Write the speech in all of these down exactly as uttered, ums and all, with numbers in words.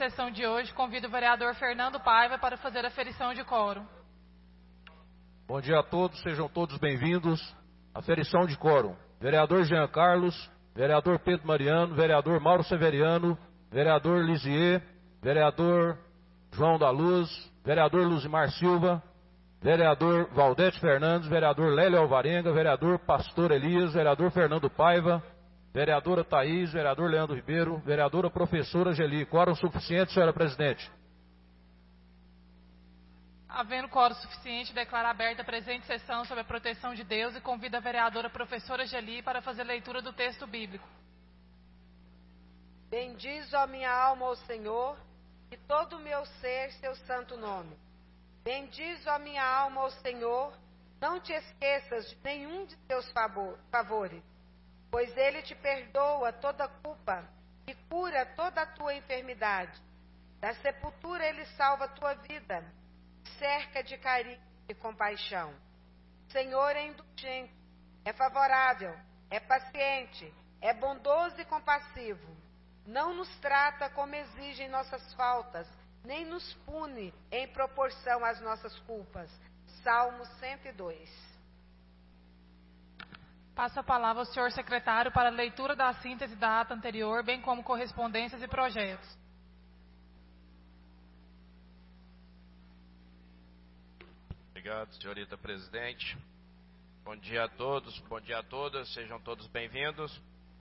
sessão de hoje, convido o vereador Fernando Paiva para fazer a aferição de quórum. Bom dia a todos, sejam todos bem-vindos. Aferição de quórum. Vereador Jean Carlos, vereador Pedro Mariano, vereador Mauro Severiano, vereador Lisier, vereador João da Luz, vereador Luzimar Silva, vereador Valdete Fernandes, vereador Lélio Alvarenga, vereador Pastor Elias, vereador Fernando Paiva, vereadora Thaís, vereador Leandro Ribeiro, vereadora professora Geli. Quórum suficiente, senhora presidente. Havendo quórum suficiente, declaro aberta a presente sessão sob a proteção de Deus e convido a vereadora professora Geli para fazer leitura do texto bíblico. Bendize, ó minha alma, ao Senhor, e todo o meu ser, seu santo nome. Bendize, ó minha alma, ao Senhor, não te esqueças de nenhum de seus favor, favores, pois Ele te perdoa toda culpa e cura toda a tua enfermidade. Da sepultura Ele salva a tua vida, cerca de carinho e compaixão. O Senhor é indulgente, é favorável, é paciente, é bondoso e compassivo. Não nos trata como exigem nossas faltas, nem nos pune em proporção às nossas culpas. Salmo cento e dois. Passo a palavra ao senhor secretário para a leitura da síntese da ata anterior, bem como correspondências e projetos. Obrigado, senhorita presidente. Bom dia a todos, bom dia a todas, sejam todos bem-vindos.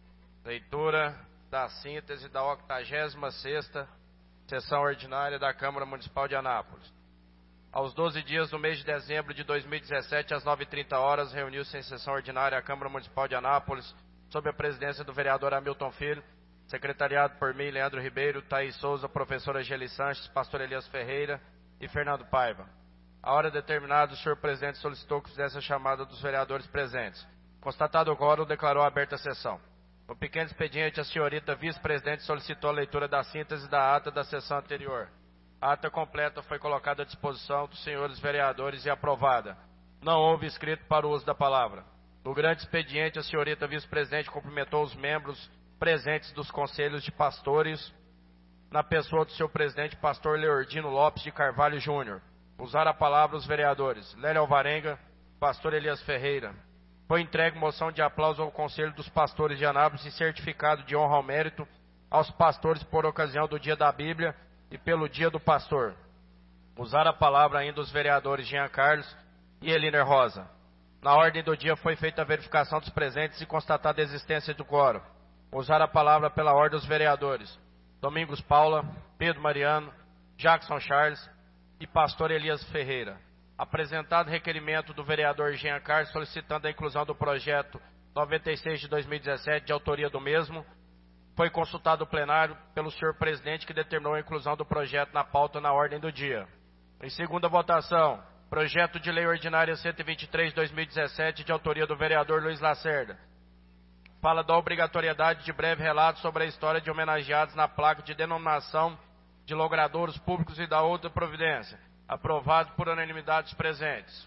Leitura da síntese da octagésima sexta sessão ordinária da Câmara Municipal de Anápolis. Aos doze dias do mês de dezembro de dois mil e dezessete, às nove e trinta horas, reuniu-se em sessão ordinária a Câmara Municipal de Anápolis, sob a presidência do vereador Hamilton Filho, secretariado por mim, Leandro Ribeiro, Thaís Souza, professora Geli Sanches, pastor Elias Ferreira e Fernando Paiva. A hora determinada, o senhor presidente solicitou que fizesse a chamada dos vereadores presentes. Constatado o quórum, declarou aberta a sessão. No pequeno expediente, a senhorita vice-presidente solicitou a leitura da síntese da ata da sessão anterior. A ata completa foi colocada à disposição dos senhores vereadores e aprovada. Não houve escrito para o uso da palavra. No grande expediente, a senhorita vice-presidente cumprimentou os membros presentes dos conselhos de pastores, na pessoa do seu presidente, pastor Leordino Lopes de Carvalho Júnior. Usaram a palavra os vereadores Lélio Alvarenga, pastor Elias Ferreira. Foi entregue moção de aplauso ao Conselho dos Pastores de Anápolis e certificado de honra ao mérito aos pastores por ocasião do Dia da Bíblia e pelo Dia do Pastor. Usaram a palavra ainda os vereadores Jean Carlos e Eliner Rosa. Na ordem do dia foi feita a verificação dos presentes e constatada a existência do quórum. Usaram a palavra pela ordem os vereadores Domingos Paula, Pedro Mariano, Jackson Charles e pastor Elias Ferreira. Apresentado requerimento do vereador Jean Carlos solicitando a inclusão do projeto noventa e seis de dois mil e dezessete, de autoria do mesmo, foi consultado o plenário pelo senhor presidente, que determinou a inclusão do projeto na pauta na ordem do dia. Em segunda votação, projeto de lei ordinária cento e vinte e três de dois mil e dezessete, de autoria do vereador Luiz Lacerda. Fala da obrigatoriedade de breve relato sobre a história de homenageados na placa de denominação de logradouros públicos e da outra providência. Aprovado por unanimidade dos presentes.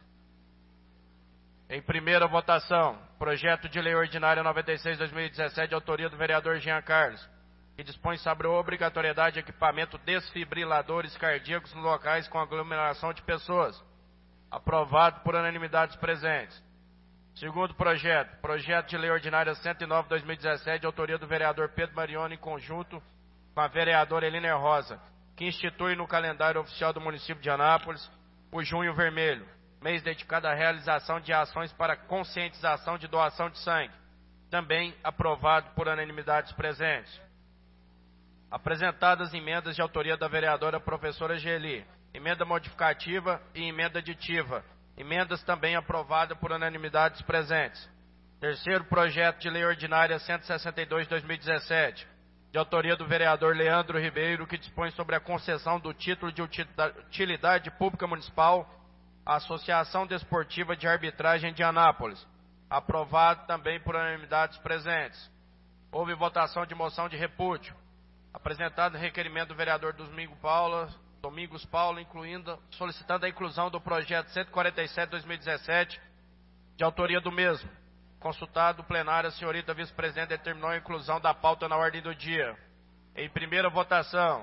Em primeira votação, projeto de lei ordinária noventa e seis de dois mil e dezessete, de autoria do vereador Jean Carlos, que dispõe sobre a obrigatoriedade de equipamento desfibriladores cardíacos nos locais com aglomeração de pessoas. Aprovado por unanimidade dos presentes. Segundo projeto, projeto de lei ordinária cento e nove de dois mil e dezessete, de autoria do vereador Pedro Mariano, em conjunto com a vereadora Eliner Rosa, que institui no calendário oficial do município de Anápolis o Junho Vermelho, mês dedicado à realização de ações para conscientização de doação de sangue, também aprovado por unanimidade dos presentes. Apresentadas emendas de autoria da vereadora professora Geli, emenda modificativa e emenda aditiva, emendas também aprovadas por unanimidade dos presentes. Terceiro projeto de lei ordinária cento e sessenta e dois de dois mil e dezessete, de autoria do vereador Leandro Ribeiro, que dispõe sobre a concessão do título de utilidade pública municipal à Associação Desportiva de Arbitragem de Anápolis, aprovado também por unanimidade dos presentes. Houve votação de moção de repúdio. Apresentado requerimento do vereador Domingo Paula, Domingos Paulo, incluindo, solicitando a inclusão do projeto cento e quarenta e sete de dois mil e dezessete, de autoria do mesmo. Consultado o plenário, a senhorita vice-presidente determinou a inclusão da pauta na ordem do dia. Em primeira votação,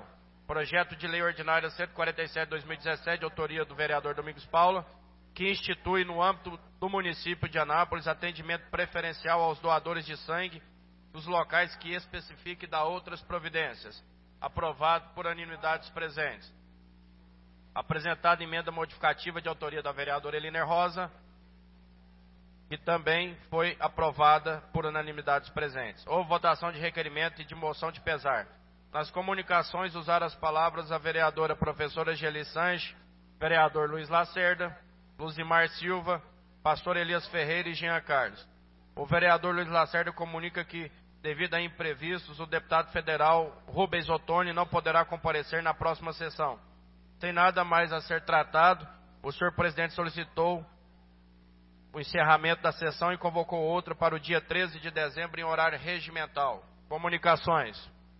Projeto de Lei Ordinária cento e quarenta e sete de dois mil e dezessete, de autoria do vereador Domingos Paula, que institui no âmbito do município de Anápolis atendimento preferencial aos doadores de sangue dos locais que especifique e dá outras providências. Aprovado por unanimidade dos presentes. Apresentada emenda modificativa de autoria da vereadora Eliner Rosa, que também foi aprovada por unanimidade dos presentes. Houve votação de requerimento e de moção de pesar. Nas comunicações, usaram as palavras a vereadora professora Geli Sanches, vereador Luiz Lacerda, Luzimar Silva, pastor Elias Ferreira e Jean Carlos. O vereador Luiz Lacerda comunica que, devido a imprevistos, o deputado federal Rubens Ottoni não poderá comparecer na próxima sessão. Sem nada mais a ser tratado, o senhor presidente solicitou o encerramento da sessão e convocou outra para o dia treze de dezembro em horário regimental. Comunicações.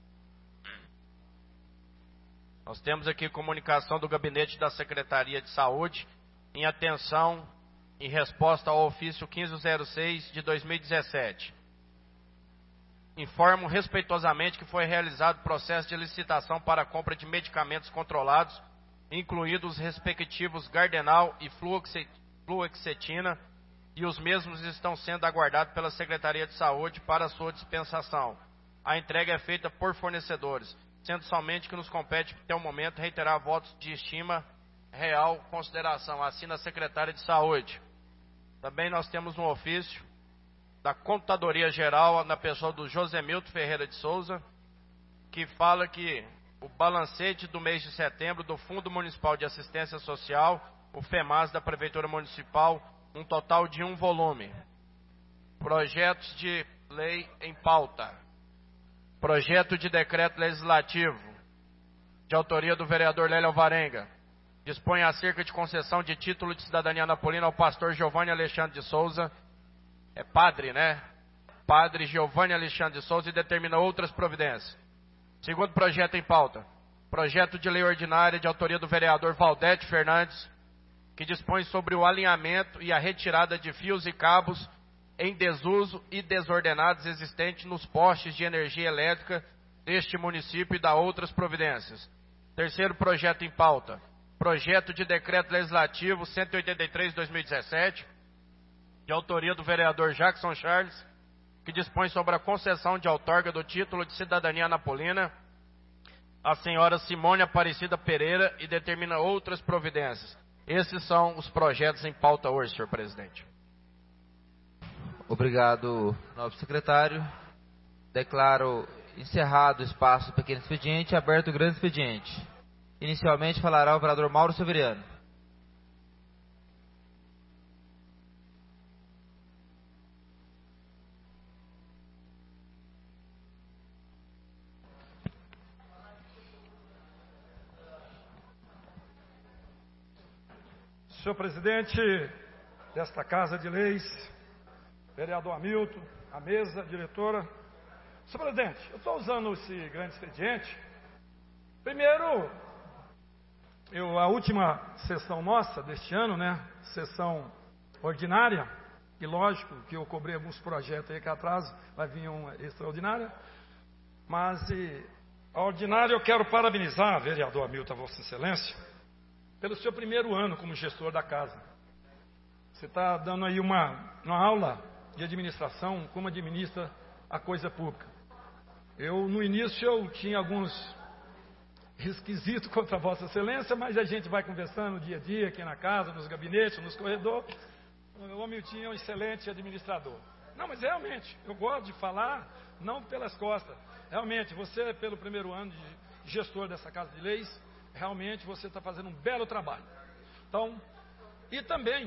Nós temos aqui comunicação do Gabinete da Secretaria de Saúde em atenção em resposta ao ofício quinze zero seis de dois mil e dezessete. Informo respeitosamente que foi realizado processo de licitação para a compra de medicamentos controlados, incluídos os respectivos Gardenal e Fluoxetina, e os mesmos estão sendo aguardados pela Secretaria de Saúde para sua dispensação. A entrega é feita por fornecedores, sendo somente que nos compete, até o momento, reiterar votos de estima, real consideração. Assina a Secretária de Saúde. Também nós temos um ofício da Contadoria Geral, na pessoa do José Milton Ferreira de Souza, que fala que o balancete do mês de setembro do Fundo Municipal de Assistência Social, o FEMAS da Prefeitura Municipal, um total de um volume. Projetos de lei em pauta. Projeto de decreto legislativo, de autoria do vereador Lélio Alvarenga, dispõe acerca de concessão de título de cidadania napolina ao pastor Giovanni Alexandre de Souza, é padre, né? Padre Giovanni Alexandre de Souza, e determina outras providências. Segundo projeto em pauta, projeto de lei ordinária de autoria do vereador Valdete Fernandes, que dispõe sobre o alinhamento e a retirada de fios e cabos em desuso e desordenados existentes nos postes de energia elétrica deste município e da outras providências. Terceiro projeto em pauta, projeto de decreto legislativo cento e oitenta e três de dois mil e dezessete, de autoria do vereador Jackson Charles, que dispõe sobre a concessão de outorga do título de cidadania napolina à senhora Simone Aparecida Pereira e determina outras providências. Esses são os projetos em pauta hoje, senhor presidente. Obrigado, nobre secretário. Declaro encerrado o espaço do pequeno expediente e aberto o grande expediente. Inicialmente falará o vereador Mauro Severiano. Senhor presidente desta Casa de Leis, vereador Hamilton, a mesa, a diretora. Senhor presidente, eu estou usando esse grande expediente. Primeiro, eu, a última sessão nossa deste ano, né, sessão ordinária, e lógico que eu cobrei alguns projetos aí que atrás vai vir uma extraordinária, mas e, a ordinária eu quero parabenizar, vereador Hamilton, a Vossa Excelência, pelo seu primeiro ano como gestor da casa. Você está dando aí uma, uma aula de administração, como administra a coisa pública. Eu, no início, eu tinha alguns requisitos contra a Vossa Excelência, mas a gente vai conversando dia a dia, aqui na casa, nos gabinetes, nos corredores. O homem tinha um excelente administrador. Não, mas realmente, eu gosto de falar, não pelas costas. Realmente, você, pelo primeiro ano de gestor dessa Casa de Leis, realmente você está fazendo um belo trabalho. Então, e também,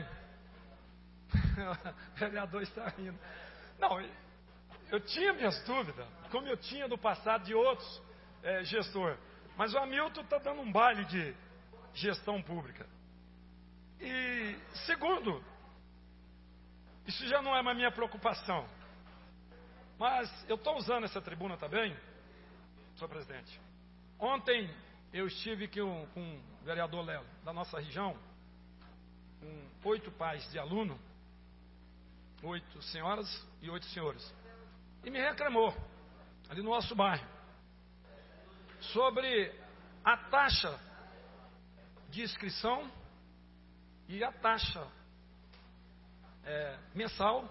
o vereador está rindo. Não, eu tinha minhas dúvidas, como eu tinha no passado de outros é, gestores. Mas o Hamilton está dando um baile de gestão pública. E, segundo, isso já não é mais minha preocupação. Mas eu estou usando essa tribuna também, senhor presidente. Ontem eu estive aqui com, com o vereador Léo, da nossa região, com oito pais de aluno, oito senhoras e oito senhores. E me reclamou, ali no nosso bairro, sobre a taxa de inscrição e a taxa é, mensal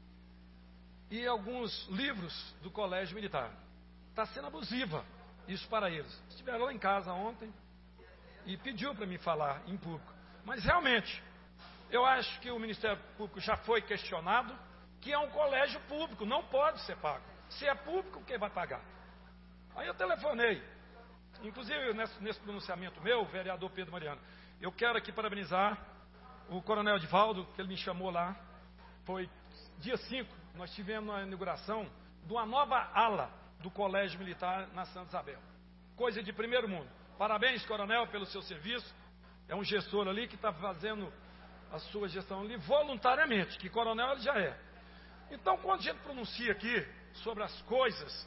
e alguns livros do Colégio Militar. Está sendo abusiva isso para eles. Estiveram lá em casa ontem e pediu para me falar em público. Mas realmente, eu acho que o Ministério Público já foi questionado, que é um colégio público, não pode ser pago. Se é público, quem vai pagar? Aí eu telefonei, inclusive nesse, nesse pronunciamento meu, o vereador Pedro Mariano, eu quero aqui parabenizar o coronel Edivaldo, que ele me chamou lá, foi dia cinco, nós tivemos a inauguração de uma nova ala do Colégio Militar na Santa Isabel. Coisa de primeiro mundo. Parabéns, coronel, pelo seu serviço. É um gestor ali que está fazendo a sua gestão ali voluntariamente, que coronel ele já é. Então, quando a gente pronuncia aqui sobre as coisas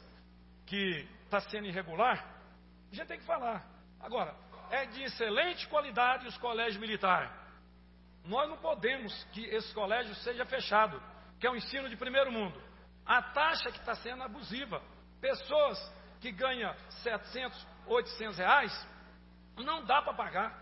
que está sendo irregular, a gente tem que falar. Agora, é de excelente qualidade os colégios militares. Nós não podemos que esse colégio seja fechado, que é um ensino de primeiro mundo. A taxa que está sendo abusiva. Pessoas que ganham setecentos, oitocentos reais, não dá para pagar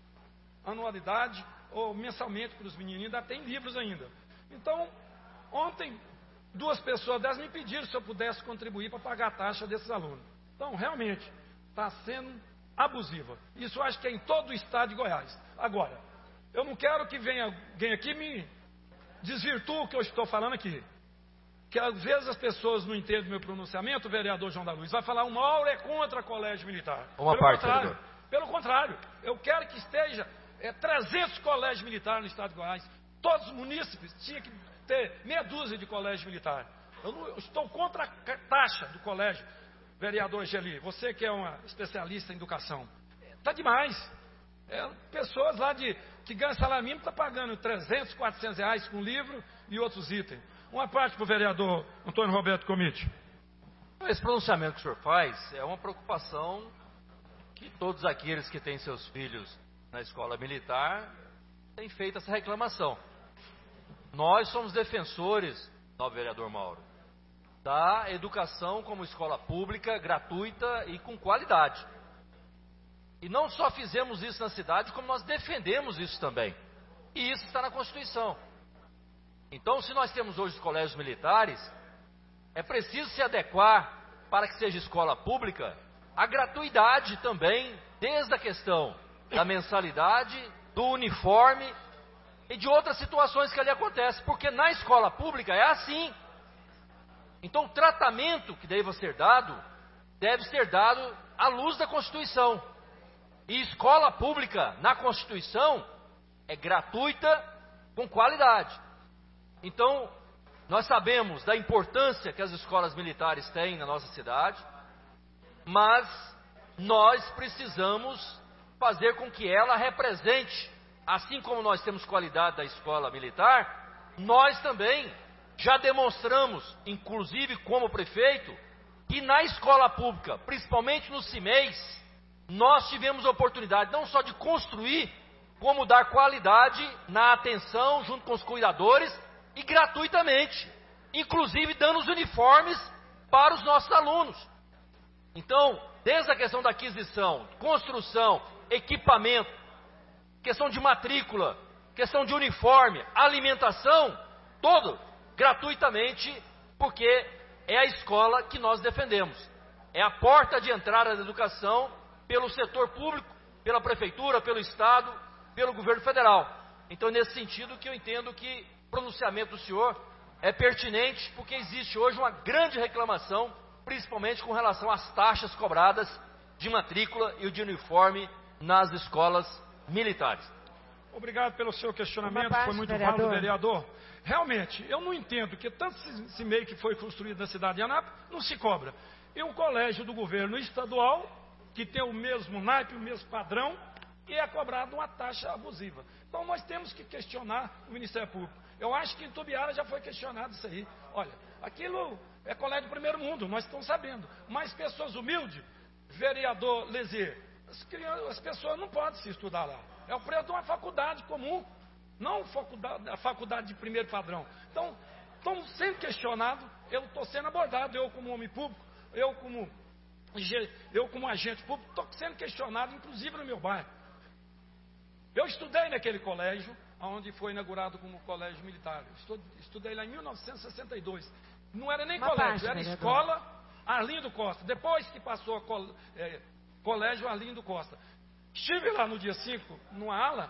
anualidade ou mensalmente para os meninos, ainda tem livros ainda. Então, ontem, duas pessoas dessas me pediram se eu pudesse contribuir para pagar a taxa desses alunos. Então, realmente, está sendo abusiva. Isso eu acho que é em todo o estado de Goiás. Agora, eu não quero que venha alguém aqui me desvirtue o que eu estou falando aqui. Que às vezes as pessoas não entendem o meu pronunciamento, o vereador João da Luz vai falar, uma hora é contra colégio militar. Uma pelo parte, contrário, vereador. Pelo contrário, eu quero que esteja é, trezentos colégios militares no estado de Goiás. Todos os munícipes tinham que ter meia dúzia de colégio militar. Eu, não, eu estou contra a taxa do colégio, vereador Geli. Você que é uma especialista em educação. Está demais. É, pessoas lá de, que ganham salário mínimo estão pagando trezentos, quatrocentos reais com livro e outros itens. Uma parte para o vereador Antônio Roberto Comite. Esse pronunciamento que o senhor faz é uma preocupação que todos aqueles que têm seus filhos na escola militar têm feito essa reclamação. Nós somos defensores, nobre vereador Mauro, da educação como escola pública, gratuita e com qualidade. E não só fizemos isso na cidade, como nós defendemos isso também. E isso está na Constituição. Então, se nós temos hoje os colégios militares, é preciso se adequar para que seja escola pública a gratuidade também, desde a questão da mensalidade, do uniforme e de outras situações que ali acontecem, porque na escola pública é assim. Então, o tratamento que deve ser dado, deve ser dado à luz da Constituição. E escola pública na Constituição é gratuita com qualidade. Então, nós sabemos da importância que as escolas militares têm na nossa cidade, mas nós precisamos fazer com que ela represente, assim como nós temos qualidade da escola militar, nós também já demonstramos, inclusive como prefeito, que na escola pública, principalmente no CIMEIS, nós tivemos a oportunidade não só de construir, como dar qualidade na atenção junto com os cuidadores e gratuitamente, inclusive dando os uniformes para os nossos alunos. Então, desde a questão da aquisição, construção, equipamento, questão de matrícula, questão de uniforme, alimentação, todo gratuitamente, porque é a escola que nós defendemos. É a porta de entrada da educação pelo setor público, pela prefeitura, pelo Estado, pelo governo federal. Então, nesse sentido que eu entendo que o pronunciamento do senhor é pertinente, porque existe hoje uma grande reclamação, principalmente com relação às taxas cobradas de matrícula e de uniforme nas escolas militares. Obrigado pelo seu questionamento, parte, foi muito vereador. válido, vereador. Realmente, eu não entendo que tanto esse meio que foi construído na cidade de Anápolis não se cobra. E um colégio do governo estadual, que tem o mesmo naipe, o mesmo padrão, e é cobrado uma taxa abusiva. Então nós temos que questionar o Ministério Público. Eu acho que em Tubiara já foi questionado isso aí. Olha, aquilo é colégio de primeiro mundo, nós estamos sabendo. Mas pessoas humildes, vereador Lezier, as, crianças, as pessoas não podem se estudar lá. É o preço de uma faculdade comum, não faculdade, a faculdade de primeiro padrão. Então, estão sendo questionados, eu estou sendo abordado, eu como homem público, eu como eu como agente público, estou sendo questionado, inclusive no meu bairro. Eu estudei naquele colégio, onde foi inaugurado como colégio militar. Eu estudei lá em mil novecentos e sessenta e dois. Não era nem Uma colégio, parte, era vereador. Escola Arlindo Costa. Depois que passou a col, é, colégio Arlindo Costa. Estive lá no dia cinco, numa ala,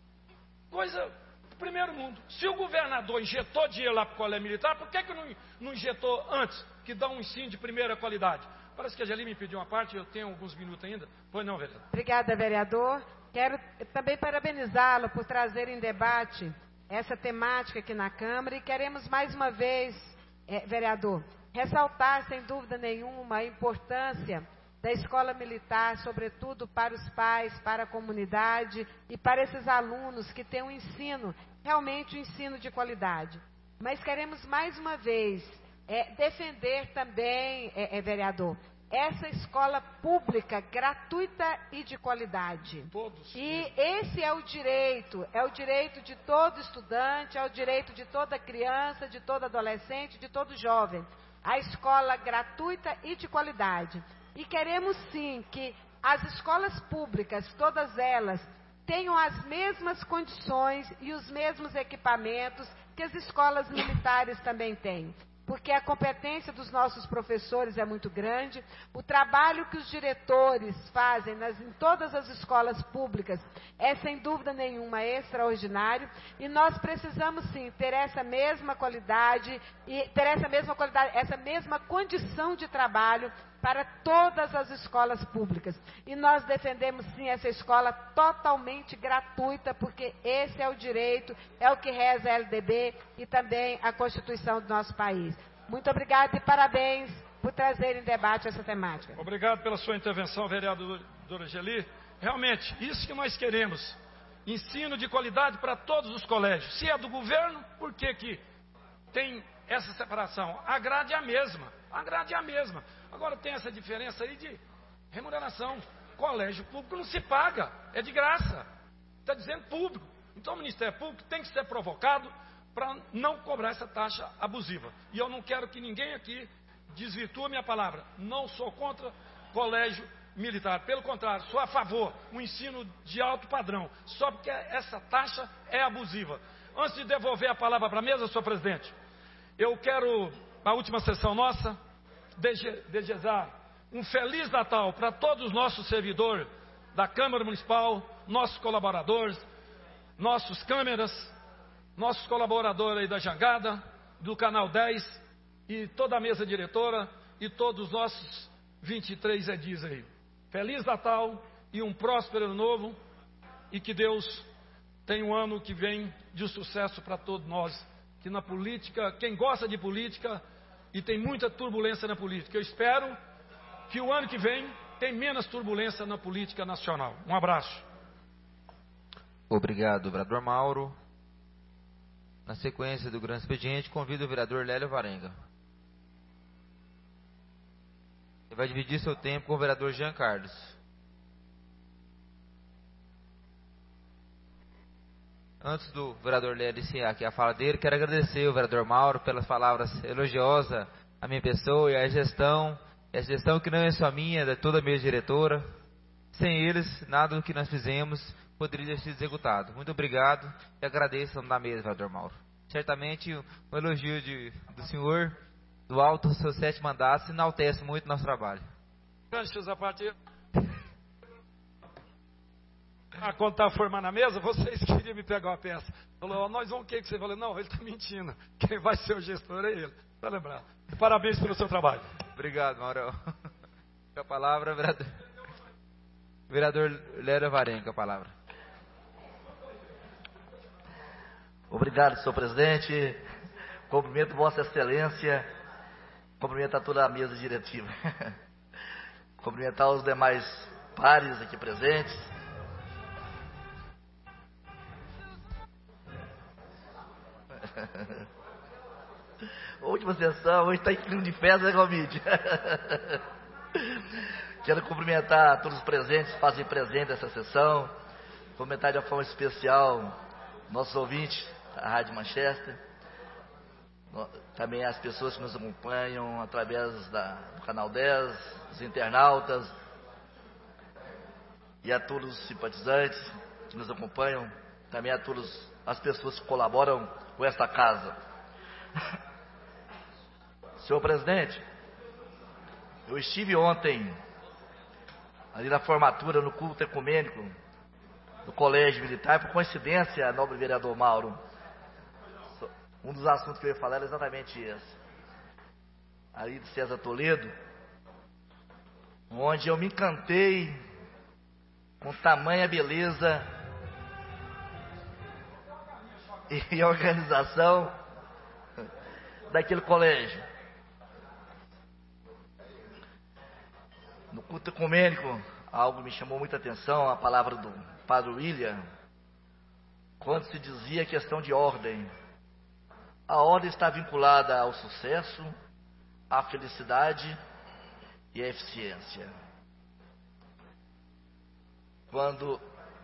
coisa do primeiro mundo. Se o governador injetou dinheiro lá para o colégio militar, por que, que não, não injetou antes, que dá um ensino de primeira qualidade? Parece que a Geli me pediu uma parte, eu tenho alguns minutos ainda. Pois não, vereador. Obrigada, vereador. Quero também parabenizá-lo por trazer em debate essa temática aqui na Câmara e queremos mais uma vez, é, vereador, ressaltar sem dúvida nenhuma a importância da escola militar, sobretudo para os pais, para a comunidade e para esses alunos que têm um ensino, realmente um ensino de qualidade. Mas queremos mais uma vez é, defender também, é, é, vereador, essa escola pública, gratuita e de qualidade. Todos. E esse é o direito, é o direito de todo estudante, é o direito de toda criança, de todo adolescente, de todo jovem. A escola gratuita e de qualidade. E queremos sim que as escolas públicas, todas elas, tenham as mesmas condições e os mesmos equipamentos que as escolas militares também têm. Porque a competência dos nossos professores é muito grande, o trabalho que os diretores fazem nas, em todas as escolas públicas é sem dúvida nenhuma extraordinário, e nós precisamos sim ter essa mesma qualidade, e ter essa mesma qualidade, essa mesma condição de trabalho para todas as escolas públicas. E nós defendemos sim essa escola totalmente gratuita, porque esse é o direito, é o que reza a L D B e também a Constituição do nosso país. Muito obrigada e parabéns por trazer em debate essa temática. Obrigado pela sua intervenção, vereadora Geli. Realmente, isso que nós queremos. Ensino de qualidade para todos os colégios. Se é do governo, por que que tem essa separação? A grade é a mesma. A grade é a mesma. Agora tem essa diferença aí de remuneração. Colégio público não se paga, é de graça. Está dizendo público. Então o Ministério Público tem que ser provocado para não cobrar essa taxa abusiva. E eu não quero que ninguém aqui desvirtue a minha palavra. Não sou contra colégio militar. Pelo contrário, sou a favor. Um ensino de alto padrão. Só porque essa taxa é abusiva. Antes de devolver a palavra para a mesa, senhor presidente, eu quero, na última sessão nossa, desejar um Feliz Natal para todos os nossos servidores da Câmara Municipal, nossos colaboradores, nossos câmeras, nossos colaboradores aí da Jangada, do Canal dez e toda a mesa diretora e todos os nossos vinte e três edis aí. Feliz Natal e um próspero ano novo, e que Deus tenha um ano que vem de sucesso para todos nós, que na política, quem gosta de política, e tem muita turbulência na política. Eu espero que o ano que vem tenha menos turbulência na política nacional. Um abraço. Obrigado, vereador Mauro. Na sequência do grande expediente, convido o vereador Lélio Varenga. Ele vai dividir seu tempo com o vereador Jean Carlos. Antes do vereador Lélio iniciar aqui a fala dele, quero agradecer o vereador Mauro pelas palavras elogiosas à minha pessoa e à gestão, e a gestão que não é só minha, é de toda a minha diretora. Sem eles, nada do que nós fizemos poderia ter sido executado. Muito obrigado e agradeço da mesa, vereador Mauro. Certamente o elogio de, do senhor, do alto dos seus sete mandatos, enaltece muito o nosso trabalho. Antes da parte... Ah, quando estava formando a mesa, vocês queriam me pegar uma peça. Falou, nós vamos o que que você falou? Não, ele está mentindo. Quem vai ser o gestor é ele. Para lembrar. Parabéns pelo seu trabalho. Obrigado, Mauro. Com a palavra, vereador, vereador Lélio Varenga, com a palavra. Obrigado, senhor presidente. Cumprimento Vossa Excelência. Cumprimento a toda a mesa diretiva. Cumprimentar os demais pares aqui presentes. Última sessão, hoje está em clima de festa, né, Galmide? Quero cumprimentar todos os presentes, fazem presente essa sessão. Cumprimentar de uma forma especial nossos ouvintes da Rádio Manchester. também as pessoas que nos acompanham através da, do canal dez, os internautas, e a todos os simpatizantes que nos acompanham, também a todas as pessoas que colaboram com esta casa. Senhor presidente, eu estive ontem ali na formatura, no culto ecumênico do Colégio Militar, por coincidência, nobre vereador Mauro, um dos assuntos que eu ia falar era exatamente esse. Ali de César Toledo, onde eu me encantei com tamanha beleza e a organização daquele colégio. No culto ecumênico, algo me chamou muita atenção, a palavra do Padre William, quando se dizia a questão de ordem. A ordem está vinculada ao sucesso, à felicidade e à eficiência. Quando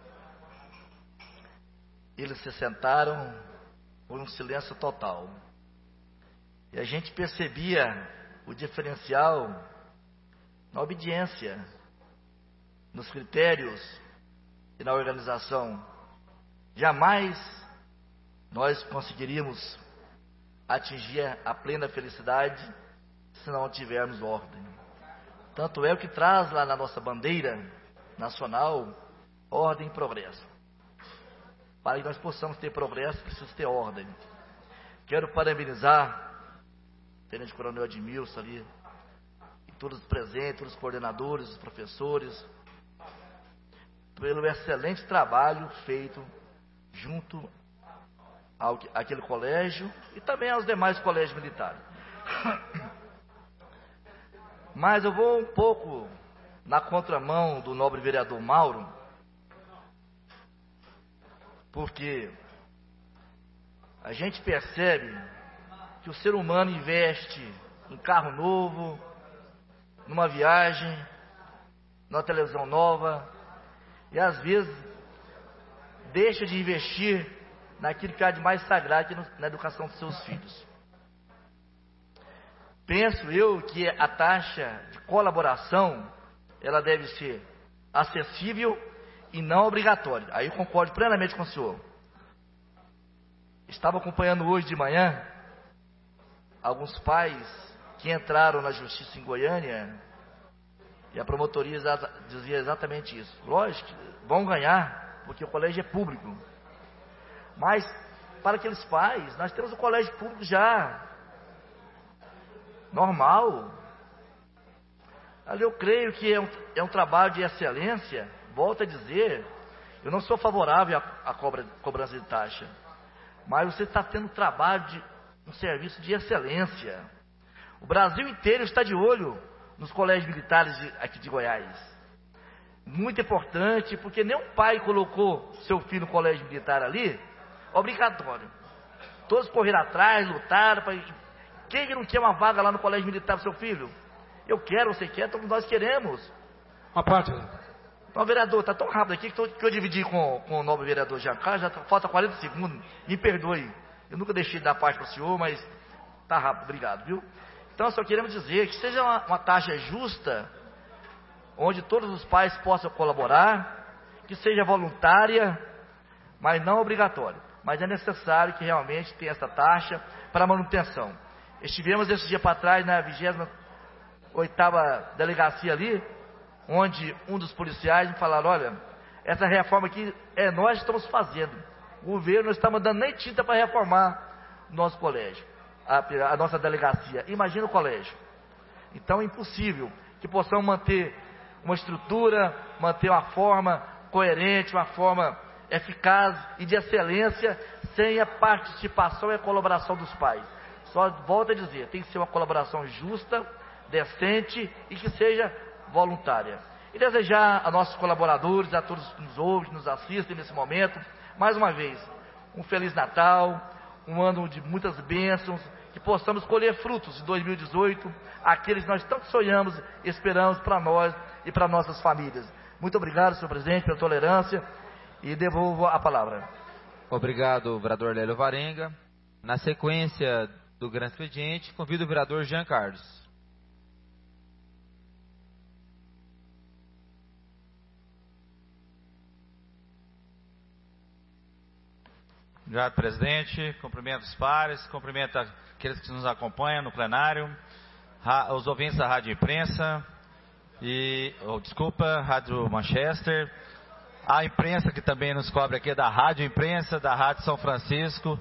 eles se sentaram, foi um silêncio total. E a gente percebia o diferencial na obediência, nos critérios e na organização. Jamais nós conseguiríamos atingir a plena felicidade se não tivermos ordem. Tanto é o que traz lá na nossa bandeira nacional, ordem e progresso. Para que nós possamos ter progresso, precisa ter ordem. Quero parabenizar o Tenente Coronel Edmilson ali, e todos os presentes, todos os coordenadores, os professores, pelo excelente trabalho feito junto ao, àquele colégio e também aos demais colégios militares. Mas eu vou um pouco na contramão do nobre vereador Mauro, porque a gente percebe que o ser humano investe em carro novo, numa viagem, numa televisão nova, e às vezes deixa de investir naquilo que há de mais sagrado, que é na educação dos seus filhos. Penso eu que a taxa de colaboração, ela deve ser acessível e não obrigatória. Aí eu concordo plenamente com o senhor. Estava acompanhando hoje de manhã alguns pais que entraram na justiça em Goiânia, e a promotoria dizia exatamente isso. Lógico, vão ganhar, porque o colégio é público. Mas, para aqueles pais, nós temos o colégio público já normal. Ali eu creio que é um, é um trabalho de excelência. Volto a dizer, eu não sou favorável à, à cobra, cobrança de taxa, mas você está tendo trabalho de um serviço de excelência. O Brasil inteiro está de olho nos colégios militares de, aqui de Goiás. Muito importante, porque nenhum pai colocou seu filho no colégio militar ali, obrigatório. Todos correram atrás, lutaram. Pra... Quem que não quer uma vaga lá no colégio militar para seu filho? Eu quero, você quer, todos nós queremos. Uma parte. Então, vereador, está tão rápido aqui que, tô, que eu dividi com, com o nobre vereador Giancarlo, já tá, falta quarenta segundos, me perdoe. Eu nunca deixei de dar parte para o senhor, mas está rápido, obrigado, viu? Então, só queremos dizer que seja uma, uma taxa justa, onde todos os pais possam colaborar, que seja voluntária, mas não obrigatória. Mas é necessário que realmente tenha essa taxa para manutenção. Estivemos esse dia para trás na vigésima oitava delegacia ali, onde um dos policiais me falaram, olha, essa reforma aqui é nós que estamos fazendo. O governo não está mandando nem tinta para reformar o nosso colégio, a, a nossa delegacia. Imagina o colégio. Então é impossível que possamos manter uma estrutura, manter uma forma coerente, uma forma eficaz e de excelência, sem a participação e a colaboração dos pais. Só volto a dizer, tem que ser uma colaboração justa, decente e que seja voluntária. E desejar a nossos colaboradores, a todos que nos ouvem, que nos assistem nesse momento, mais uma vez, um Feliz Natal, um ano de muitas bênçãos, que possamos colher frutos de dois mil e dezoito, aqueles que nós tanto sonhamos e esperamos para nós e para nossas famílias. Muito obrigado, senhor presidente, pela tolerância, e devolvo a palavra. Obrigado, vereador Lélio Varenga. Na sequência do grande expediente. Convido o vereador Jean Carlos. Obrigado, presidente. Cumprimento os pares, cumprimento aqueles que nos acompanham no plenário, os ouvintes da Rádio Imprensa, e, oh, desculpa, Rádio Manchester, a imprensa que também nos cobre aqui, da Rádio Imprensa, da Rádio São Francisco,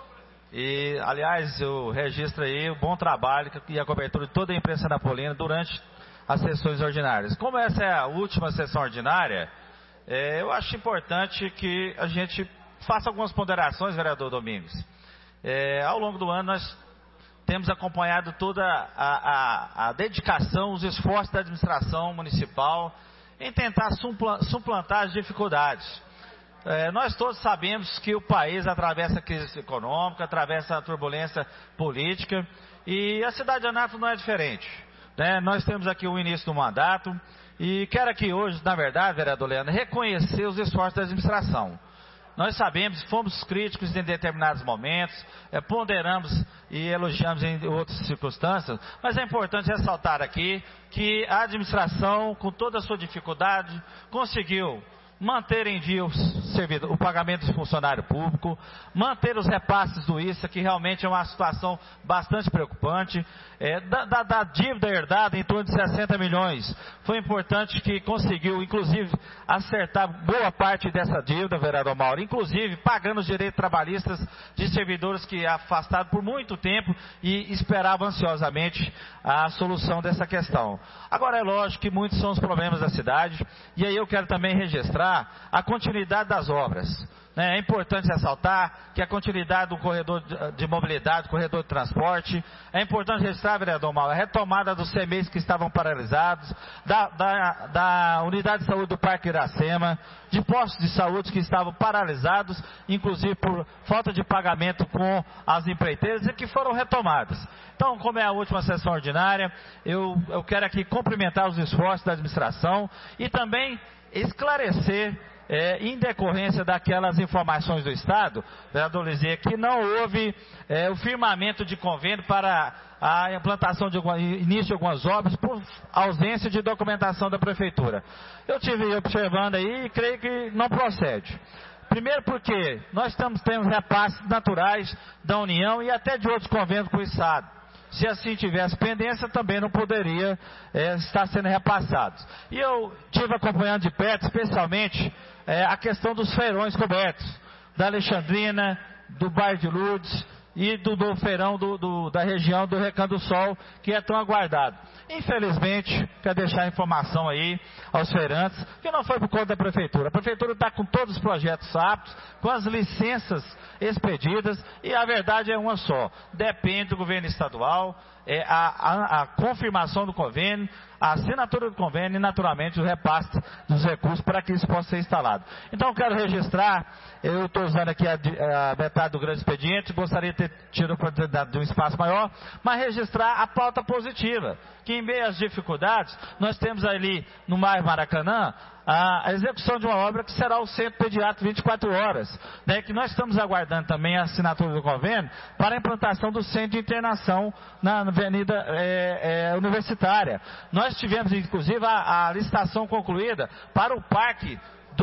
e, aliás, eu registro aí o bom trabalho e a cobertura de toda a imprensa napolina durante as sessões ordinárias. Como essa é a última sessão ordinária, é, eu acho importante que a gente faça algumas ponderações, vereador Domingos. É, ao longo do ano nós temos acompanhado toda a, a, a dedicação, os esforços da administração municipal em tentar suplantar as dificuldades. É, nós todos sabemos que o país atravessa a crise econômica, atravessa a turbulência política, e a cidade de Anápolis não é diferente, né? Nós temos aqui o início do mandato, e quero aqui hoje, na verdade, vereador Leandro, reconhecer os esforços da administração. Nós sabemos, fomos críticos em determinados momentos, é, ponderamos e elogiamos em outras circunstâncias, mas é importante ressaltar aqui que a administração, com toda a sua dificuldade, conseguiu manter em dia o, servidor, o pagamento do funcionário público, manter os repasses do I S A, que realmente é uma situação bastante preocupante, é, da, da, da dívida herdada em torno de sessenta milhões. Foi importante que conseguiu, inclusive, acertar boa parte dessa dívida, vereador Mauro, inclusive pagando os direitos trabalhistas de servidores que afastaram por muito tempo e esperavam ansiosamente a solução dessa questão. Agora, é lógico que muitos são os problemas da cidade, e aí eu quero também registrar a continuidade das obras. É importante ressaltar que a continuidade do corredor de mobilidade, corredor de transporte, é importante registrar, vereador Mauro, a retomada dos C M E I s que estavam paralisados, da, da, da unidade de saúde do Parque Iracema, de postos de saúde que estavam paralisados, inclusive por falta de pagamento com as empreiteiras, e que foram retomadas. Então, como é a última sessão ordinária, eu, eu quero aqui cumprimentar os esforços da administração e também esclarecer, é, em decorrência daquelas informações do Estado, vereador Lisier, que não houve é, o firmamento de convênio para a implantação de alguma, início de algumas obras por ausência de documentação da Prefeitura. Eu estive observando aí e creio que não procede. Primeiro porque nós estamos, temos repasses naturais da União e até de outros convênios com o Estado. Se assim tivesse pendência, também não poderia é, estar sendo repassados. E eu estive acompanhando de perto, especialmente, é, a questão dos feirões cobertos, da Alexandrina, do bairro de Lourdes e do, do feirão do, do, da região do Recanto do Sol, que é tão aguardado. Infelizmente, quero deixar a informação aí aos feirantes, que não foi por conta da Prefeitura. A Prefeitura está com todos os projetos aptos, com as licenças expedidas, e a verdade é uma só: depende do governo estadual, é, a, a, a confirmação do convênio, a assinatura do convênio e, naturalmente, o repasse dos recursos para que isso possa ser instalado. Então, eu quero registrar, eu estou usando aqui a, a metade do grande expediente, gostaria de ter tido a oportunidade de um espaço maior, mas registrar a pauta positiva, que em meio às dificuldades, nós temos ali no bairro Maracanã a execução de uma obra que será o Centro Pediátrico vinte e quatro horas, né, que nós estamos aguardando também a assinatura do convênio para a implantação do centro de internação na Avenida é, é, Universitária. Nós tivemos, inclusive, a, a licitação concluída para o parque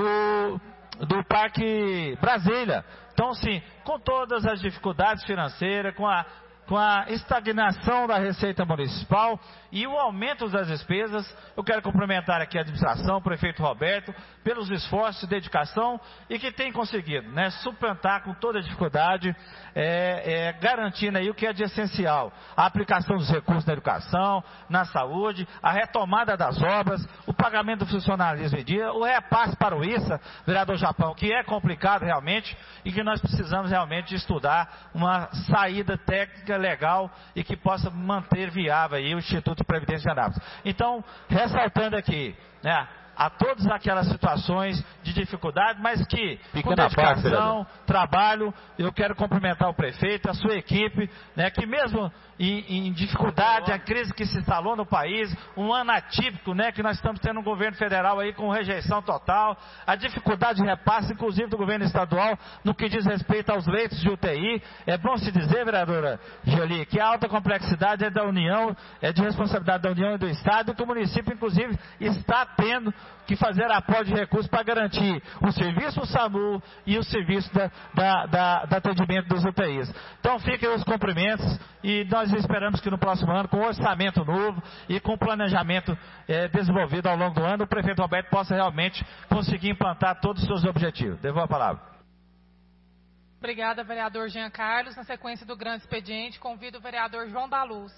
do, do Parque Brasília. Então, sim, com todas as dificuldades financeiras, com a com a estagnação da receita municipal e o aumento das despesas, eu quero cumprimentar aqui a administração, o prefeito Roberto, pelos esforços e dedicação, e que tem conseguido, né, suplantar com toda a dificuldade, é, é, garantindo aí o que é de essencial: a aplicação dos recursos na educação, na saúde, a retomada das obras, o pagamento do funcionalismo em dia, o repasse para o I S A, vereador Japão, que é complicado realmente, e que nós precisamos realmente estudar uma saída técnica legal e que possa manter viável aí o Instituto de Previdência de Anápolis. Então, ressaltando aqui, né, a todas aquelas situações de dificuldade, mas que Fica com na parte, dedicação, vereador. trabalho, eu quero cumprimentar o prefeito, a sua equipe, né, que mesmo em, em dificuldade, a crise que se instalou no país, um ano atípico, né, que nós estamos tendo um governo federal aí com rejeição total, a dificuldade de repasse, inclusive do governo estadual, no que diz respeito aos leitos de U T I. É bom se dizer, vereadora Jolie, que a alta complexidade é da União, é de responsabilidade da União e do Estado, e que o município, inclusive, está tendo que fazer aporte de recursos para garantir o serviço do SAMU e o serviço da, da, da, da atendimento dos U T Is. Então fiquem os cumprimentos e nós esperamos que no próximo ano, com um orçamento novo e com planejamento é, desenvolvido ao longo do ano, o prefeito Roberto possa realmente conseguir implantar todos os seus objetivos. Devolvo a palavra. Obrigada, vereador Jean Carlos. Na sequência do grande expediente, convido o vereador João da Luz.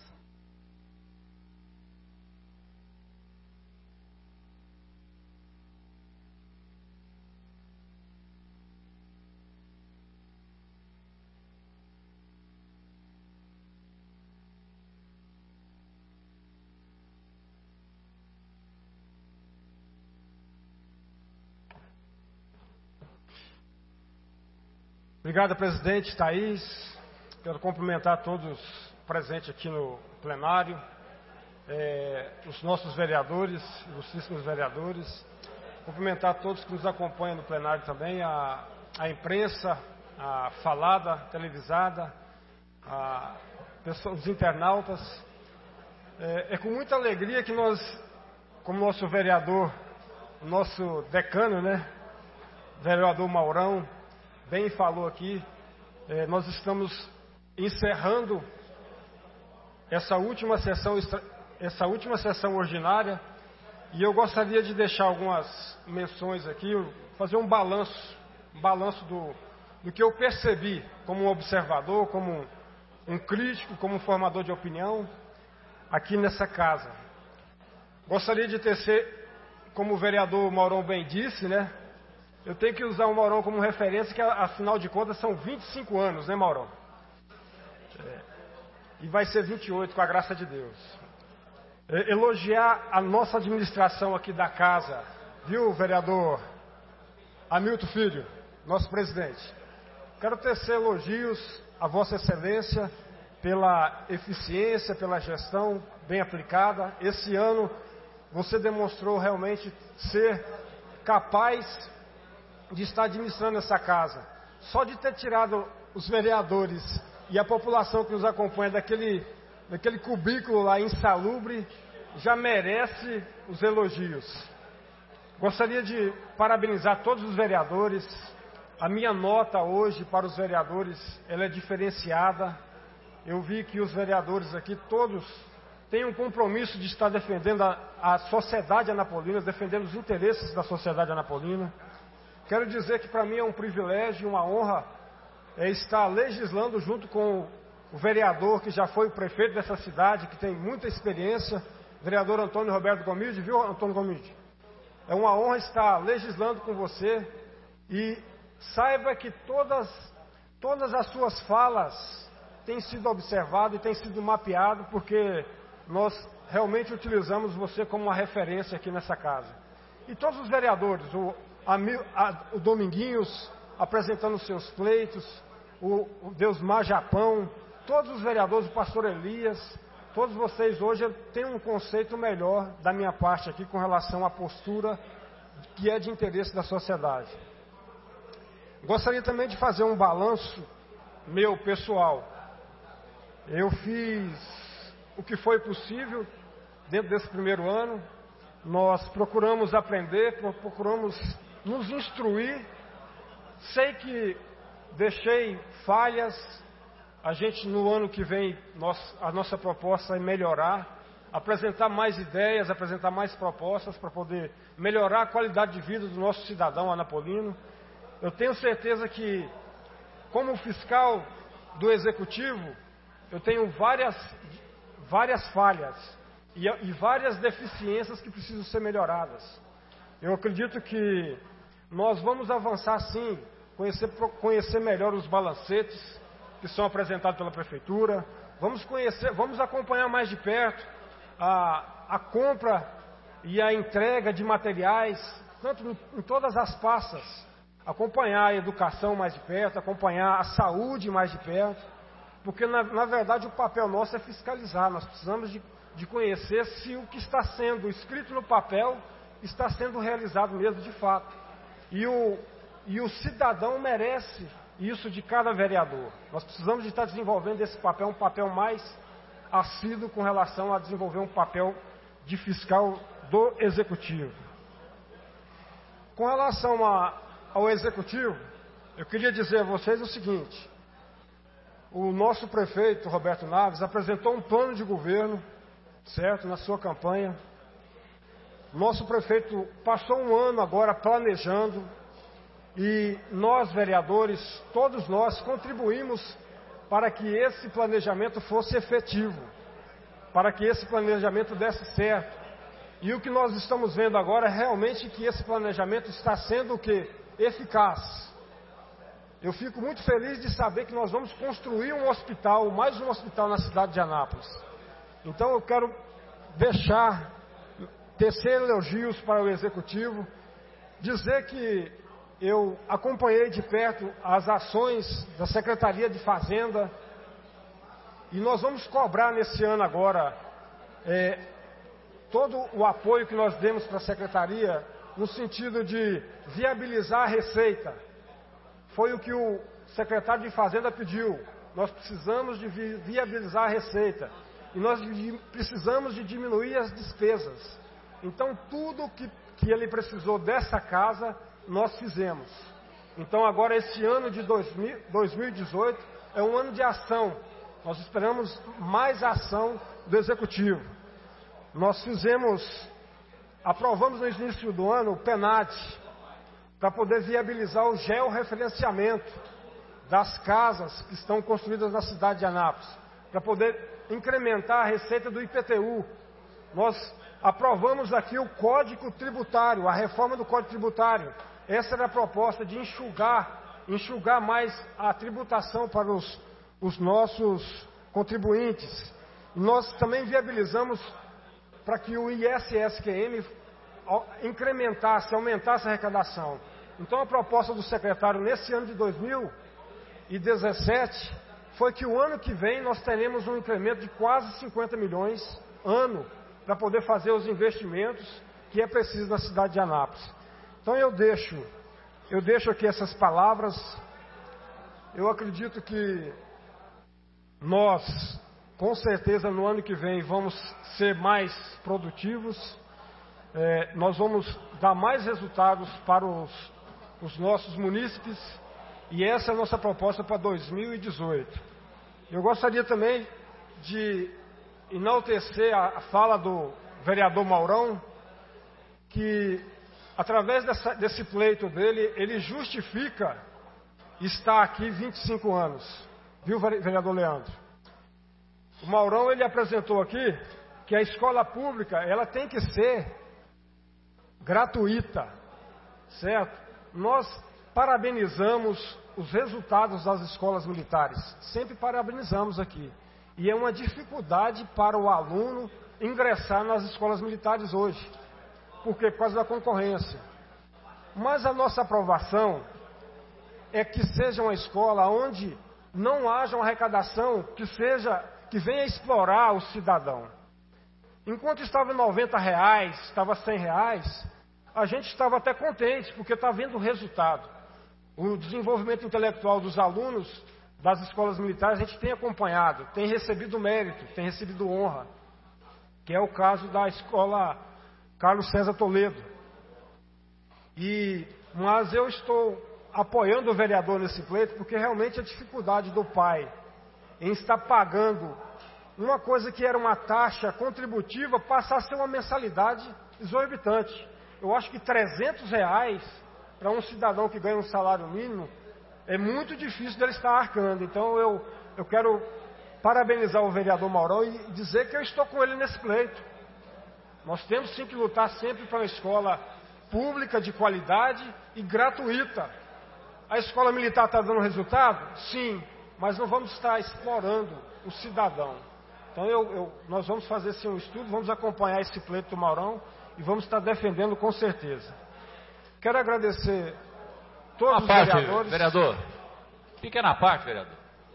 Obrigado, presidente Thaís. Quero cumprimentar todos presentes aqui no plenário, é, os nossos vereadores, ilustríssimos vereadores. Cumprimentar todos que nos acompanham no plenário também, a, a imprensa, a falada, televisada, a, os internautas. É, é com muita alegria que nós, como nosso vereador, o nosso decano, né, vereador Maurão, bem falou aqui, eh, nós estamos encerrando essa última sessão, essa última sessão ordinária, e eu gostaria de deixar algumas menções aqui, fazer um balanço, um balanço do, do que eu percebi como um observador, como um, um crítico, como um formador de opinião aqui nessa casa. Gostaria de tecer, como o vereador Maurão bem disse, né? Eu tenho que usar o Maurão como referência, que afinal de contas são vinte e cinco anos, né, Maurão? É, e vai ser vinte e oito, com a graça de Deus. É, elogiar a nossa administração aqui da casa, viu, vereador Hamilton Filho, nosso presidente? Quero tecer elogios a Vossa Excelência pela eficiência, pela gestão bem aplicada. Esse ano você demonstrou realmente ser capaz de estar administrando essa casa. Só de ter tirado os vereadores e a população que nos acompanha daquele, daquele cubículo lá insalubre, já merece os elogios. Gostaria de parabenizar todos os vereadores. A minha nota hoje para os vereadores, ela é diferenciada. Eu vi que os vereadores aqui, todos, têm um compromisso de estar defendendo a, a sociedade anapolina, defendendo os interesses da sociedade anapolina. Quero dizer que para mim é um privilégio, uma honra é estar legislando junto com o vereador que já foi o prefeito dessa cidade, que tem muita experiência, vereador Antônio Roberto Gomide, viu, Antônio Gomide? É uma honra estar legislando com você e saiba que todas, todas as suas falas têm sido observadas e têm sido mapeadas, porque nós realmente utilizamos você como uma referência aqui nessa casa. E todos os vereadores, o A, a, o Dominguinhos apresentando os seus pleitos, o, o Deusmar Japão, todos os vereadores, o pastor Elias, todos vocês hoje têm um conceito melhor da minha parte aqui com relação à postura que é de interesse da sociedade. Gostaria também de fazer um balanço meu pessoal. Eu fiz o que foi possível dentro desse primeiro ano. Nós procuramos aprender, procuramos nos instruir. Sei que deixei falhas. A gente no ano que vem, nós, a nossa proposta é melhorar, apresentar mais ideias, apresentar mais propostas para poder melhorar a qualidade de vida do nosso cidadão anapolino. Eu tenho certeza que, como fiscal do Executivo, eu tenho várias, várias falhas e, e várias deficiências que precisam ser melhoradas. Eu acredito que nós vamos avançar sim, conhecer, conhecer melhor os balancetes que são apresentados pela Prefeitura, vamos conhecer, vamos acompanhar mais de perto a, a compra e a entrega de materiais tanto em, em todas as passas, acompanhar a educação mais de perto, acompanhar a saúde mais de perto, porque na, na verdade o papel nosso é fiscalizar. Nós precisamos de, de conhecer se o que está sendo escrito no papel está sendo realizado mesmo de fato. E o, e o cidadão merece isso de cada vereador. Nós precisamos de estar desenvolvendo esse papel, um papel mais assíduo com relação a desenvolver um papel de fiscal do executivo. Com relação a, ao executivo, eu queria dizer a vocês o seguinte: o nosso prefeito Roberto Naves apresentou um plano de governo, certo, na sua campanha. Nosso prefeito passou um ano agora planejando, e nós, vereadores, todos nós contribuímos para que esse planejamento fosse efetivo, para que esse planejamento desse certo. E o que nós estamos vendo agora é realmente que esse planejamento está sendo o quê? Eficaz. Eu fico muito feliz de saber que nós vamos construir um hospital, mais um hospital na cidade de Anápolis. Então eu quero deixar, tecer elogios para o Executivo, dizer que eu acompanhei de perto as ações da Secretaria de Fazenda, e nós vamos cobrar nesse ano agora é, todo o apoio que nós demos para a Secretaria, no sentido de viabilizar a receita. Foi o que o secretário de Fazenda pediu. Nós precisamos de vi viabilizar a receita. E nós precisamos de diminuir as despesas. Então, tudo que, que ele precisou dessa casa, nós fizemos. Então, agora, esse ano de dois mil e dezoito é um ano de ação. Nós esperamos mais ação do Executivo. Nós fizemos, aprovamos no início do ano o PENAD, para poder viabilizar o georreferenciamento das casas que estão construídas na cidade de Anápolis, para poder incrementar a receita do I P T U. Nós aprovamos aqui o Código Tributário, a reforma do Código Tributário. Essa era a proposta de enxugar, enxugar mais a tributação para os, os nossos contribuintes. E nós também viabilizamos para que o I S S Q M incrementasse, aumentasse a arrecadação. Então a proposta do secretário nesse ano de dois mil e dezessete foi que o ano que vem nós teremos um incremento de quase cinquenta milhões ano para poder fazer os investimentos que é preciso na cidade de Anápolis. Então eu deixo, eu deixo aqui essas palavras. Eu acredito que nós, com certeza, no ano que vem vamos ser mais produtivos. É, nós vamos dar mais resultados para os, os nossos munícipes, e essa é a nossa proposta para dois mil e dezoito. Eu gostaria também de enaltecer a, a fala do vereador Maurão, que através dessa, desse pleito dele, ele justifica estar aqui vinte e cinco anos, viu, vereador Leandro? O Maurão, ele apresentou aqui que a escola pública, ela tem que ser gratuita, certo? Nós parabenizamos os resultados das escolas militares, sempre parabenizamos aqui. E é uma dificuldade para o aluno ingressar nas escolas militares hoje. Por quê? Por causa da concorrência. Mas a nossa aprovação é que seja uma escola onde não haja uma arrecadação que seja, que venha explorar o cidadão. Enquanto estava noventa reais, estava cem reais, a gente estava até contente, porque está vendo o resultado. O desenvolvimento intelectual dos alunos das escolas militares a gente tem acompanhado, tem recebido mérito, tem recebido honra, que é o caso da escola Carlos César Toledo. E, mas eu estou apoiando o vereador nesse pleito, porque realmente a dificuldade do pai em estar pagando uma coisa que era uma taxa contributiva passa a ser uma mensalidade exorbitante. Eu acho que trezentos reais para um cidadão que ganha um salário mínimo é muito difícil dele estar arcando. Então eu, eu quero parabenizar o vereador Maurão e dizer que eu estou com ele nesse pleito. Nós temos sim que lutar sempre para uma escola pública, de qualidade e gratuita. A escola militar está dando resultado? Sim, mas não vamos estar explorando o cidadão. Então eu, eu, nós vamos fazer sim um estudo, vamos acompanhar esse pleito do Maurão e vamos estar defendendo com certeza. Quero agradecer todos Uma os parte, vereadores. vereador. Pequena parte, vereador.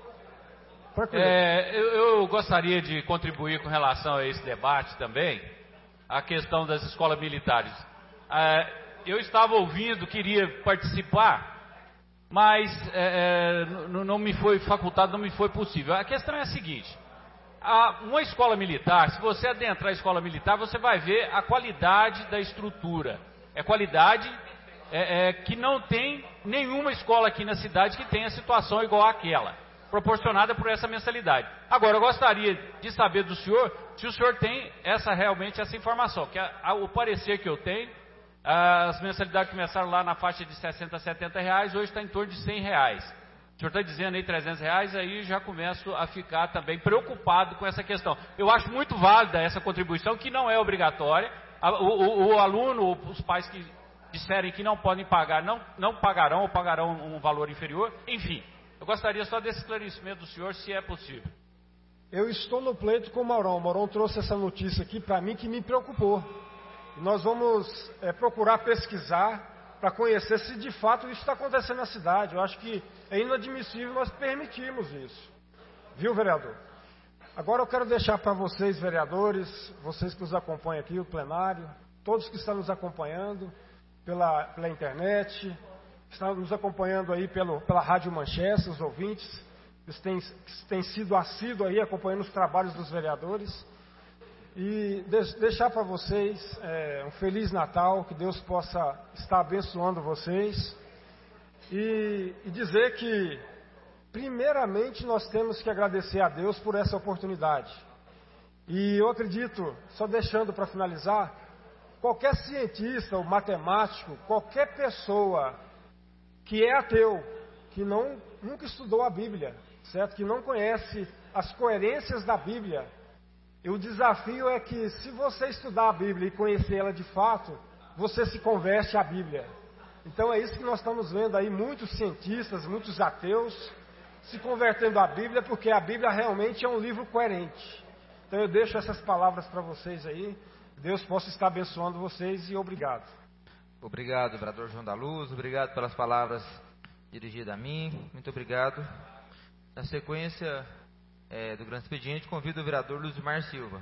É, eu, eu gostaria de contribuir com relação a esse debate também, a questão das escolas militares. É, eu estava ouvindo, queria participar, mas é, não me foi facultado, não me foi possível. A questão é a seguinte: a, uma escola militar, se você adentrar a escola militar, você vai ver a qualidade da estrutura. É qualidade é, é, que não tem nenhuma escola aqui na cidade que tenha situação igual àquela, proporcionada por essa mensalidade. Agora, eu gostaria de saber do senhor se o senhor tem essa, realmente essa informação, que a, a, o parecer que eu tenho, as mensalidades começaram lá na faixa de sessenta, setenta reais, hoje está em torno de cem reais. O senhor está dizendo aí trezentos reais, aí já começo a ficar também preocupado com essa questão. Eu acho muito válida essa contribuição, que não é obrigatória. O, o, o aluno, os pais que disserem que não podem pagar, não, não pagarão ou pagarão um valor inferior. Enfim, eu gostaria só desse esclarecimento do senhor, se é possível. Eu estou no pleito com o Maurão. O Maurão trouxe essa notícia aqui para mim que me preocupou. Nós vamos é, procurar pesquisar para conhecer se de fato isso está acontecendo na cidade. Eu acho que é inadmissível nós permitirmos isso. Viu, vereador? Agora eu quero deixar para vocês, vereadores, vocês que nos acompanham aqui, o plenário, todos que estão nos acompanhando pela, pela internet, estão nos acompanhando aí pelo, pela Rádio Manchester, os ouvintes, que têm, que têm sido assíduos aí acompanhando os trabalhos dos vereadores. E de, deixar para vocês é, um Feliz Natal, que Deus possa estar abençoando vocês. E, e dizer que, primeiramente, nós temos que agradecer a Deus por essa oportunidade. E eu acredito, só deixando para finalizar, qualquer cientista ou matemático, qualquer pessoa que é ateu, que não, nunca estudou a Bíblia, certo? Que não conhece as coerências da Bíblia, e o desafio é que, se você estudar a Bíblia e conhecer ela de fato, você se converte à Bíblia. Então é isso que nós estamos vendo aí, muitos cientistas, muitos ateus se convertendo à Bíblia, porque a Bíblia realmente é um livro coerente. Então eu deixo essas palavras para vocês aí. Deus possa estar abençoando vocês e obrigado. Obrigado, vereador João da Luz. Obrigado pelas palavras dirigidas a mim. Muito obrigado. Na sequência é, do grande expediente, convido o vereador Luzimar Silva.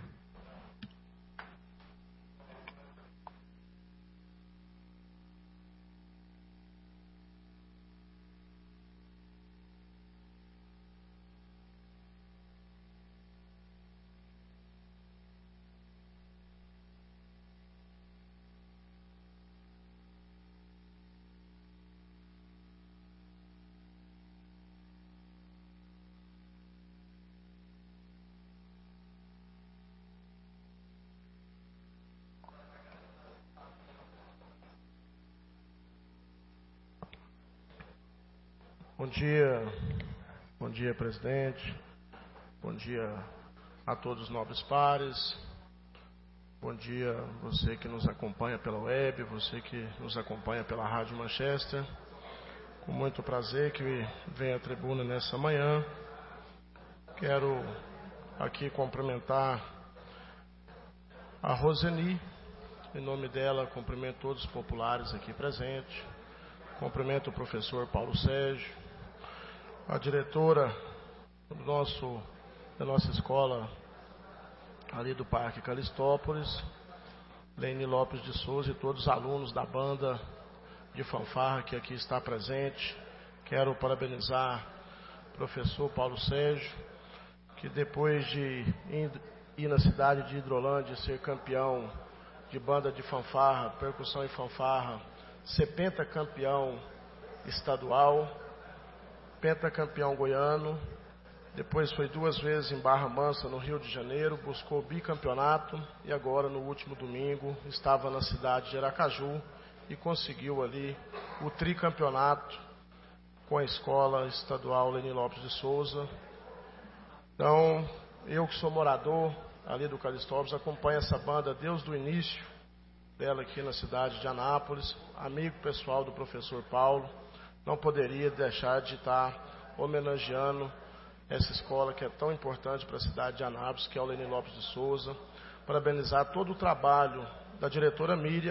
Bom dia, bom dia, presidente, bom dia a todos os nobres pares, bom dia você que nos acompanha pela web, você que nos acompanha pela Rádio Manchester. Com muito prazer que venho à tribuna nessa manhã. Quero aqui cumprimentar a Roseni, em nome dela cumprimento todos os populares aqui presentes, cumprimento o professor Paulo Sérgio, a diretora do nosso, da nossa escola ali do Parque Calistópolis, Lene Lopes de Souza, e todos os alunos da banda de fanfarra que aqui está presente. Quero parabenizar o professor Paulo Sérgio, que depois de ir na cidade de Hidrolândia ser campeão de banda de fanfarra, percussão e fanfarra, ser pentacampeão estadual, pentacampeão goiano, depois foi duas vezes em Barra Mansa, no Rio de Janeiro, buscou o bicampeonato e agora, no último domingo, estava na cidade de Aracaju e conseguiu ali o tricampeonato com a escola estadual Lene Lopes de Souza. Então, eu que sou morador ali do Calistópolis, acompanho essa banda desde o início dela aqui na cidade de Anápolis, amigo pessoal do professor Paulo. Não poderia deixar de estar homenageando essa escola que é tão importante para a cidade de Anápolis, que é o Lene Lopes de Souza. Parabenizar todo o trabalho da diretora Miriam,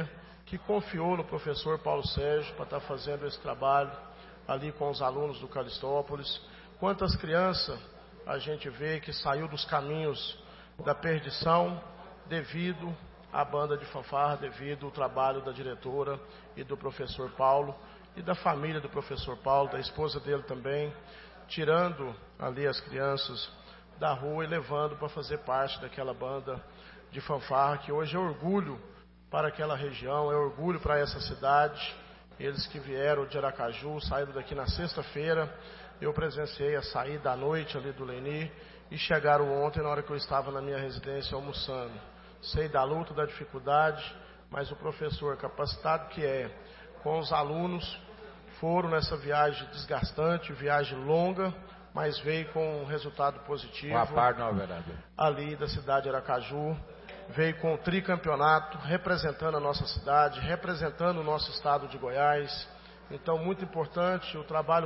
que confiou no professor Paulo Sérgio para estar fazendo esse trabalho ali com os alunos do Calistópolis. Quantas crianças a gente vê que saiu dos caminhos da perdição devido à banda de fanfarra, devido ao trabalho da diretora e do professor Paulo e da família do professor Paulo, da esposa dele também, tirando ali as crianças da rua e levando para fazer parte daquela banda de fanfarra que hoje é orgulho para aquela região, é orgulho para essa cidade. Eles que vieram de Aracaju, saíram daqui na sexta-feira, eu presenciei a saída à noite ali do Leni e chegaram ontem na hora que eu estava na minha residência almoçando. Sei da luta, da dificuldade, mas o professor capacitado que é com os alunos foram nessa viagem desgastante, viagem longa, mas veio com um resultado positivo. Uma parte não, vereador. Ali da cidade de Aracaju, veio com o tricampeonato, representando a nossa cidade, representando o nosso estado de Goiás. Então, muito importante o trabalho.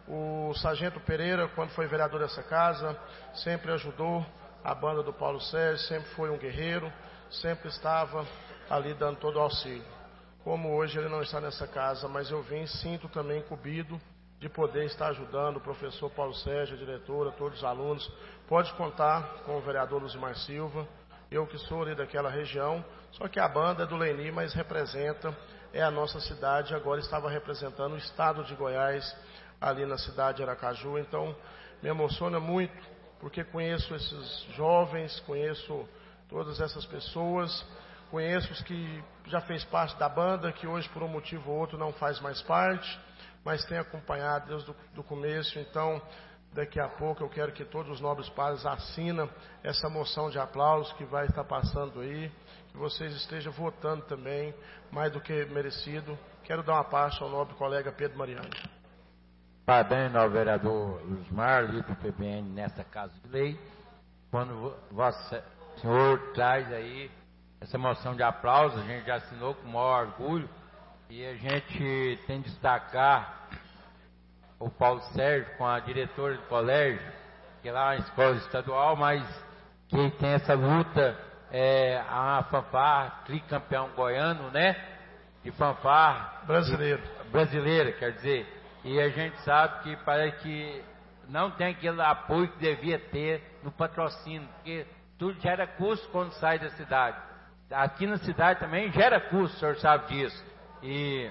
O Sargento Pereira, quando foi vereador dessa casa, sempre ajudou a banda do Paulo Sérgio, sempre foi um guerreiro, sempre estava ali dando todo o auxílio. Como hoje ele não está nessa casa, mas eu vim, sinto também incumbido de poder estar ajudando o professor Paulo Sérgio, a diretora, todos os alunos. Pode contar com o vereador Luzimar Silva, eu que sou ali daquela região, só que a banda é do Leni, mas representa, é a nossa cidade, agora estava representando o estado de Goiás, ali na cidade de Aracaju. Então me emociona muito, porque conheço esses jovens, conheço todas essas pessoas, conheço os que já fez parte da banda, que hoje por um motivo ou outro não faz mais parte, mas tem acompanhado desde do começo. Então daqui a pouco eu quero que todos os nobres padres assinam essa moção de aplauso que vai estar passando aí, que vocês estejam votando também, mais do que merecido. Quero dar uma parte ao nobre colega Pedro Mariano. Parabéns ao vereador Luzimar, líder do P B N nessa casa de lei, quando vossa senhor traz aí essa moção de aplauso, a gente já assinou com o maior orgulho, e a gente tem de destacar o Paulo Sérgio com a diretora do colégio, que é lá na escola estadual, mas quem tem essa luta é a fanfarra, tricampeão goiano, né? De fanfarra brasileiro. Brasileira, quer dizer. E a gente sabe que parece que não tem aquele apoio que devia ter no patrocínio, porque tudo gera custo quando sai da cidade. Aqui na cidade também gera custo, o senhor sabe disso. E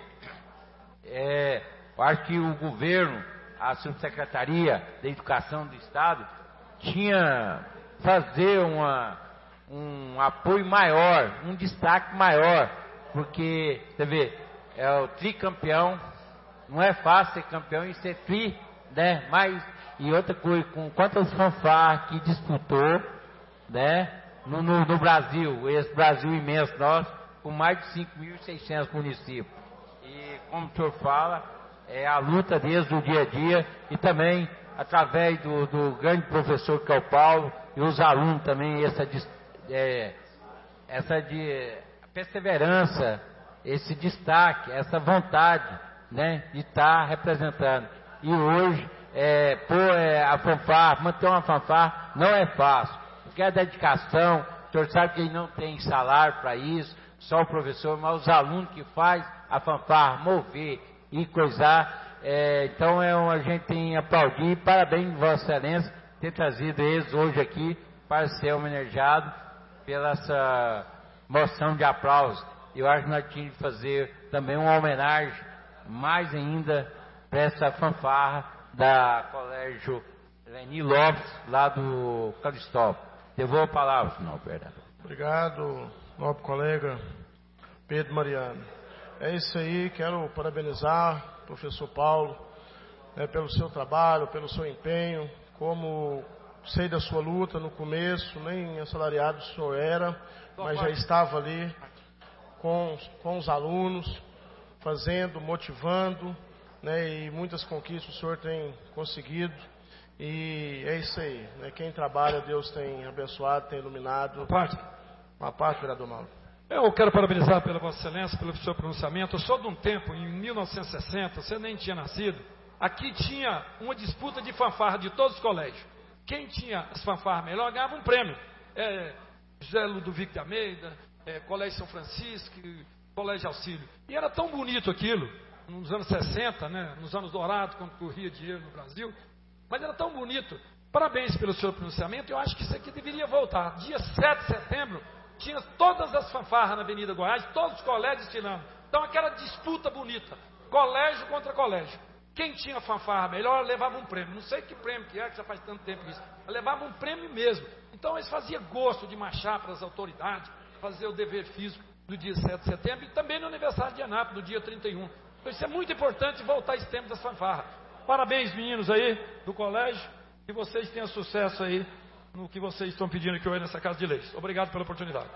é, eu acho que o governo, a subsecretaria da Educação do Estado, tinha fazer uma, um apoio maior, um destaque maior, porque, você vê, é o tricampeão. Não é fácil ser campeão e ser tri, né? Mas, e outra coisa, com quantas fanfarras que disputou, né? No, no, no Brasil, esse Brasil imenso nosso, com mais de cinco mil e seiscentos municípios. E, como o senhor fala, é a luta desde o dia a dia e também através do, do grande professor que é o Paulo e os alunos também, essa, é, essa de perseverança, esse destaque, essa vontade, né, de estar representando. E hoje, é, pôr é, a fanfarra, manter uma fanfarra não é fácil, porque a dedicação, o senhor sabe que ele não tem salário para isso, só o professor, mas os alunos que faz a fanfarra mover e coisar. É, então é um, a gente tem que aplaudir, parabéns Vossa Excelência ter trazido eles hoje aqui para ser homenageado pela essa moção de aplauso. Eu acho que nós tínhamos que fazer também uma homenagem mais ainda para essa fanfarra da Colégio Leni Lopes, lá do Calistópolis. Devolvo a palavra, senhor vereador. Obrigado, nobre colega Pedro Mariano. É isso aí, quero parabenizar o professor Paulo, né, pelo seu trabalho, pelo seu empenho. Como sei da sua luta no começo, nem assalariado o senhor era, mas já estava ali com, com os alunos, fazendo, motivando, né, e muitas conquistas o senhor tem conseguido, e é isso aí, né, quem trabalha, Deus tem abençoado, tem iluminado. Uma parte, uma parte, vereador Mauro. Eu quero parabenizar pela Vossa Excelência, pelo seu pronunciamento. Eu sou de um tempo, em mil novecentos e sessenta, você nem tinha nascido, aqui tinha uma disputa de fanfarra de todos os colégios. Quem tinha as fanfarras melhor ganhava um prêmio. É, José Ludovico de Almeida, é, Colégio São Francisco, Colégio Auxílio. E era tão bonito aquilo, nos anos sessenta, né, nos anos dourados, quando corria dinheiro no Brasil, mas era tão bonito. Parabéns pelo seu pronunciamento, eu acho que isso aqui deveria voltar. Dia sete de setembro, tinha todas as fanfarras na Avenida Goiás, todos os colégios tirando. Então aquela disputa bonita, colégio contra colégio. Quem tinha fanfarra melhor levava um prêmio. Não sei que prêmio que é, que já faz tanto tempo isso. Levava um prêmio mesmo. Então eles faziam gosto de marchar para as autoridades, fazer o dever físico no dia sete de setembro e também no aniversário de Anápolis, no dia trinta e um. Então isso é muito importante voltar esse tempo das fanfarras. Parabéns, meninos aí do colégio, que vocês tenham sucesso aí no que vocês estão pedindo aqui hoje nessa Casa de Leis. Obrigado pela oportunidade.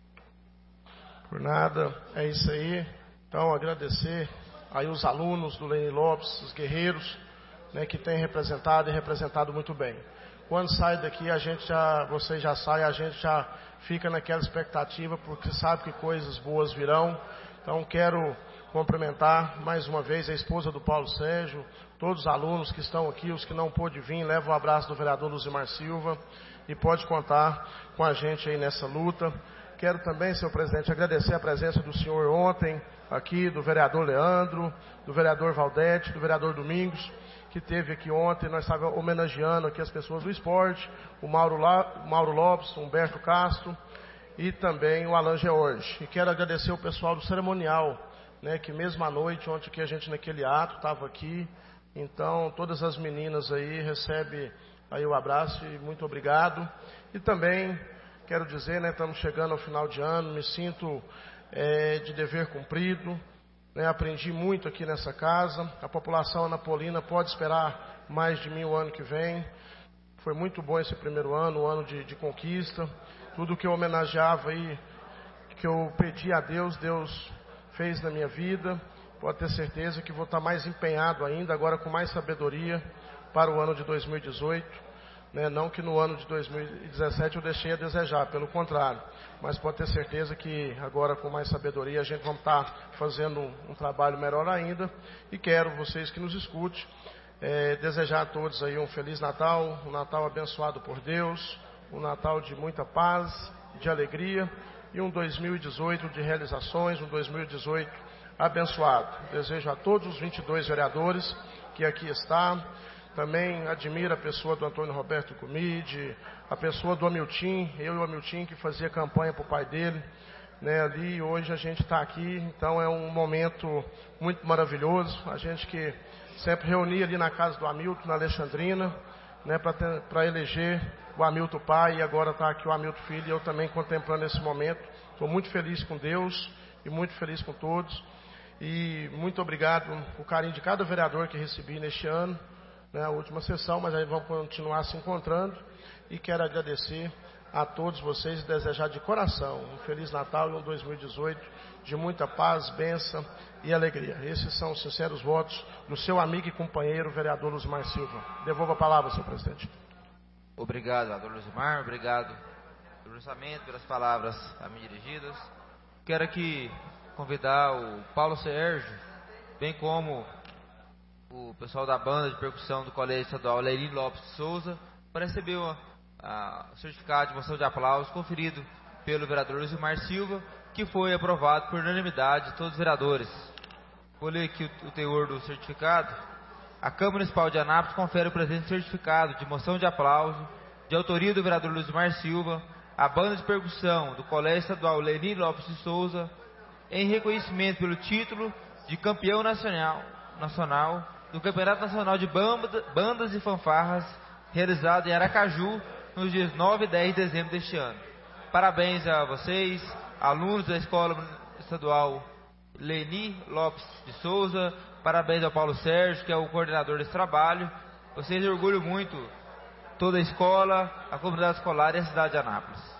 Por nada, é isso aí. Então, agradecer aí os alunos do Leni Lopes, os guerreiros, né, que têm representado e representado muito bem. Quando sai daqui, a gente já, vocês já saem, a gente já fica naquela expectativa, porque sabe que coisas boas virão. Então, quero cumprimentar mais uma vez a esposa do Paulo Sérgio, todos os alunos que estão aqui, os que não pôde vir, leva o abraço do vereador Luzimar Silva e pode contar com a gente aí nessa luta. Quero também, senhor presidente, agradecer a presença do senhor ontem aqui, do vereador Leandro, do vereador Valdete, do vereador Domingos, que teve aqui ontem. Nós estávamos homenageando aqui as pessoas do esporte, o Mauro, La, o Mauro Lopes, o Humberto Castro e também o Alan George. E quero agradecer o pessoal do cerimonial, né, que mesmo à noite, ontem que a gente naquele ato estava aqui. Então, todas as meninas aí recebem aí o abraço e muito obrigado. E também quero dizer, né, estamos chegando ao final de ano, me sinto é, de dever cumprido, né, aprendi muito aqui nessa casa. A população anapolina pode esperar mais de mim o ano que vem. Foi muito bom esse primeiro ano, um ano de, de conquista. Tudo que eu homenageava aí, que eu pedi a Deus, Deus fez na minha vida. Pode ter certeza que vou estar mais empenhado ainda, agora com mais sabedoria para o ano de dois mil e dezoito. Né? Não que no ano de dois mil e dezessete eu deixei a desejar, pelo contrário. Mas pode ter certeza que agora com mais sabedoria a gente vai estar fazendo um, um trabalho melhor ainda. E quero vocês que nos escutem, é, desejar a todos aí um Feliz Natal, um Natal abençoado por Deus, um Natal de muita paz, de alegria e um dois mil e dezoito de realizações, um dois mil e dezoito abençoado. Desejo a todos os vinte e dois vereadores que aqui estão. Também admiro a pessoa do Antônio Roberto Comide, a pessoa do Hamilton, eu e o Hamilton que fazia campanha para o pai dele, né, ali. Hoje a gente está aqui, então é um momento muito maravilhoso. A gente que sempre reunia ali na casa do Hamilton, na Alexandrina, né, para eleger o Hamilton pai, e agora está aqui o Hamilton filho, e eu também contemplando esse momento. Estou muito feliz com Deus e muito feliz com todos. E muito obrigado por carinho de cada vereador que recebi neste ano, né, a última sessão, mas aí vamos continuar se encontrando. E quero agradecer a todos vocês e desejar de coração um Feliz Natal e um dois mil e dezoito de muita paz, bênção e alegria. Esses são os sinceros votos do seu amigo e companheiro, vereador Luzimar Silva. Devolvo a palavra, senhor presidente. Obrigado, vereador Luzimar. Obrigado pelo orçamento, pelas palavras a mim dirigidas. Quero aqui convidar o Paulo Sérgio, bem como o pessoal da banda de percussão do Colégio Estadual Leni Lopes de Souza, para receber o, a, o certificado de moção de aplauso conferido pelo vereador Luzimar Silva, que foi aprovado por unanimidade de todos os vereadores. Vou ler aqui o, o teor do certificado. A Câmara Municipal de Anápolis confere o presente certificado de moção de aplauso, de autoria do vereador Luzimar Silva, à banda de percussão do Colégio Estadual Leni Lopes de Souza, em reconhecimento pelo título de campeão nacional, nacional do Campeonato Nacional de Banda, Bandas e Fanfarras, realizado em Aracaju, nos dias nove e dez de dezembro deste ano. Parabéns a vocês, alunos da Escola Estadual Leni Lopes de Souza. Parabéns ao Paulo Sérgio, que é o coordenador desse trabalho. Vocês orgulham muito toda a escola, a comunidade escolar e a cidade de Anápolis.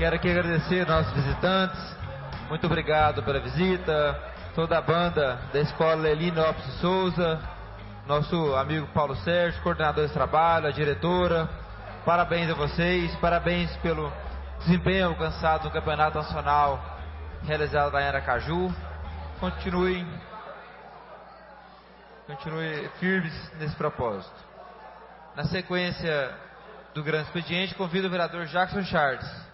Quero aqui agradecer aos nossos visitantes. Muito obrigado pela visita. Toda a banda da Escola Lelino Lopes de Souza, nosso amigo Paulo Sérgio, coordenador de trabalho, a diretora. Parabéns a vocês, parabéns pelo desempenho alcançado no Campeonato Nacional realizado lá em Aracaju. Continuem, continuem firmes nesse propósito. Na sequência do grande expediente, convido o vereador Jackson Charles.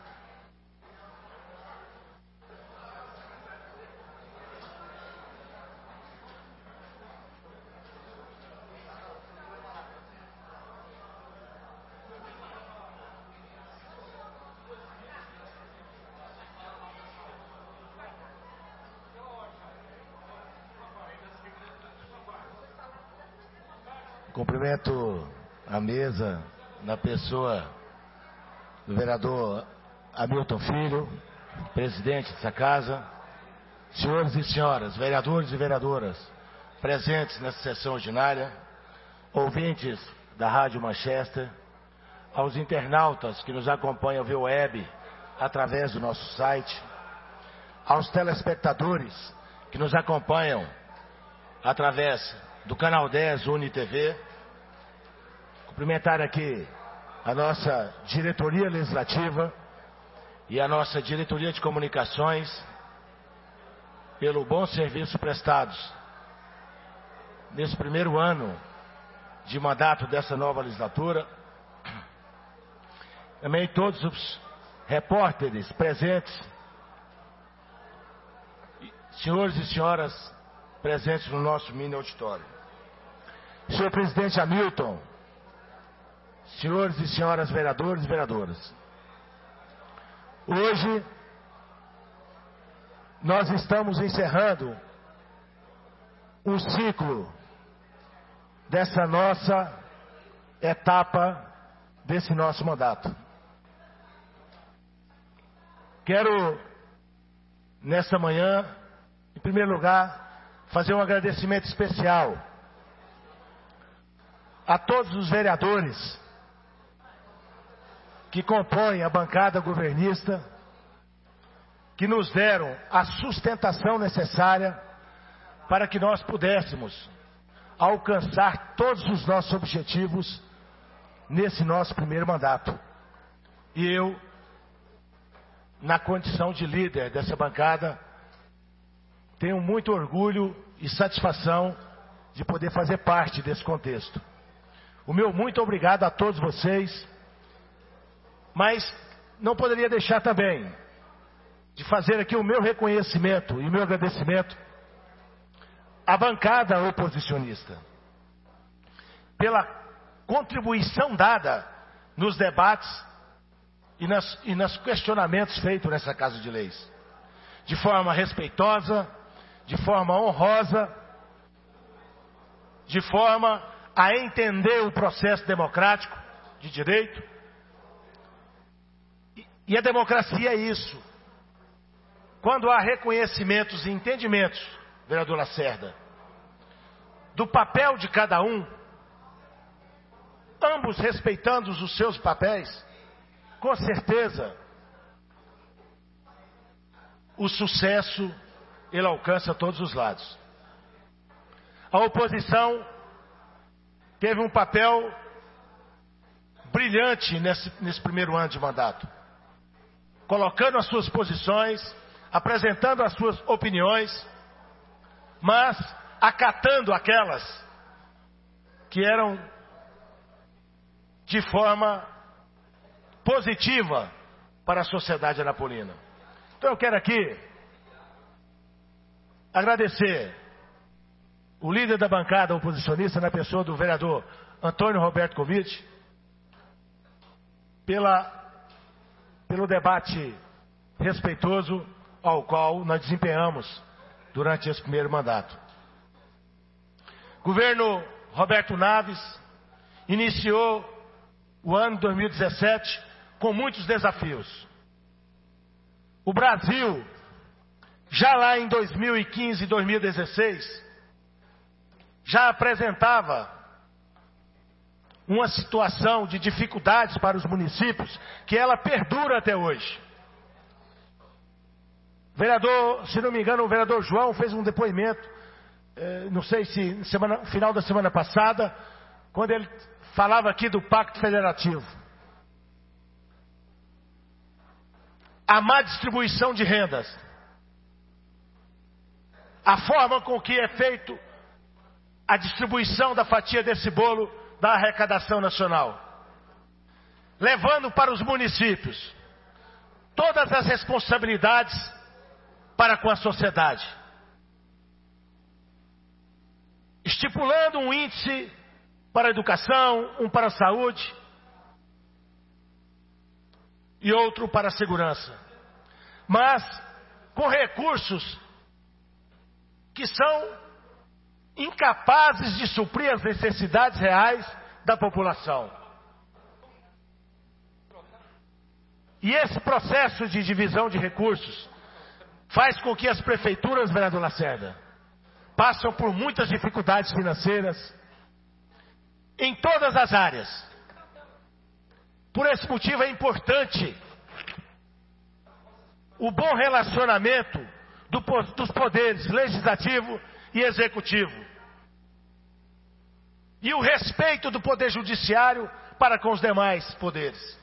Cumprimento a mesa na pessoa do vereador Hamilton Filho, presidente dessa casa, senhores e senhoras, vereadores e vereadoras presentes nessa sessão ordinária, ouvintes da Rádio Manchester, aos internautas que nos acompanham via web através do nosso site, aos telespectadores que nos acompanham através do canal dez UniTV. Cumprimentar aqui a nossa diretoria legislativa e a nossa diretoria de comunicações pelo bom serviço prestados nesse primeiro ano de mandato dessa nova legislatura. Também todos os repórteres presentes, senhores e senhoras presentes no nosso mini auditório. Senhor presidente Hamilton, senhores e senhoras vereadores e vereadoras, hoje nós estamos encerrando um ciclo dessa nossa etapa, desse nosso mandato. Quero, nessa manhã, em primeiro lugar, fazer um agradecimento especial a todos os vereadores que compõem a bancada governista, que nos deram a sustentação necessária para que nós pudéssemos alcançar todos os nossos objetivos nesse nosso primeiro mandato. E eu, na condição de líder dessa bancada, tenho muito orgulho e satisfação de poder fazer parte desse contexto. O meu muito obrigado a todos vocês, mas não poderia deixar também de fazer aqui o meu reconhecimento e o meu agradecimento à bancada oposicionista pela contribuição dada nos debates e, nas, e nos questionamentos feitos nessa Casa de Leis, de forma respeitosa, de forma honrosa, de forma a entender o processo democrático de direito. E, e a democracia é isso. Quando há reconhecimentos e entendimentos, vereador Lacerda, do papel de cada um, ambos respeitando os seus papéis, com certeza o sucesso ele alcança todos os lados. A oposição teve um papel brilhante nesse, nesse primeiro ano de mandato, colocando as suas posições, apresentando as suas opiniões, mas acatando aquelas que eram de forma positiva para a sociedade anapolina. Então eu quero aqui agradecer o líder da bancada oposicionista, na pessoa do vereador Antônio Roberto Covite, pela, pelo debate respeitoso ao qual nós desempenhamos durante esse primeiro mandato. Governo Roberto Naves iniciou o ano dois mil e dezessete com muitos desafios. O Brasil, já lá em dois mil e quinze e dois mil e dezesseis, já apresentava uma situação de dificuldades para os municípios que ela perdura até hoje. vereador, se não me engano, o vereador João fez um depoimento, eh, não sei se semana, final da semana passada, quando ele falava aqui do Pacto Federativo. A má distribuição de rendas. A forma com que é feito a distribuição da fatia desse bolo da arrecadação nacional. Levando para os municípios todas as responsabilidades para com a sociedade. Estipulando um índice para a educação, um para a saúde e outro para a segurança. Mas com recursos que são incapazes de suprir as necessidades reais da população. E esse processo de divisão de recursos faz com que as prefeituras, vereador Lacerda, passam por muitas dificuldades financeiras em todas as áreas. Por esse motivo é importante o bom relacionamento do, dos poderes legislativo e executivo. E o respeito do poder judiciário para com os demais poderes.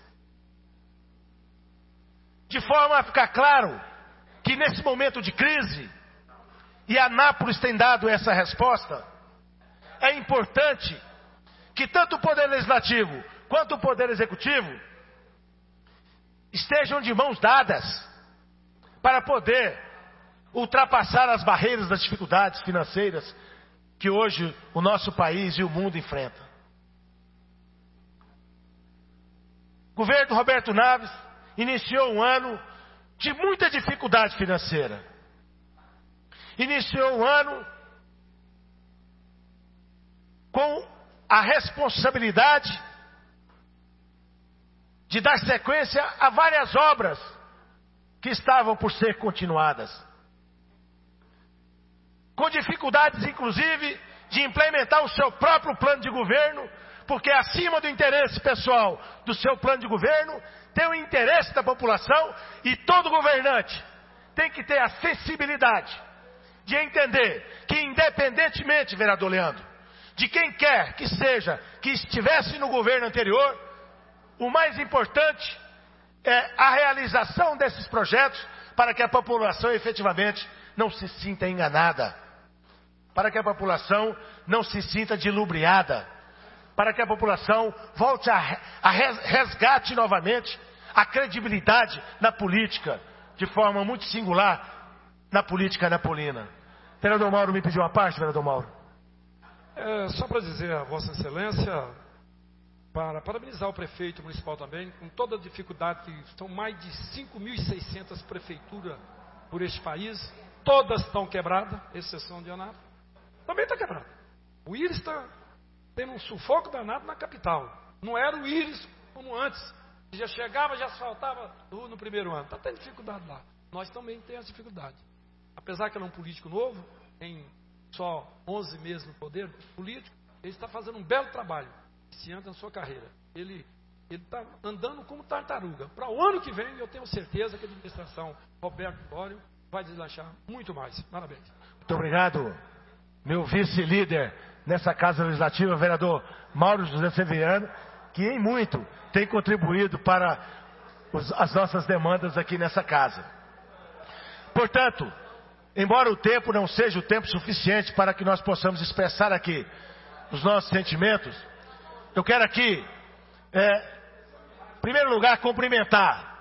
De forma a ficar claro que nesse momento de crise, e a Anápolis tem dado essa resposta, é importante que tanto o poder legislativo quanto o poder executivo estejam de mãos dadas para poder ultrapassar as barreiras das dificuldades financeiras que hoje o nosso país e o mundo enfrentam. O governo Roberto Naves iniciou um ano de muita dificuldade financeira. Iniciou um ano com a responsabilidade de dar sequência a várias obras que estavam por ser continuadas. Com dificuldades, inclusive, de implementar o seu próprio plano de governo, porque acima do interesse pessoal do seu plano de governo, tem o interesse da população, e todo governante tem que ter a sensibilidade de entender que, independentemente, vereador Leandro, de quem quer que seja que estivesse no governo anterior, o mais importante é a realização desses projetos para que a população efetivamente não se sinta enganada, para que a população não se sinta dilubriada, para que a população volte a, a resgate novamente a credibilidade na política, de forma muito singular, na política napolina. Vereador Mauro me pediu uma parte, vereador Mauro. É, só para dizer a Vossa Excelência, para parabenizar o prefeito municipal também, com toda a dificuldade, que são mais de cinco mil e seiscentas prefeituras por este país, todas estão quebradas, exceção de Anápolis, também está quebrada. O Íris está tendo um sufoco danado na capital. Não era o Íris como antes, já chegava, já asfaltava no, no primeiro ano. Está tendo dificuldade lá. Nós também temos dificuldade. Apesar que ele é um político novo, tem só onze meses no poder político, ele está fazendo um belo trabalho esse ano na sua carreira. Ele está andando como tartaruga. Para o ano que vem, eu tenho certeza que a administração Roberto Bório vai deslanchar muito mais. Parabéns. Muito obrigado, meu vice-líder nessa Casa Legislativa, vereador Mauro José Severiano, que em muito tem contribuído para os, as nossas demandas aqui nessa casa. Portanto, embora o tempo não seja o tempo suficiente para que nós possamos expressar aqui os nossos sentimentos, eu quero aqui, é, em primeiro lugar, cumprimentar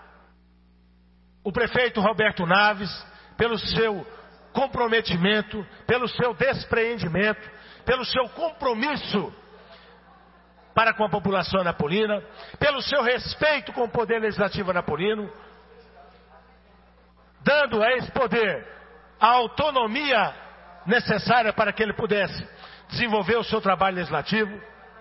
o prefeito Roberto Naves pelo seu comprometimento, pelo seu despreendimento, pelo seu compromisso para com a população anapolina, pelo seu respeito com o poder legislativo anapolino, dando a esse poder a autonomia necessária para que ele pudesse desenvolver o seu trabalho legislativo.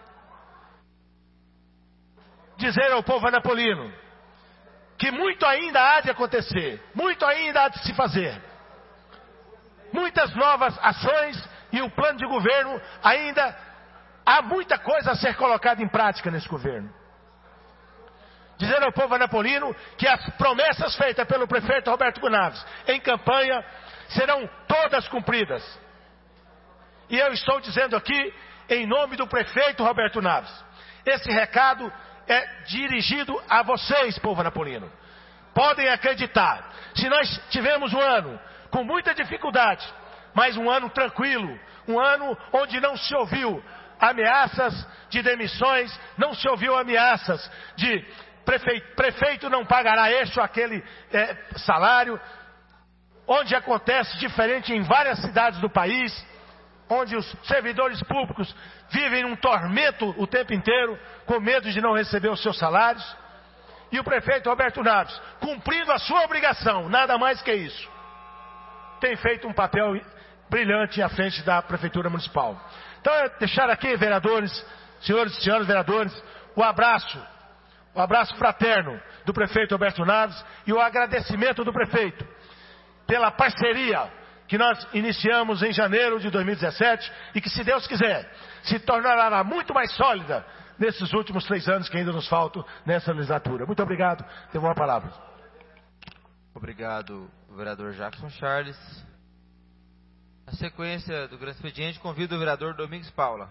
Dizer ao povo anapolino que muito ainda há de acontecer, muito ainda há de se fazer. Muitas novas ações e o plano de governo ainda há muita coisa a ser colocada em prática nesse governo. dizer ao povo anapolino que as promessas feitas pelo prefeito Roberto Gonaves em campanha serão todas cumpridas. E eu estou dizendo aqui em nome do prefeito Roberto Naves. Esse recado é dirigido a vocês, povo anapolino. Podem acreditar, se nós tivemos um ano com muita dificuldade, mas um ano tranquilo, um ano onde não se ouviu ameaças de demissões, não se ouviu ameaças de prefeito, prefeito não pagará este ou aquele é, salário, onde acontece diferente em várias cidades do país, onde os servidores públicos vivem um tormento o tempo inteiro, com medo de não receber os seus salários. E o prefeito Roberto Naves, cumprindo a sua obrigação, nada mais que isso, tem feito um papel brilhante à frente da Prefeitura Municipal. Então, é deixar aqui, vereadores, senhores e senhoras vereadores, o abraço, o abraço fraterno do prefeito Roberto Naves e o agradecimento do prefeito pela parceria que nós iniciamos em janeiro de dois mil e dezessete e que, se Deus quiser, se tornará muito mais sólida nesses últimos três anos que ainda nos faltam nessa legislatura. Muito obrigado. Devolvo a palavra. Obrigado, vereador Jackson Charles. Na sequência do grande expediente, convido o vereador Domingos Paula.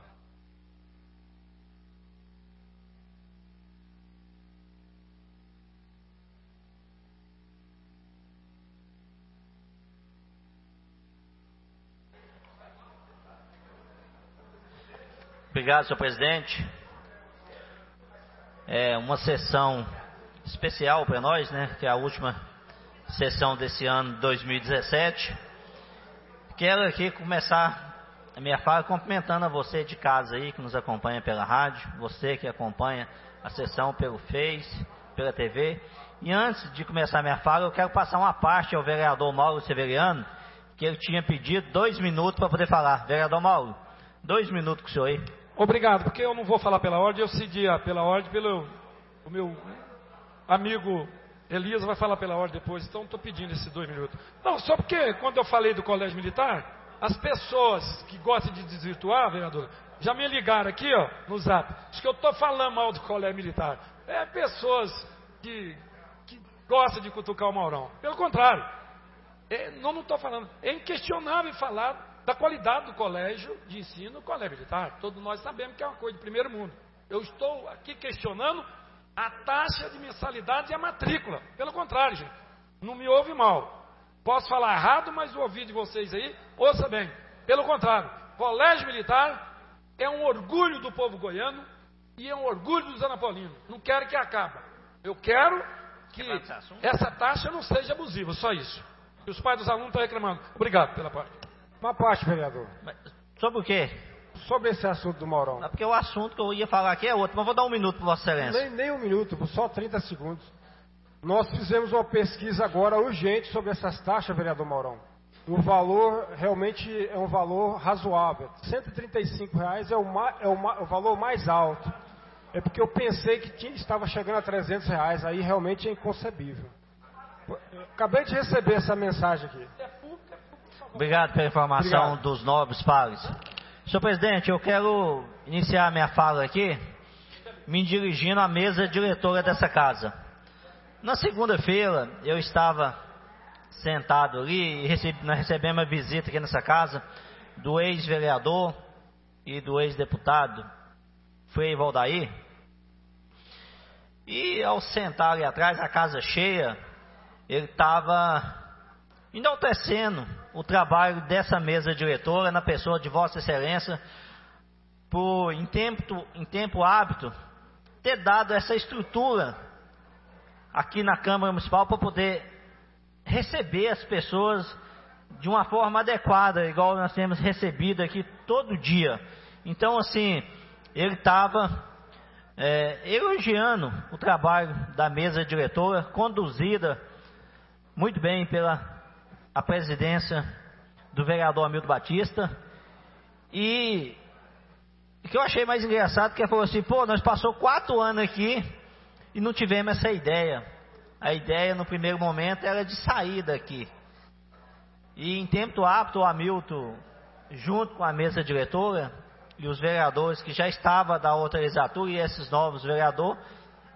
Obrigado, senhor presidente. É uma sessão especial para nós, né? Que é a última sessão desse ano dois mil e dezessete. Quero aqui começar a minha fala cumprimentando a você de casa aí que nos acompanha pela rádio, você que acompanha a sessão pelo Face, pela T V. E antes de começar a minha fala, eu quero passar uma parte ao vereador Mauro Severiano, que ele tinha pedido dois minutos para poder falar. Vereador Mauro, dois minutos com o senhor aí. Obrigado, porque eu não vou falar pela ordem, eu cedi pela ordem pelo o meu amigo Elias vai falar pela ordem depois, então estou pedindo esses dois minutos. Não, só porque quando eu falei do colégio militar, as pessoas que gostam de desvirtuar, vereador, já me ligaram aqui, ó, no zap, acho que eu estou falando mal do colégio militar. É pessoas que, que gostam de cutucar o Maurão. Pelo contrário, é, não estou falando, é inquestionável falar da qualidade do colégio de ensino, o colégio militar. Todos nós sabemos que é uma coisa de primeiro mundo. Eu estou aqui questionando a taxa de mensalidade e a matrícula. Pelo contrário, gente, não me ouve mal. Posso falar errado, mas o ouvido de vocês aí, ouça bem. Pelo contrário, colégio militar é um orgulho do povo goiano e é um orgulho dos anapolinos. Não quero que acabe. Eu quero que essa taxa não seja abusiva, só isso. E os pais dos alunos estão reclamando. Obrigado pela parte. Uma parte, vereador. Sobre o quê? Sobre esse assunto do Maurão. É porque o assunto que eu ia falar aqui é outro, mas vou dar um minuto para Vossa Excelência. Nem, nem um minuto, só trinta segundos. Nós fizemos uma pesquisa agora urgente sobre essas taxas, vereador Maurão. O valor realmente é um valor razoável. cento e trinta e cinco reais é o, ma, é o, ma, o valor mais alto. É porque eu pensei que tinha, estava chegando a trezentos reais, aí realmente é inconcebível. Acabei de receber essa mensagem aqui. Obrigado pela informação. Obrigado. Dos nobres pares. Senhor presidente, eu quero iniciar minha fala aqui me dirigindo à mesa diretora dessa casa. Na segunda-feira, eu estava sentado ali e recebi, nós recebemos uma visita aqui nessa casa do ex-vereador e do ex-deputado Frei Valdair. E ao sentar ali atrás, a casa cheia, ele estava enaltecendo o trabalho dessa mesa diretora na pessoa de Vossa Excelência, por em tempo, em tempo hábito, ter dado essa estrutura aqui na Câmara Municipal para poder receber as pessoas de uma forma adequada, igual nós temos recebido aqui todo dia. Então, assim, ele estava é, elogiando o trabalho da mesa diretora, conduzida muito bem pela a presidência do vereador Hamilton Batista. E o que eu achei mais engraçado é que ele falou assim, pô, nós passamos quatro anos aqui e não tivemos essa ideia. A ideia no primeiro momento era de sair daqui. E em tempo apto, o Hamilton, junto com a mesa diretora e os vereadores que já estavam da outra legislatura e esses novos vereadores,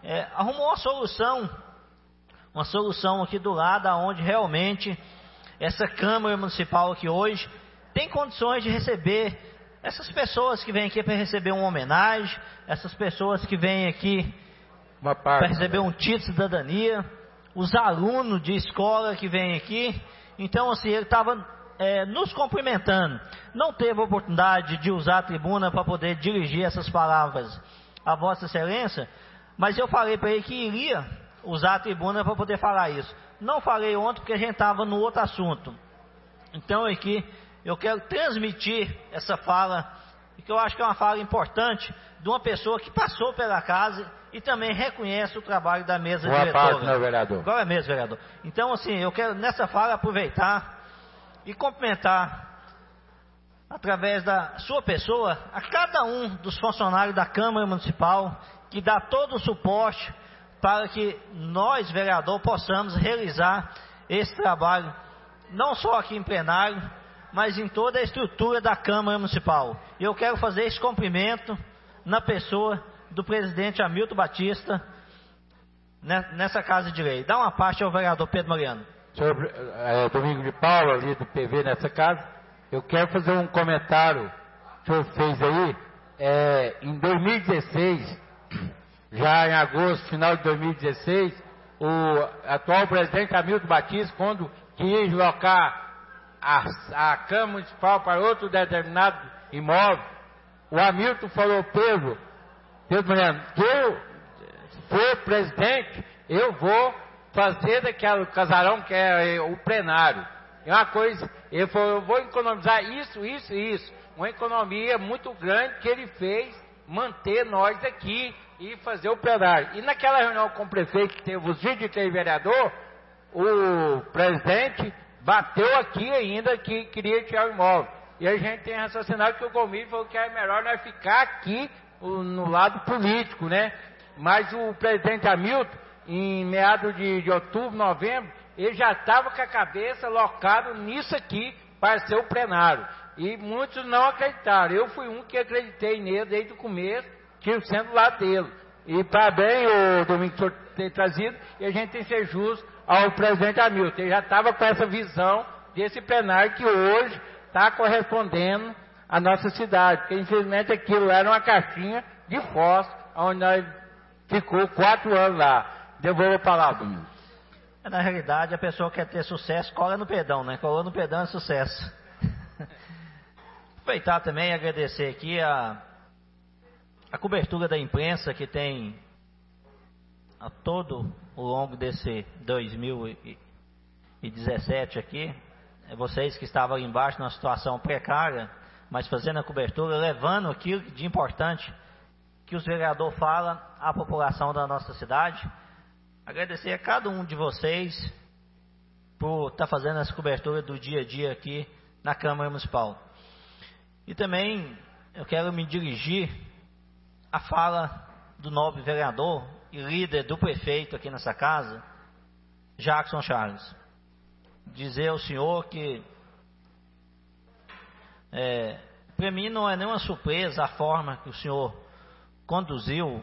é, arrumou uma solução, uma solução aqui do lado, onde realmente essa Câmara Municipal aqui hoje tem condições de receber essas pessoas que vêm aqui para receber uma homenagem, essas pessoas que vêm aqui para receber um título de cidadania, os alunos de escola que vêm aqui. Então, assim, ele estava é, nos cumprimentando. Não teve oportunidade de usar a tribuna para poder dirigir essas palavras a Vossa Excelência, mas eu falei para ele que iria usar a tribuna para poder falar isso. Não falei ontem porque a gente estava no outro assunto. Então, aqui, eu quero transmitir essa fala, que eu acho que é uma fala importante, de uma pessoa que passou pela casa e também reconhece o trabalho da mesa Boa diretora. parte, meu vereador. Agora é mesmo, vereador. Então, assim, eu quero nessa fala aproveitar e cumprimentar, através da sua pessoa, a cada um dos funcionários da Câmara Municipal, que dá todo o suporte para que nós, vereador, possamos realizar esse trabalho, não só aqui em plenário, mas em toda a estrutura da Câmara Municipal. E eu quero fazer esse cumprimento na pessoa do presidente Hamilton Batista, nessa Casa de Lei. Dá uma parte ao vereador Pedro Mariano. Senhor é, Domingo de Paula, ali do P V nessa casa, eu quero fazer um comentário que o senhor fez aí. É, em dois mil e dezesseis, já em agosto, final de dois mil e dezesseis, o atual presidente Hamilton Batista, quando quis locar a, a Câmara Municipal para outro determinado imóvel, o Hamilton falou: Pedro, Pedro Mariano, que eu for presidente, eu vou fazer daquele casarão que é o plenário. É uma coisa, ele falou: eu vou economizar isso, isso e isso. Uma economia muito grande que ele fez manter nós aqui e fazer o plenário. E naquela reunião com o prefeito, que teve os vinte e três vereadores, o presidente bateu aqui ainda que queria tirar o imóvel. E a gente tem raciocinado que o Gomide falou que é melhor nós ficar aqui no lado político, né? Mas o presidente Hamilton, em meados de, de outubro, novembro, ele já estava com a cabeça locado nisso aqui para ser o plenário. E muitos não acreditaram. Eu fui um que acreditei nele desde o começo, que sendo lá dele. E parabéns, o Domingo, que o senhor tem trazido, e a gente tem que ser justo ao presidente Hamilton. Ele já estava com essa visão desse plenário que hoje está correspondendo à nossa cidade. Porque, infelizmente, aquilo era uma caixinha de fósforo, onde nós ficou quatro anos lá. Devolvo a palavra, Domingo. Na realidade, a pessoa quer ter sucesso, cola no pedão, né? Colou no pedão é sucesso. Aproveitar também e agradecer aqui a, a cobertura da imprensa que tem a todo o longo desse dois mil e dezessete aqui. Vocês que estavam ali embaixo numa situação precária, mas fazendo a cobertura, levando aquilo de importante que os vereadores falam à população da nossa cidade. Agradecer a cada um de vocês por estar fazendo essa cobertura do dia a dia aqui na Câmara Municipal. E também eu quero me dirigir à fala do nobre vereador e líder do prefeito aqui nessa casa, Jackson Charles. Dizer ao senhor que é, para mim não é nenhuma surpresa a forma que o senhor conduziu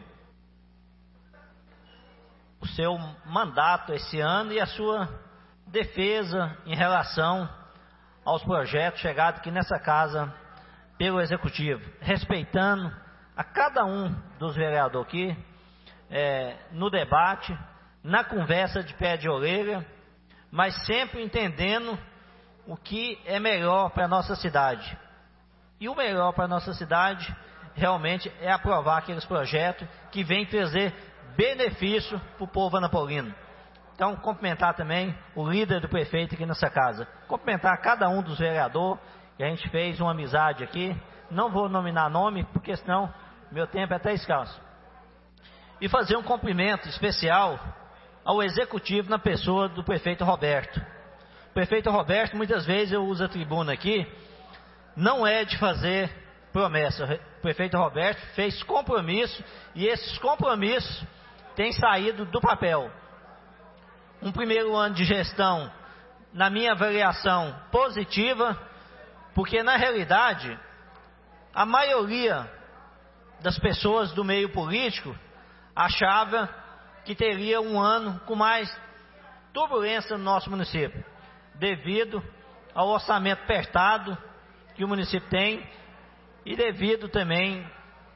o seu mandato esse ano e a sua defesa em relação aos projetos chegados aqui nessa casa pelo Executivo, respeitando a cada um dos vereadores aqui, é, no debate, na conversa de pé de orelha, mas sempre entendendo o que é melhor para a nossa cidade. E o melhor para a nossa cidade realmente é aprovar aqueles projetos que vêm trazer benefício para o povo anapolino. Então, cumprimentar também o líder do prefeito aqui nessa casa. Cumprimentar cada um dos vereadores, que a gente fez uma amizade aqui. Não vou nominar nome, porque senão meu tempo é até escasso. E fazer um cumprimento especial ao executivo na pessoa do prefeito Roberto. O prefeito Roberto, muitas vezes eu uso a tribuna aqui, não é de fazer promessa. O prefeito Roberto fez compromisso e esses compromissos têm saído do papel. Um primeiro ano de gestão, na minha avaliação, positiva, porque na realidade a maioria das pessoas do meio político achava que teria um ano com mais turbulência no nosso município, devido ao orçamento apertado que o município tem e devido também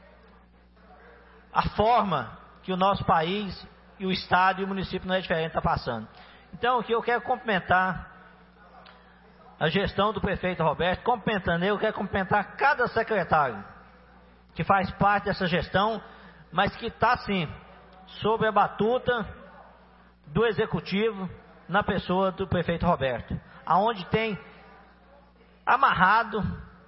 à forma que o nosso país e o estado e o município não é diferente está passando. Então aqui eu quero cumprimentar a gestão do prefeito Roberto, cumprimentando ele, eu quero cumprimentar cada secretário que faz parte dessa gestão, mas que está sim sob a batuta do executivo na pessoa do prefeito Roberto, aonde tem amarrado,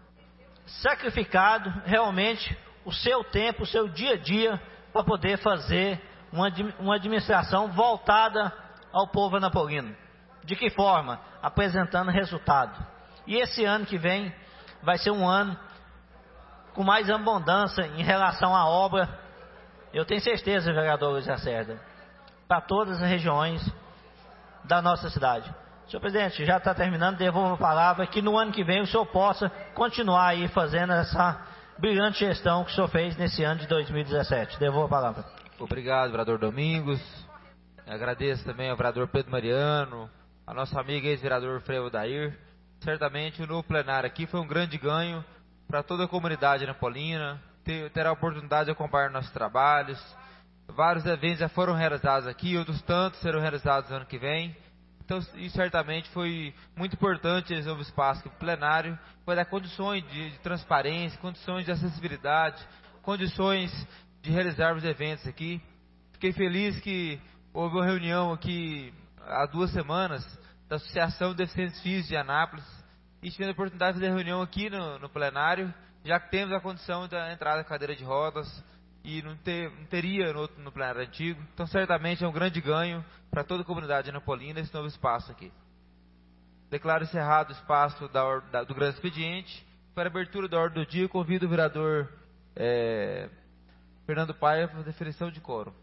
sacrificado realmente o seu tempo, o seu dia a dia para poder fazer uma, uma administração voltada ao povo anapolino. De que forma? Apresentando resultado. E esse ano que vem vai ser um ano com mais abundância em relação à obra. Eu tenho certeza, vereador Luiz Lacerda, para todas as regiões da nossa cidade. Senhor presidente, já está terminando, devolvo a palavra, que no ano que vem o senhor possa continuar aí fazendo essa brilhante gestão que o senhor fez nesse ano de dois mil e dezessete. Devolvo a palavra. Obrigado, vereador Domingos. Agradeço também ao vereador Pedro Mariano, a nossa amiga ex-vereador Freio Dair. Certamente no plenário aqui foi um grande ganho para toda a comunidade anapolina, ter, ter a oportunidade de acompanhar nossos trabalhos. Vários eventos já foram realizados aqui, outros tantos serão realizados no ano que vem. Então, isso certamente foi muito importante esse novo espaço plenário, vai dar condições de, de transparência, condições de acessibilidade, condições de realizarmos eventos aqui. Fiquei feliz que houve uma reunião aqui há duas semanas da Associação de Deficientes Físicos de Anápolis e tivemos a oportunidade de fazer reunião aqui no, no plenário, já que temos a condição da entrada da cadeira de rodas e não, ter, não teria no, no plenário antigo. Então, certamente é um grande ganho para toda a comunidade anapolina esse novo espaço aqui. Declaro encerrado o espaço da, da, do grande expediente. Para a abertura da ordem do dia, convido o vereador é, Fernando Paiva para a definição de quórum.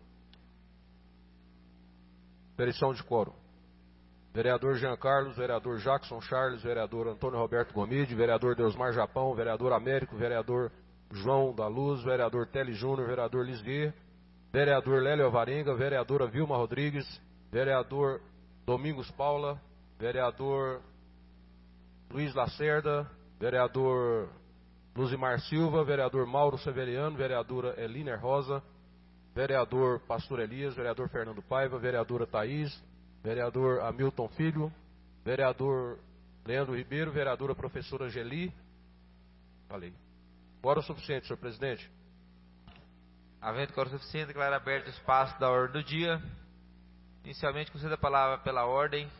Definição de quórum. Vereador Jean Carlos, vereador Jackson Charles, vereador Antônio Roberto Gomide, vereador Deusmar Japão, vereador Américo, vereador João da Luz, vereador Tele Júnior, vereador Lisguê, vereador Lélio Alvarenga, vereadora Vilma Rodrigues, vereador Domingos Paula, vereador Luiz Lacerda, vereador Luzimar Silva, vereador Mauro Severiano, vereadora Eliner Rosa, vereador Pastor Elias, vereador Fernando Paiva, vereadora Thaís, vereador Hamilton Filho, vereador Leandro Ribeiro, vereadora professora Angeli. Falei. Quórum suficiente, senhor presidente. Havendo quórum suficiente, declaro aberto o espaço da ordem do dia. Inicialmente, concedo a palavra pela ordem.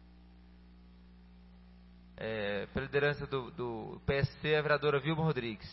É, pela liderança do, do P S C, a vereadora Vilma Rodrigues.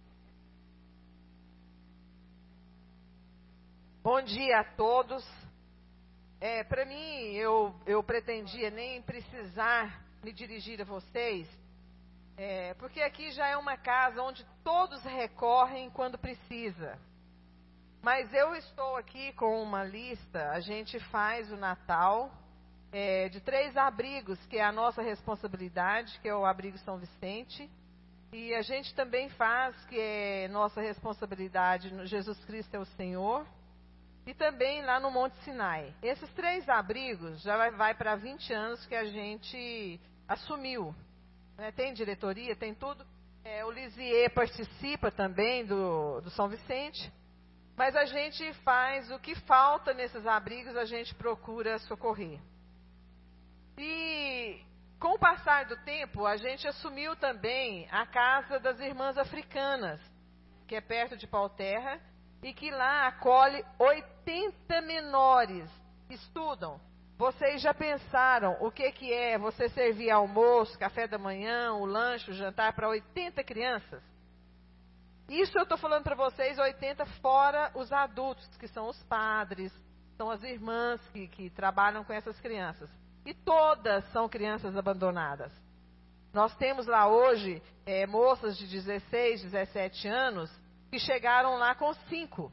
Bom dia a todos. É, para mim, eu, eu pretendia nem precisar me dirigir a vocês, é, porque aqui já é uma casa onde todos recorrem quando precisa. Mas eu estou aqui com uma lista, a gente faz o Natal é, de três abrigos, que é a nossa responsabilidade, que é o abrigo São Vicente, e a gente também faz, que é nossa responsabilidade, no Jesus Cristo é o Senhor, e também lá no Monte Sinai. Esses três abrigos já vai, vai para vinte anos que a gente assumiu. Né? Tem diretoria, tem tudo. É, o Lisier participa também do, do São Vicente. Mas a gente faz o que falta nesses abrigos, a gente procura socorrer. E com o passar do tempo, a gente assumiu também a Casa das Irmãs Africanas, que é perto de Pauterra, e que lá acolhe oitenta menores que estudam. Vocês já pensaram o que, que é você servir almoço, café da manhã, o lanche, o jantar para oitenta crianças? Isso eu estou falando para vocês, oitenta fora os adultos, que são os padres, são as irmãs que, que trabalham com essas crianças. E todas são crianças abandonadas. Nós temos lá hoje é, moças de dezesseis, dezessete anos, que chegaram lá com cinco.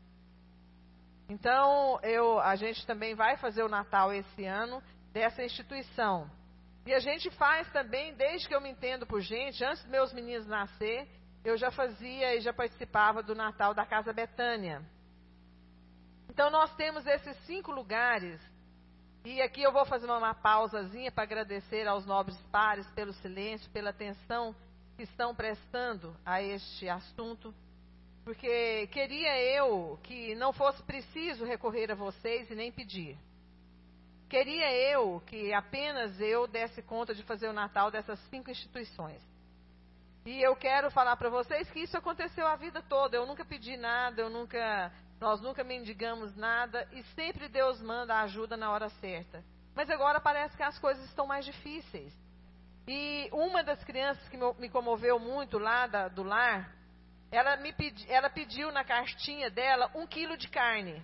Então, eu, a gente também vai fazer o Natal esse ano dessa instituição. E a gente faz também, desde que eu me entendo por gente, antes dos meus meninos nascer, eu já fazia e já participava do Natal da Casa Betânia. Então nós temos esses cinco lugares, e aqui eu vou fazer uma pausazinha para agradecer aos nobres pares pelo silêncio, pela atenção que estão prestando a este assunto, porque queria eu que não fosse preciso recorrer a vocês e nem pedir. Queria eu que apenas eu desse conta de fazer o Natal dessas cinco instituições. E eu quero falar para vocês que isso aconteceu a vida toda. Eu nunca pedi nada, eu nunca, nós nunca mendigamos nada, e sempre Deus manda a ajuda na hora certa. Mas agora parece que as coisas estão mais difíceis. E uma das crianças que me comoveu muito lá da, do lar, ela, me pedi, ela pediu na cartinha dela um quilo de carne.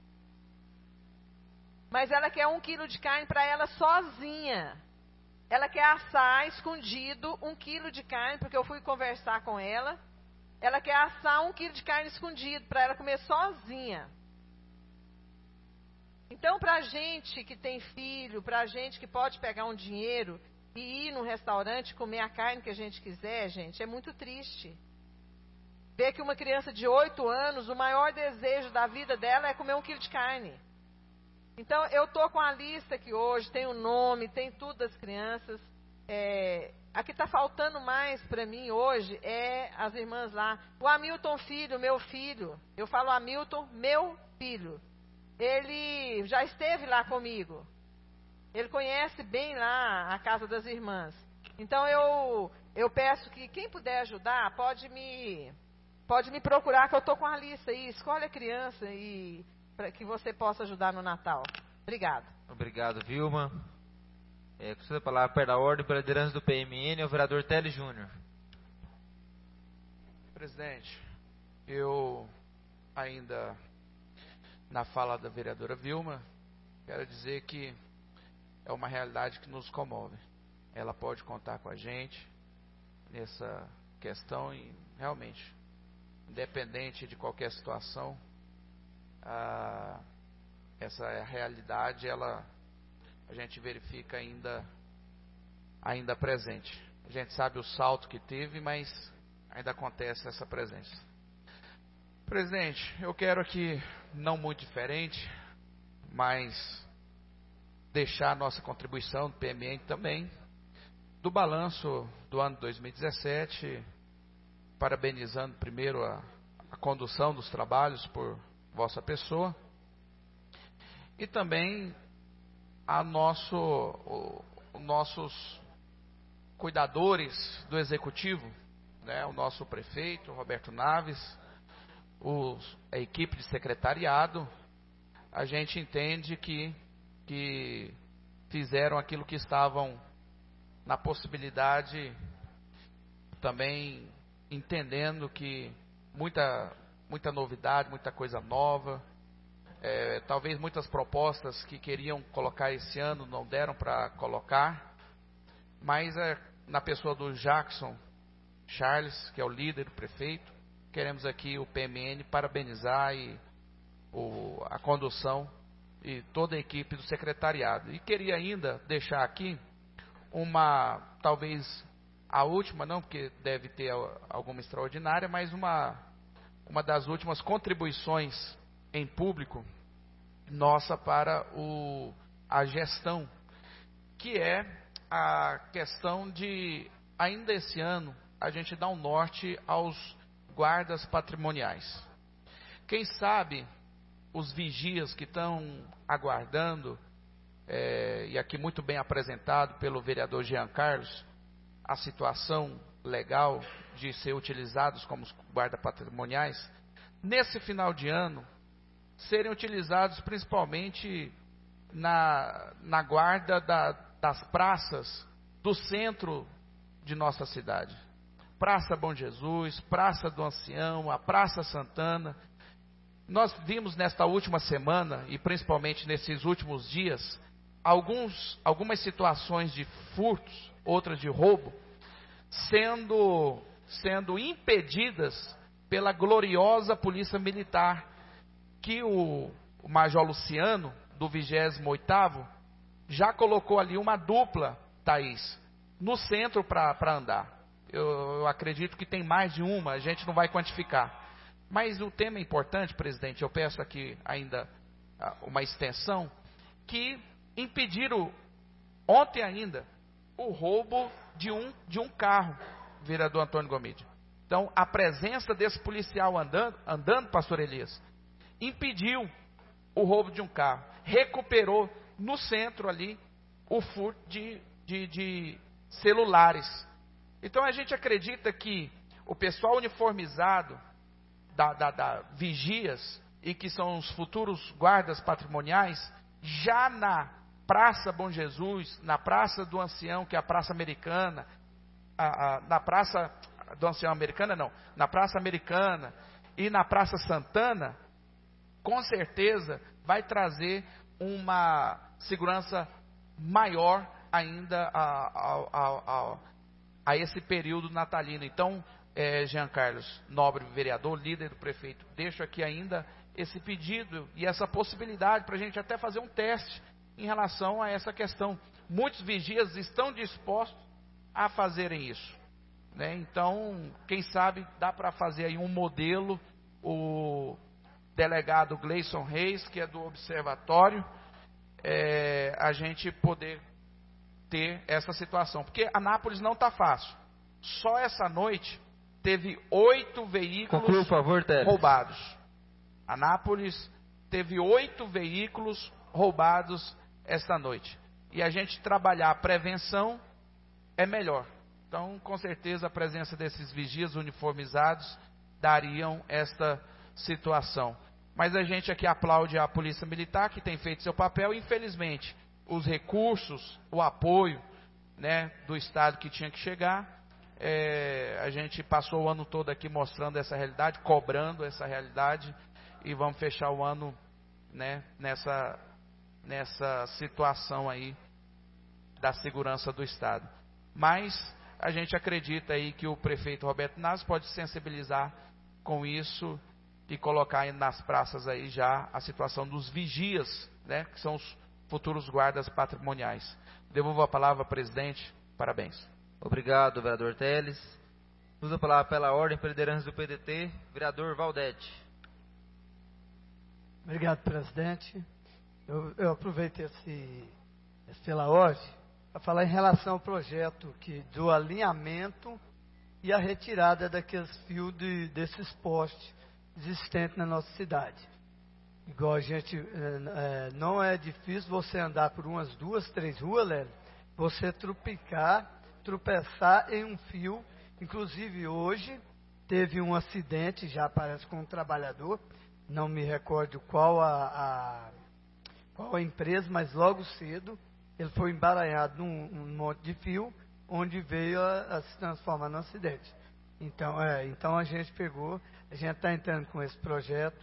Mas ela quer um quilo de carne para ela sozinha. Ela quer assar escondido um quilo de carne, porque eu fui conversar com ela. Ela quer assar um quilo de carne escondido para ela comer sozinha. Então, para a gente que tem filho, para a gente que pode pegar um dinheiro e ir num restaurante comer a carne que a gente quiser, gente, é muito triste. Ver que uma criança de oito anos, o maior desejo da vida dela é comer um quilo de carne. Então, eu estou com a lista aqui hoje, tem o nome, tem tudo das crianças. É, a que está faltando mais para mim hoje é as irmãs lá. O Hamilton Filho, meu filho, eu falo Hamilton, meu filho. Ele já esteve lá comigo. Ele conhece bem lá a casa das irmãs. Então, eu, eu peço que quem puder ajudar, pode me, pode me procurar, que eu estou com a lista aí. Escolhe a criança e... para que você possa ajudar no Natal. Obrigado. Obrigado, Vilma. É, com a palavra perto da ordem, pela liderança do P M N, é o vereador Télio Júnior. Presidente, eu ainda, na fala da vereadora Vilma, quero dizer que é uma realidade que nos comove. Ela pode contar com a gente nessa questão e, realmente, independente de qualquer situação, Ah, essa realidade, ela, a gente verifica ainda, ainda presente. A gente sabe o salto que teve, mas ainda acontece essa presença. Presidente, eu quero aqui, não muito diferente, mas deixar a nossa contribuição do P M N também, do balanço do ano dois mil e dezessete, parabenizando primeiro a, a condução dos trabalhos por vossa pessoa, e também a nosso, o, os nossos cuidadores do executivo, né, o nosso prefeito Roberto Naves, os, a equipe de secretariado. A gente entende que, que fizeram aquilo que estavam na possibilidade, também entendendo que muita muita novidade, muita coisa nova, é, talvez muitas propostas que queriam colocar esse ano não deram para colocar, mas é, na pessoa do Jackson Charles, que é o líder do prefeito, queremos aqui o P M N parabenizar e, o, a condução e toda a equipe do secretariado. E queria ainda deixar aqui uma, talvez a última, não porque deve ter alguma extraordinária, mas uma uma das últimas contribuições em público nossa para o, a gestão, que é a questão de, ainda esse ano, a gente dar um norte aos guardas patrimoniais. Quem sabe os vigias que estão aguardando, é, e aqui muito bem apresentado pelo vereador Jean Carlos, a situação legal de ser utilizados como guardas patrimoniais, nesse final de ano, serem utilizados principalmente na, na guarda da, das praças do centro de nossa cidade. Praça Bom Jesus, Praça do Ancião, a Praça Santana. Nós vimos nesta última semana, e principalmente nesses últimos dias, alguns, algumas situações de furtos, outras de roubo, sendo... sendo impedidas pela gloriosa Polícia Militar, que o, o Major Luciano, do vigésimo oitavo, já colocou ali uma dupla, Thaís, no centro para andar. Eu, eu acredito que tem mais de uma, a gente não vai quantificar. Mas o tema é importante, presidente, eu peço aqui ainda uma extensão, que impediram ontem ainda o roubo de um, de um carro, vereador Antônio Gomide. Então, a presença desse policial andando, andando, pastor Elias, impediu o roubo de um carro. Recuperou no centro ali o furto de, de, de celulares. Então, a gente acredita que o pessoal uniformizado da, da, da vigias e que são os futuros guardas patrimoniais, já na Praça Bom Jesus, na Praça do Ancião, que é a Praça Americana, a, a, na Praça do Ancião Americana, não, na Praça Americana e na Praça Santana, com certeza vai trazer uma segurança maior ainda a, a, a, a, a esse período natalino. Então, é, Jean Carlos, nobre vereador, líder do prefeito, deixo aqui ainda esse pedido e essa possibilidade para a gente até fazer um teste em relação a essa questão. Muitos vigias estão dispostos a fazerem isso, né? Então, quem sabe dá para fazer aí um modelo. O delegado Gleison Reis, que é do Observatório, é, a gente poder ter essa situação, porque Anápolis não está fácil. Só essa noite teve oito veículos Conclua, por favor, Teles. roubados. Anápolis teve oito veículos roubados esta noite. E a gente trabalhar a prevenção é melhor. Então, com certeza, a presença desses vigias uniformizados dariam esta situação. Mas a gente aqui aplaude a Polícia Militar, que tem feito seu papel. Infelizmente, os recursos, o apoio, né, do Estado que tinha que chegar, é, a gente passou o ano todo aqui mostrando essa realidade, cobrando essa realidade, e vamos fechar o ano, né, nessa, nessa situação aí da segurança do Estado. Mas a gente acredita aí que o prefeito Roberto Naves pode sensibilizar com isso e colocar aí nas praças aí já a situação dos vigias, né, que são os futuros guardas patrimoniais. Devolvo a palavra ao presidente. Parabéns. Obrigado, vereador Teles. Uso a palavra pela ordem, pela liderança do P D T, vereador Valdete. Obrigado, presidente. Eu, eu aproveito esse, esse pela ordem para falar em relação ao projeto que, do alinhamento e a retirada daqueles fios de, desses postes existentes na nossa cidade. Igual a gente, é, não é difícil você andar por umas duas, três ruas, Lélio, você tropicar, tropeçar em um fio. Inclusive hoje teve um acidente, já parece com um trabalhador, não me recordo qual a, a, qual a empresa, mas logo cedo ele foi embaranhado num, num monte de fio, onde veio a, a se transformar num acidente. Então, é, então a gente pegou, a gente está entrando com esse projeto,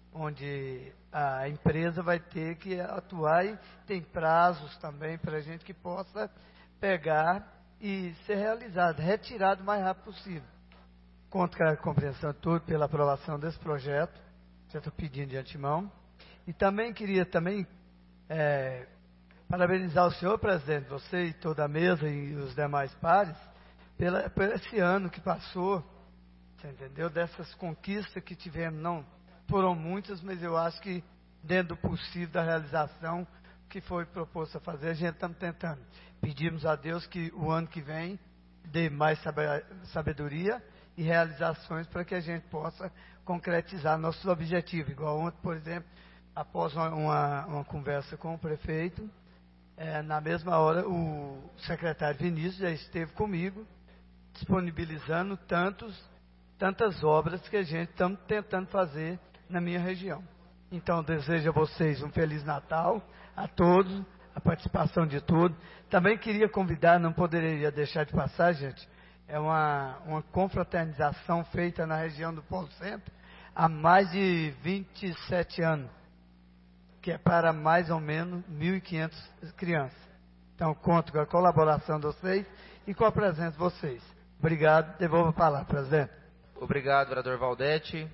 onde a empresa vai ter que atuar e tem prazos também para a gente que possa pegar e ser realizado, retirado o mais rápido possível. Conto com a compreensão toda pela aprovação desse projeto, já estou pedindo de antemão. E também queria também é, parabenizar o senhor, presidente, você e toda a mesa e os demais pares, pela, por esse ano que passou, você entendeu? Dessas conquistas que tivemos, não foram muitas, mas eu acho que dentro do possível da realização que foi proposto a fazer, a gente está tentando. Pedimos a Deus que o ano que vem dê mais sabedoria e realizações para que a gente possa concretizar nossos objetivos. Igual ontem, por exemplo, após uma, uma, uma conversa com o prefeito, é, na mesma hora o secretário Vinícius já esteve comigo, disponibilizando tantos, tantas obras que a gente está tentando fazer na minha região. Então, desejo a vocês um Feliz Natal, a todos, a participação de todos. Também queria convidar, não poderia deixar de passar, gente, é uma, uma confraternização feita na região do Polo Centro há mais de vinte e sete anos, que é para mais ou menos mil e quinhentas crianças. Então, conto com a colaboração de vocês e com a presença de vocês. Obrigado, devolvo a palavra, presidente. Obrigado, vereador Valdete.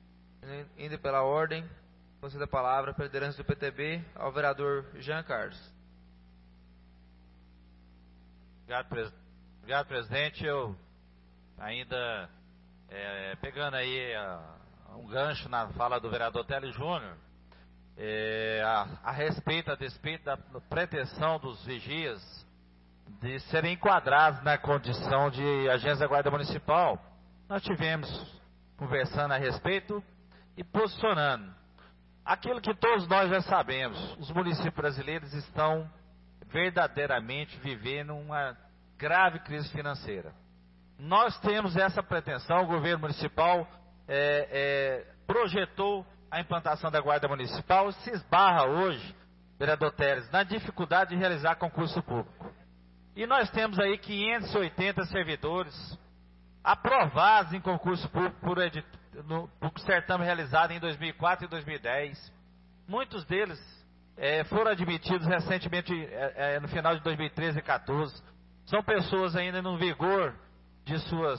Indo pela ordem, concedo a palavra para a liderança do P T B ao vereador Jean Carlos. Obrigado, pres... Obrigado, presidente. Eu ainda é, pegando aí a, um gancho na fala do vereador Télio Júnior, é, a, a respeito, a despeito da pretensão dos vigias de serem enquadrados na condição de agentes da Guarda Municipal. Nós tivemos conversando a respeito e posicionando. Aquilo que todos nós já sabemos, os municípios brasileiros estão verdadeiramente vivendo uma grave crise financeira. Nós temos essa pretensão, o governo municipal é, é, projetou a implantação da Guarda Municipal, se esbarra hoje, vereador Teles, na dificuldade de realizar concurso público. E nós temos aí quinhentos e oitenta servidores aprovados em concurso público por, no, por certame realizado em dois mil e quatro e dois mil e dez. Muitos deles é, foram admitidos recentemente, é, é, no final de dois mil e treze e dois mil e quatorze. São pessoas ainda no vigor de suas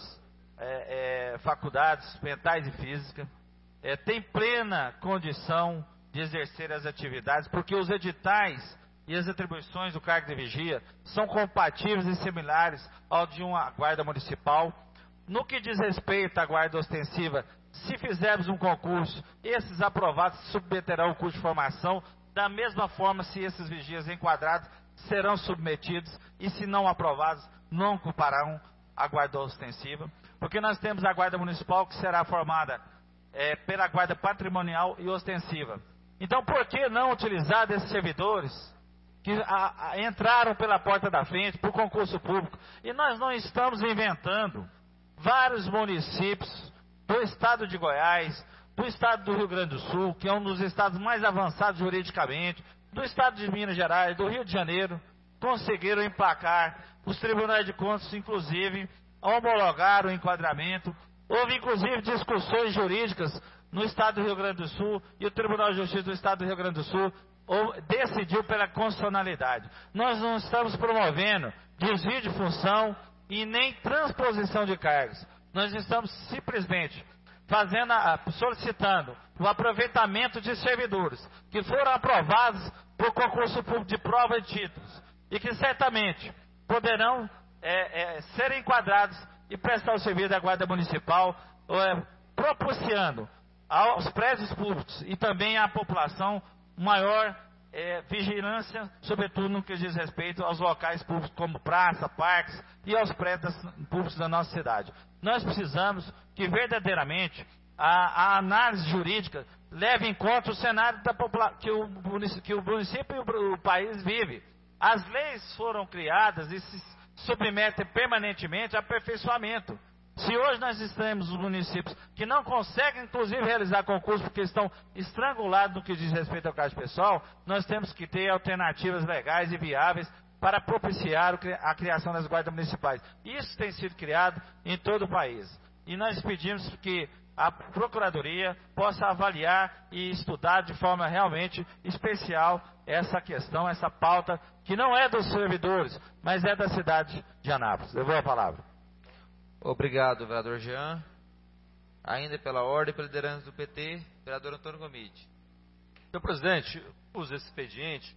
é, é, faculdades mentais e físicas. É, tem plena condição de exercer as atividades, porque os editais e as atribuições do cargo de vigia são compatíveis e similares ao de uma guarda municipal. No que diz respeito à guarda ostensiva, se fizermos um concurso, esses aprovados se submeterão ao curso de formação, da mesma forma se esses vigias enquadrados serão submetidos, e se não aprovados, não ocuparão a guarda ostensiva, porque nós temos a guarda municipal que será formada é, pela guarda patrimonial e ostensiva. Então, por que não utilizar desses servidores que a, a, entraram pela porta da frente para o concurso público? E nós não estamos inventando. Vários municípios do estado de Goiás, do estado do Rio Grande do Sul, que é um dos estados mais avançados juridicamente, do estado de Minas Gerais, do Rio de Janeiro, conseguiram emplacar. Os tribunais de contas, inclusive, homologaram o enquadramento. Houve, inclusive, discussões jurídicas no estado do Rio Grande do Sul, e o Tribunal de Justiça do estado do Rio Grande do Sul decidiu pela constitucionalidade. Nós não estamos promovendo desvio de função e nem transposição de cargos. Nós estamos simplesmente fazendo, a, solicitando o aproveitamento de servidores que foram aprovados por concurso público de prova de títulos e que certamente poderão é, é, ser enquadrados e prestar o serviço da Guarda Municipal, é, propiciando aos prédios públicos e também à população maior é, vigilância, sobretudo no que diz respeito aos locais públicos como praça, parques e aos prédios públicos da nossa cidade. Nós precisamos que verdadeiramente a, a análise jurídica leve em conta o cenário da população que o município, que o município e o, o país vive. As leis foram criadas e se submetem permanentemente a aperfeiçoamento. Se hoje nós temos os municípios que não conseguem, inclusive, realizar concurso porque estão estrangulados no que diz respeito ao caso pessoal, nós temos que ter alternativas legais e viáveis para propiciar a criação das guardas municipais. Isso tem sido criado em todo o país. E nós pedimos que a Procuradoria possa avaliar e estudar de forma realmente especial essa questão, essa pauta, que não é dos servidores, mas é da cidade de Anápolis. Eu vou a palavra. Obrigado, vereador Jean. Ainda pela ordem e pela liderança do P T, vereador Antônio Gomide. Senhor presidente, uso esse expediente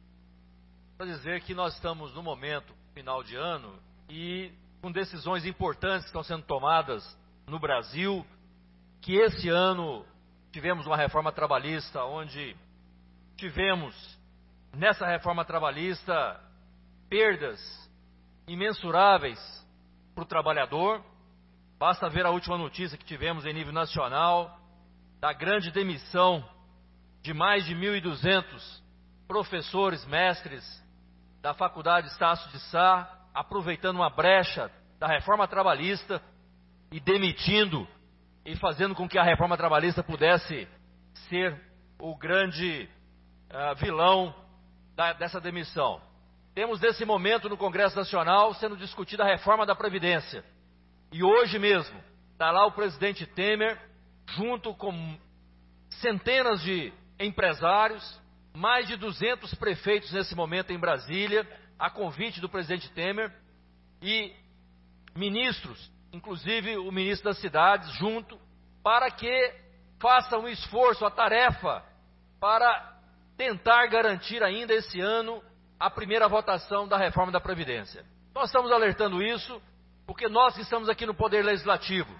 para dizer que nós estamos no momento, final de ano, e com decisões importantes que estão sendo tomadas no Brasil, que esse ano tivemos uma reforma trabalhista, onde tivemos, nessa reforma trabalhista, perdas imensuráveis para o trabalhador. Basta ver a última notícia que tivemos em nível nacional, da grande demissão de mais de mil e duzentos professores, mestres da Faculdade Estácio de Sá, aproveitando uma brecha da reforma trabalhista e demitindo e fazendo com que a reforma trabalhista pudesse ser o grande uh, vilão da, dessa demissão. Temos nesse momento no Congresso Nacional sendo discutida a reforma da Previdência. E hoje mesmo está lá o presidente Temer, junto com centenas de empresários, mais de duzentos prefeitos nesse momento em Brasília, a convite do presidente Temer, e ministros, inclusive o ministro das cidades, junto, para que façam um esforço, a tarefa, para tentar garantir ainda esse ano a primeira votação da reforma da Previdência. Nós estamos alertando isso porque nós que estamos aqui no Poder Legislativo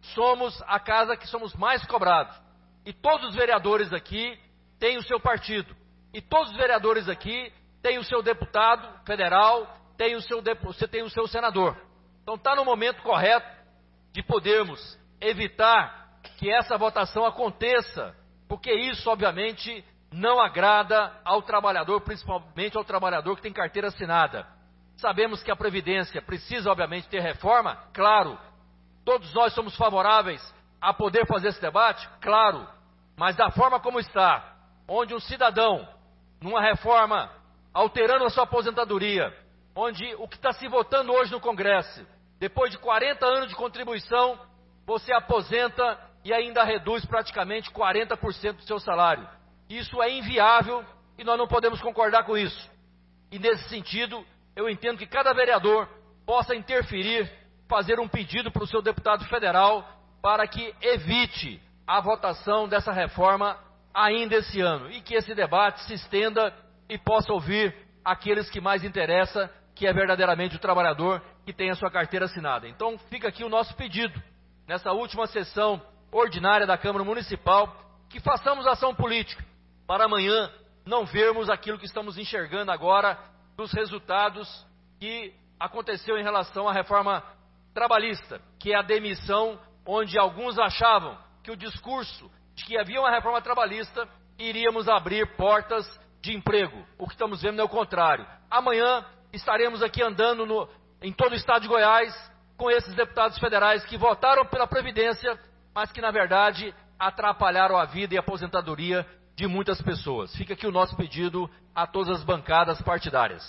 somos a casa que somos mais cobrados. E todos os vereadores aqui têm o seu partido. E todos os vereadores aqui têm o seu deputado federal, têm o seu, você tem o seu senador. Então está no momento correto de podermos evitar que essa votação aconteça, porque isso, obviamente, não agrada ao trabalhador, principalmente ao trabalhador que tem carteira assinada. Sabemos que a Previdência precisa, obviamente, ter reforma, claro. Todos nós somos favoráveis a poder fazer esse debate, claro. Mas da forma como está, onde um cidadão, numa reforma, alterando a sua aposentadoria, onde o que está se votando hoje no Congresso, depois de quarenta anos de contribuição, você aposenta e ainda reduz praticamente quarenta por cento do seu salário. Isso é inviável e nós não podemos concordar com isso. E nesse sentido, eu entendo que cada vereador possa interferir, fazer um pedido para o seu deputado federal para que evite a votação dessa reforma ainda esse ano e que esse debate se estenda e possa ouvir aqueles que mais interessa, que é verdadeiramente o trabalhador que tem a sua carteira assinada. Então fica aqui o nosso pedido, nessa última sessão ordinária da Câmara Municipal, que façamos ação política, para amanhã não vermos aquilo que estamos enxergando agora dos resultados que aconteceu em relação à reforma trabalhista, que é a demissão, onde alguns achavam que o discurso de que havia uma reforma trabalhista iríamos abrir portas de emprego. O que estamos vendo é o contrário. Amanhã estaremos aqui andando no, em todo o estado de Goiás com esses deputados federais que votaram pela Previdência, mas que na verdade atrapalharam a vida e a aposentadoria de muitas pessoas. Fica aqui o nosso pedido a todas as bancadas partidárias.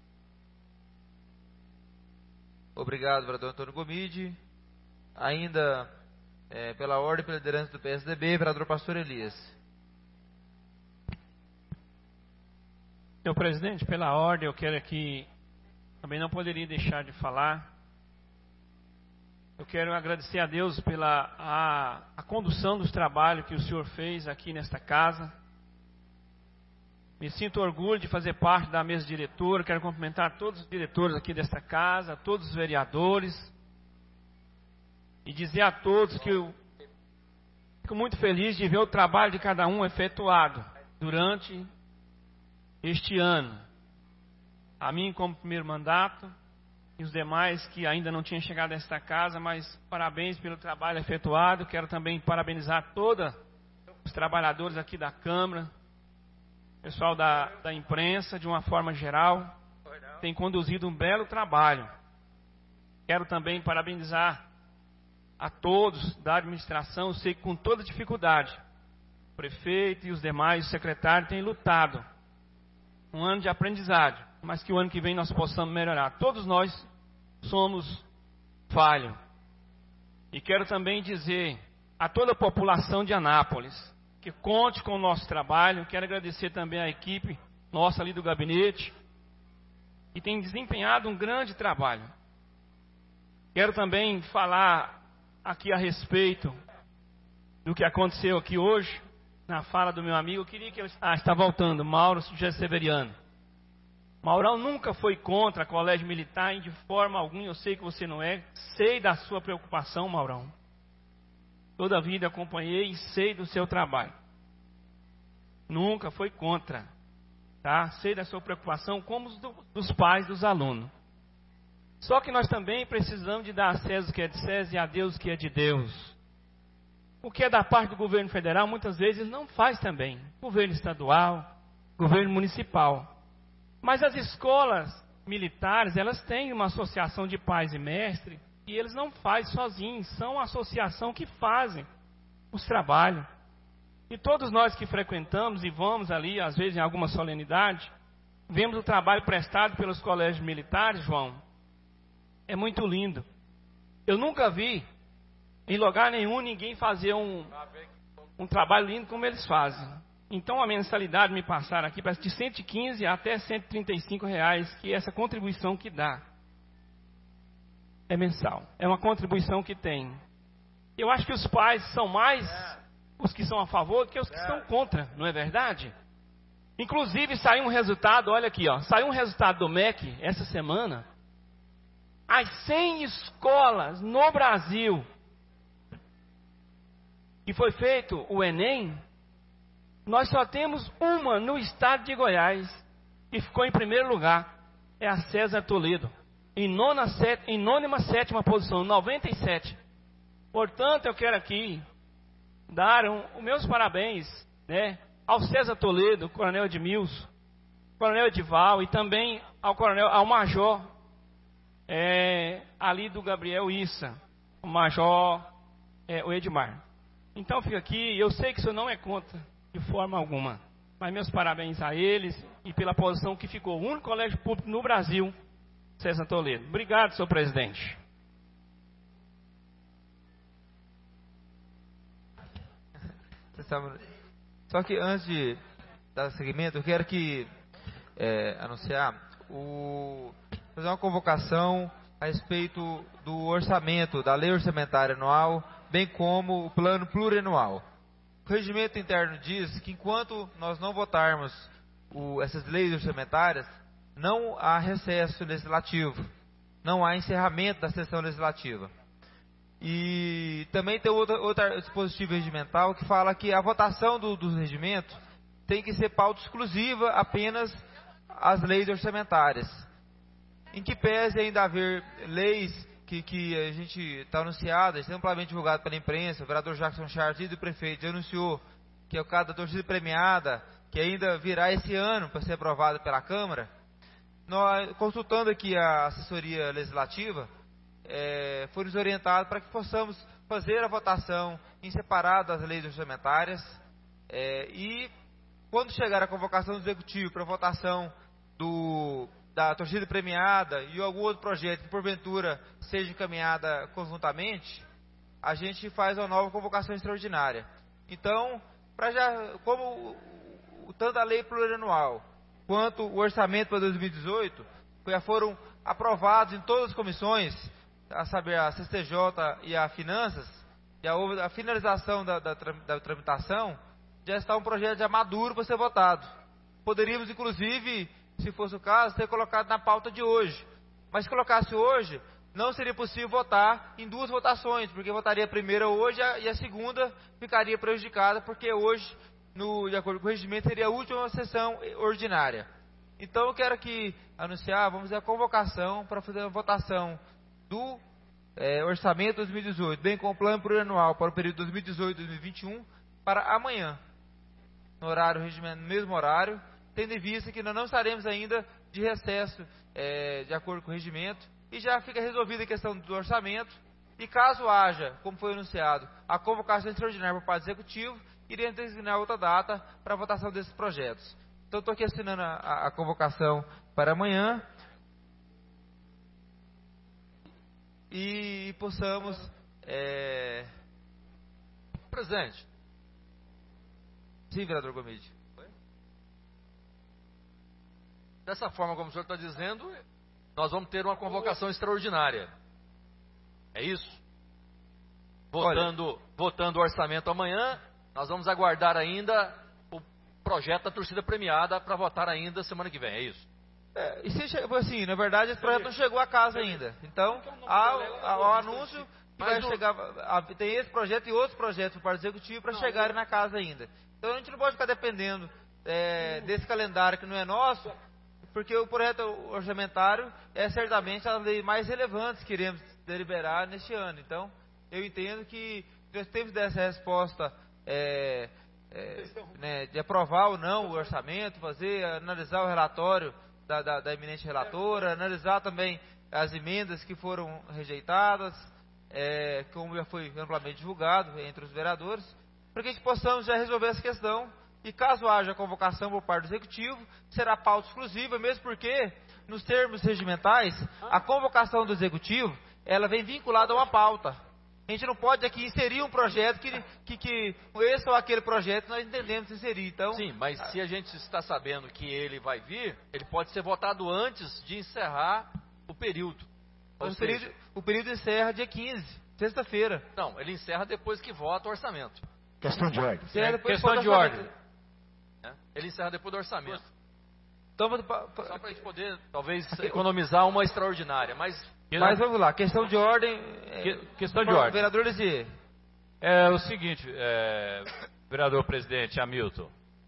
Obrigado, vereador Antônio Gomide. Ainda, é, pela ordem e pela liderança do P S D B, vereador Pastor Elias. Senhor presidente, pela ordem, eu quero aqui, também não poderia deixar de falar. Eu quero agradecer a Deus pela a, a condução dos trabalhos que o senhor fez aqui nesta casa. Me sinto orgulho de fazer parte da mesa diretora. Quero cumprimentar todos os diretores aqui desta casa, todos os vereadores. E dizer a todos que eu fico muito feliz de ver o trabalho de cada um efetuado durante este ano. A mim como primeiro mandato e os demais que ainda não tinham chegado a esta casa, mas parabéns pelo trabalho efetuado. Quero também parabenizar todos os trabalhadores aqui da Câmara, pessoal da, da imprensa, de uma forma geral, tem conduzido um belo trabalho. Quero também parabenizar a todos da administração. Sei que com toda dificuldade, o prefeito e os demais secretários têm lutado. Um ano de aprendizagem, mas que o ano que vem nós possamos melhorar. Todos nós somos falhos. E quero também dizer a toda a população de Anápolis que conte com o nosso trabalho. Quero agradecer também à equipe nossa ali do gabinete, que tem desempenhado um grande trabalho. Quero também falar aqui a respeito do que aconteceu aqui hoje, na fala do meu amigo. Eu queria que ele... Ah, está voltando, Mauro José Severiano. Maurão nunca foi contra colégio militar, de forma alguma. Eu sei que você não é, sei da sua preocupação, Maurão. Toda a vida acompanhei e sei do seu trabalho. Nunca foi contra, tá? Sei da sua preocupação, como os do, dos pais dos alunos. Só que nós também precisamos de dar a César o que é de César e a Deus o que é de Deus. O que é da parte do governo federal, muitas vezes não faz também. Governo estadual, governo municipal. Mas as escolas militares, elas têm uma associação de pais e mestres, e eles não fazem sozinhos, são a associação que fazem os trabalhos. E todos nós que frequentamos e vamos ali, às vezes em alguma solenidade, vemos o trabalho prestado pelos colégios militares, João. É muito lindo. Eu nunca vi em lugar nenhum ninguém fazer um, um trabalho lindo como eles fazem. Então a mensalidade me passaram aqui parece de cento e quinze até cento e trinta e cinco reais, que é essa contribuição que dá. É mensal. É uma contribuição que tem. Eu acho que os pais são mais os que são a favor do que os que são contra, não é verdade? Inclusive saiu um resultado, olha aqui, ó, saiu um resultado do M E C essa semana. As cem escolas no Brasil que foi feito o Enem, nós só temos uma no estado de Goiás, que ficou em primeiro lugar, é a César Toledo, em nona, set, em nona sétima posição, noventa e sete. Portanto, eu quero aqui dar um, os meus parabéns, né, ao César Toledo, coronel Edmilson, coronel Edival, e também ao coronel, ao major é, ali do Gabriel Issa, o major é, o Edmar. Então fica aqui, eu sei que isso não é contra de forma alguma, mas meus parabéns a eles e pela posição que ficou, o único colégio público no Brasil, César Toledo. Obrigado, senhor presidente. Só que antes de dar seguimento, eu quero que é, anunciar o fazer uma convocação a respeito do orçamento, da lei orçamentária anual, bem como o plano plurianual. O regimento interno diz que enquanto nós não votarmos o, essas leis orçamentárias, não há recesso legislativo, não há encerramento da sessão legislativa. E também tem outro, outro dispositivo regimental que fala que a votação do, do regimento tem que ser pauta exclusiva apenas às leis orçamentárias. Em que pese ainda haver leis que, que a gente está anunciadas, amplamente divulgadas pela imprensa, o vereador Jackson Charles e o prefeito já anunciou que é o caso da torcida premiada, que ainda virá esse ano para ser aprovado pela Câmara. Nós, consultando aqui a assessoria legislativa, é, foi nos orientado para que possamos fazer a votação em separado das leis orçamentárias é, e quando chegar a convocação do Executivo para votação do, da torcida premiada e algum outro projeto que porventura seja encaminhada conjuntamente, a gente faz uma nova convocação extraordinária. Então, pra já, como o, o, tanto a lei plurianual quanto o orçamento para dois mil e dezoito já foram aprovados em todas as comissões, a saber, a C C J e a Finanças, já houve a finalização da, da, da tramitação, já está um projeto já maduro para ser votado. Poderíamos, inclusive, se fosse o caso, ter colocado na pauta de hoje. Mas se colocasse hoje, não seria possível votar em duas votações, porque votaria a primeira hoje e a segunda ficaria prejudicada, porque hoje, no, de acordo com o regimento, seria a última sessão ordinária. Então eu quero aqui anunciar, vamos fazer a convocação para fazer a votação do é, orçamento dois mil e dezoito, bem como o plano plurianual para o período dois mil e dezoito a dois mil e vinte e um, para amanhã, no horário, no mesmo horário, tendo em vista que nós não estaremos ainda de recesso é, de acordo com o regimento, e já fica resolvida a questão do orçamento, e caso haja, como foi anunciado, a convocação extraordinária por parte do Executivo, iremos designar outra data para a votação desses projetos. Então estou aqui assinando a, a convocação para amanhã, e possamos... É... Presidente. Sim, vereador Gomide. Dessa forma, como o senhor está dizendo, nós vamos ter uma convocação extraordinária. É isso? Votando, Olha, votando o orçamento amanhã, nós vamos aguardar ainda o projeto da torcida premiada para votar ainda semana que vem, é isso? É, e se, assim, na verdade, esse projeto não chegou a casa ainda. Então, há o anúncio que vai chegar, tem esse projeto e outros projetos do Partido Executivo para chegarem na casa ainda. Então a gente não pode ficar dependendo é, desse calendário que não é nosso, porque o projeto orçamentário é certamente a lei mais relevante que iremos deliberar neste ano. Então, eu entendo que nós temos dessa resposta é, é, né, de aprovar ou não o orçamento, fazer, analisar o relatório da, da, da eminente relatora, analisar também as emendas que foram rejeitadas, é, como já foi amplamente divulgado entre os vereadores, para que a gente possamos já resolver essa questão. E caso haja convocação por parte do Executivo, será pauta exclusiva, mesmo porque, nos termos regimentais, a convocação do Executivo, ela vem vinculada a uma pauta. A gente não pode aqui inserir um projeto que, que, que esse ou aquele projeto nós entendemos inserir. Então, sim, mas se a gente está sabendo que ele vai vir, ele pode ser votado antes de encerrar o período. O, seja, período o período encerra dia quinze, sexta-feira. Não, ele encerra depois que vota o orçamento. Questão de ordem. É, questão de ordem. É, ele encerra depois do orçamento. Então, só para a gente poder, talvez, economizar uma extraordinária. Mas, mas vamos lá, questão de ordem. Que, questão de ordem. Vereador Lisier. É o seguinte, é, vereador presidente Hamilton,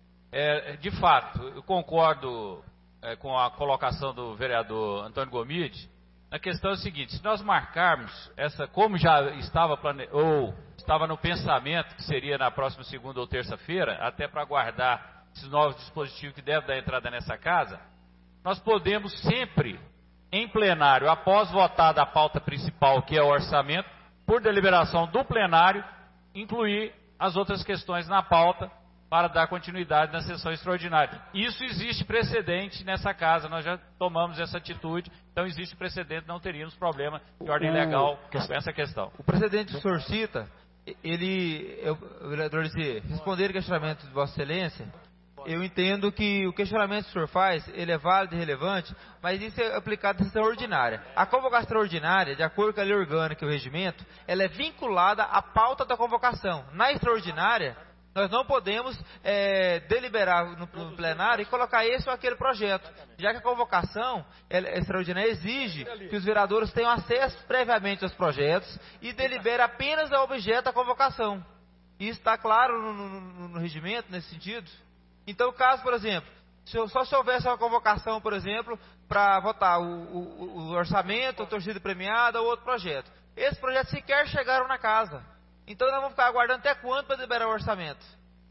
é, de fato, eu concordo é, com a colocação do vereador Antônio Gomide. A questão é a seguinte: se nós marcarmos essa, como já estava plane... ou estava no pensamento que seria na próxima segunda ou terça-feira, até para aguardar esses novos dispositivos que devem dar entrada nessa casa, nós podemos sempre, em plenário, após votada a pauta principal, que é o orçamento, por deliberação do plenário, incluir as outras questões na pauta para dar continuidade na sessão extraordinária. Isso existe precedente nessa casa, nós já tomamos essa atitude, então existe precedente, não teríamos problema de ordem legal com essa questão. O precedente que o senhor cita, ele, eu, vereador Lisier, responder o questionamento de Vossa Excelência, eu entendo que o questionamento que o senhor faz, ele é válido e relevante, mas isso é aplicado na sessão ordinária. A convocação extraordinária, de acordo com a lei orgânica e o regimento, ela é vinculada à pauta da convocação. Na extraordinária, nós não podemos é, deliberar no, no plenário e colocar esse ou aquele projeto, já que a convocação ela, extraordinária exige que os vereadores tenham acesso previamente aos projetos e delibere apenas ao objeto da convocação. Isso está claro no, no, no regimento, nesse sentido? Então, caso, por exemplo, se, só se houvesse uma convocação, por exemplo, para votar o, o, o orçamento, a torcida premiada ou outro projeto. Esses projetos sequer chegaram na casa. Então, nós vamos ficar aguardando até quando para liberar o orçamento?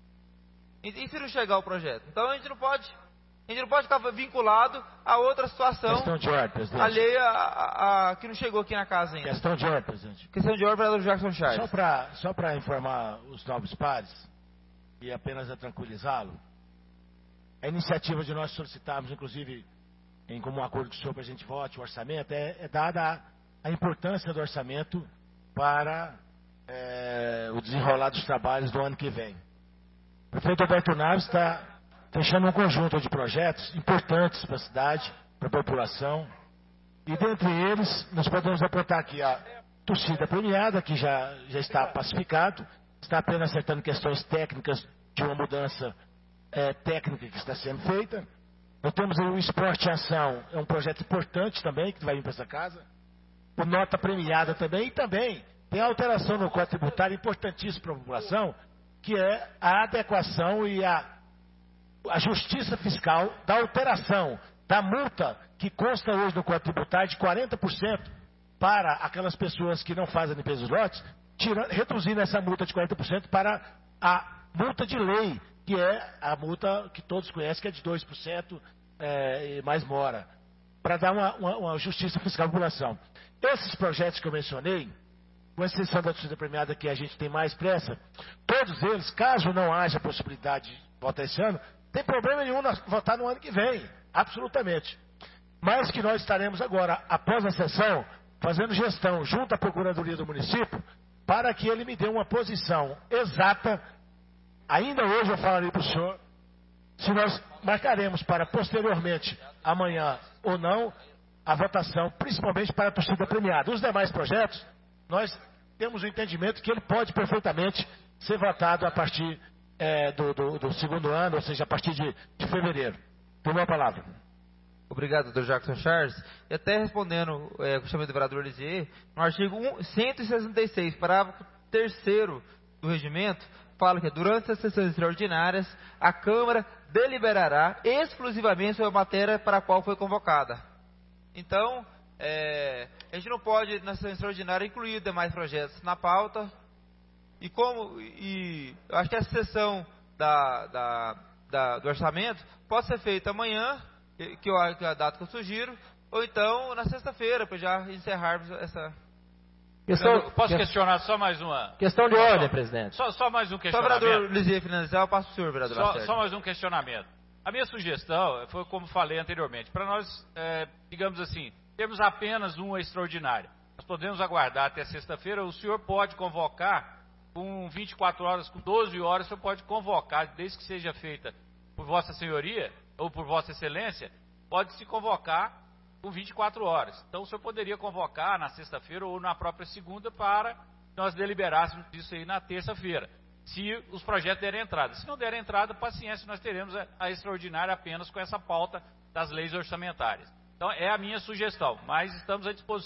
E, e se não chegar o projeto? Então, a gente não pode, a gente não pode ficar vinculado a outra situação Questão de ordem, presidente. alheia a, a, a, que não chegou aqui na casa ainda. Questão de ordem, presidente. Questão de ordem, vereador Jackson Charles. Só para só para informar os nobres pares e apenas a tranquilizá-lo, a iniciativa de nós solicitarmos, inclusive, em comum acordo com o senhor para a gente vote o orçamento, é, é dada a, a importância do orçamento para é, o desenrolar dos trabalhos do ano que vem. O prefeito Alberto Naves está fechando um conjunto de projetos importantes para a cidade, para a população, e dentre eles nós podemos apontar aqui a torcida premiada, que já, já está pacificado, está apenas acertando questões técnicas de uma mudança É, técnica que está sendo feita. Nós temos o Esporte em Ação, é um projeto importante também, que vai vir para essa casa. O Nota Premiada também, e também tem a alteração no Código Tributário importantíssima para a população, que é a adequação e a, a justiça fiscal da alteração da multa que consta hoje no Código Tributário de quarenta por cento para aquelas pessoas que não fazem limpeza dos lotes, tirando, reduzindo essa multa de quarenta por cento para a multa de lei, que é a multa que todos conhecem, que é de dois por cento é, e mais mora, para dar uma, uma, uma justiça fiscal à população. Esses projetos que eu mencionei, com exceção da torcida premiada que a gente tem mais pressa, todos eles, caso não haja possibilidade de votar esse ano, tem problema nenhum nós votar no ano que vem, absolutamente. Mas que nós estaremos agora, após a sessão, fazendo gestão junto à Procuradoria do município, para que ele me dê uma posição exata. Ainda hoje eu falarei para o senhor se nós marcaremos para posteriormente, amanhã ou não, a votação, principalmente para a torcida premiada. Os demais projetos, nós temos o entendimento que ele pode perfeitamente ser votado a partir é, do, do, do segundo ano, ou seja, a partir de, de fevereiro. Tem uma palavra. Obrigado, doutor Jackson Charles. E até respondendo é, o chamado do vereador Lisier, no artigo cento e sessenta e seis, parágrafo terceiro do regimento, fala que durante as sessões extraordinárias, a Câmara deliberará exclusivamente sobre a matéria para a qual foi convocada. Então, é, a gente não pode, na sessão extraordinária, incluir demais projetos na pauta. E como, e eu acho que essa sessão da, da, da, do orçamento pode ser feita amanhã, que, que, eu, que é a data que eu sugiro, ou então na sexta-feira, para já encerrarmos essa... Questão, posso questionar só mais uma? Questão de ordem, presidente. Só, só mais um questionamento. Só, vereador Lisier finalizar, eu passo para o senhor, vereador só, só mais um questionamento. A minha sugestão foi como falei anteriormente, para nós, é, digamos assim, termos apenas uma extraordinária. Nós podemos aguardar até sexta-feira, o senhor pode convocar com vinte e quatro horas, com doze horas, o senhor pode convocar, desde que seja feita por Vossa Senhoria, ou por Vossa Excelência, pode-se convocar com vinte e quatro horas. Então, o senhor poderia convocar na sexta-feira ou na própria segunda para nós deliberássemos isso aí na terça-feira, se os projetos derem entrada. Se não derem entrada, paciência, nós teremos a, a extraordinária apenas com essa pauta das leis orçamentárias. Então, é a minha sugestão, mas estamos à disposição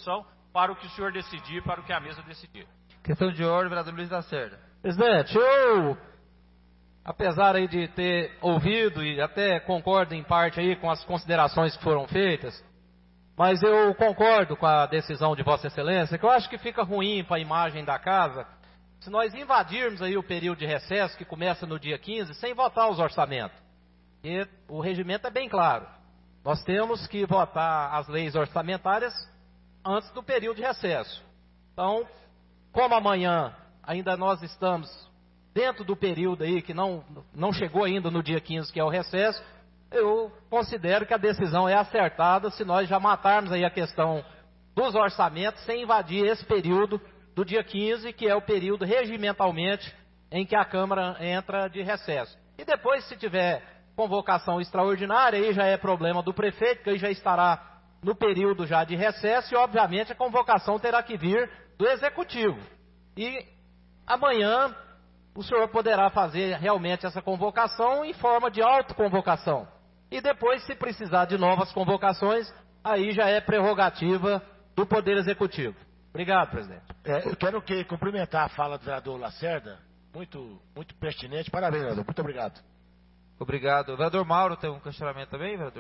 para o que o senhor decidir, para o que a mesa decidir. Questão de ordem, vereador Luiz Lacerda. Presidente, eu, apesar aí de ter ouvido e até concordo em parte aí com as considerações que foram feitas, mas eu concordo com a decisão de Vossa Excelência, que eu acho que fica ruim para a imagem da casa se nós invadirmos aí o período de recesso, que começa no dia quinze, sem votar os orçamentos. E o regimento é bem claro. Nós temos que votar as leis orçamentárias antes do período de recesso. Então, como amanhã ainda nós estamos dentro do período aí que não, não chegou ainda no dia quinze, que é o recesso, eu considero que a decisão é acertada se nós já matarmos aí a questão dos orçamentos sem invadir esse período do dia quinze, que é o período regimentalmente em que a Câmara entra de recesso. E depois, se tiver convocação extraordinária, aí já é problema do prefeito, que aí já estará no período já de recesso, e obviamente a convocação terá que vir do Executivo. E amanhã o senhor poderá fazer realmente essa convocação em forma de autoconvocação. E depois, se precisar de novas convocações, aí já é prerrogativa do Poder Executivo. Obrigado, presidente. É, eu quero que cumprimentar a fala do vereador Lacerda, muito, muito pertinente. Parabéns, vereador. Muito obrigado. Obrigado. O vereador Mauro tem um questionamento também, vereador?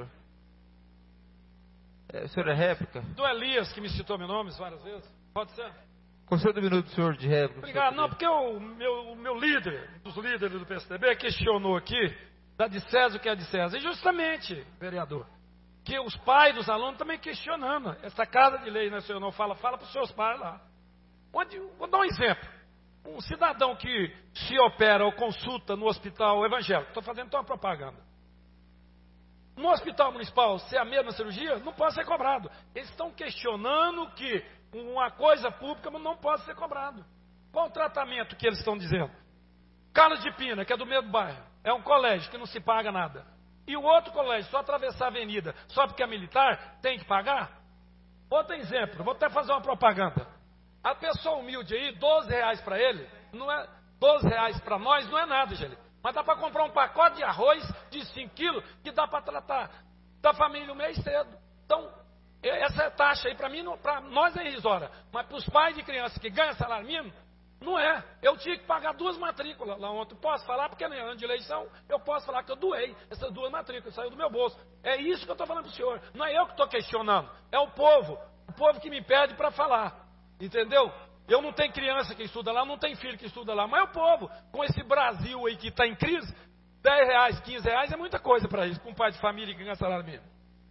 É, o senhor é réplica? Do Elias, que me citou meu nome várias vezes. Pode ser? Conceda um minuto, senhor, de réplica. Obrigado. Não, porque o meu, o meu líder, um dos líderes do P S D B, questionou aqui da de César o que é de César. E justamente, vereador, que os pais dos alunos também questionando. Essa Casa de Lei Nacional fala, fala para os seus pais lá. Onde, vou dar um exemplo. Um cidadão que se opera ou consulta no hospital evangélico, estou fazendo uma propaganda. No hospital municipal, se é a mesma cirurgia, não pode ser cobrado. Eles estão questionando que uma coisa pública não pode ser cobrado. Qual o tratamento que eles estão dizendo? Carlos de Pina, que é do mesmo bairro, é um colégio que não se paga nada. E o outro colégio, só atravessar a avenida, só porque é militar, tem que pagar? Outro exemplo, vou até fazer uma propaganda. A pessoa humilde aí, doze reais para ele, não é, doze reais para nós não é nada, gente. Mas dá para comprar um pacote de arroz de cinco quilos que dá para tratar da família um mês cedo. Então, essa taxa aí para mim, para nós é irrisória. Mas para os pais de crianças que ganham salário mínimo, não é. Eu tinha que pagar duas matrículas lá ontem. Posso falar, porque no ano de eleição eu posso falar que eu doei essas duas matrículas, saiu do meu bolso. É isso que eu estou falando para o senhor. Não é eu que estou questionando, é o povo. O povo que me pede para falar. Entendeu? Eu não tenho criança que estuda lá, não tenho filho que estuda lá, mas é o povo. Com esse Brasil aí que está em crise, dez reais, quinze reais é muita coisa para isso, para um pai de família que ganha salário mínimo.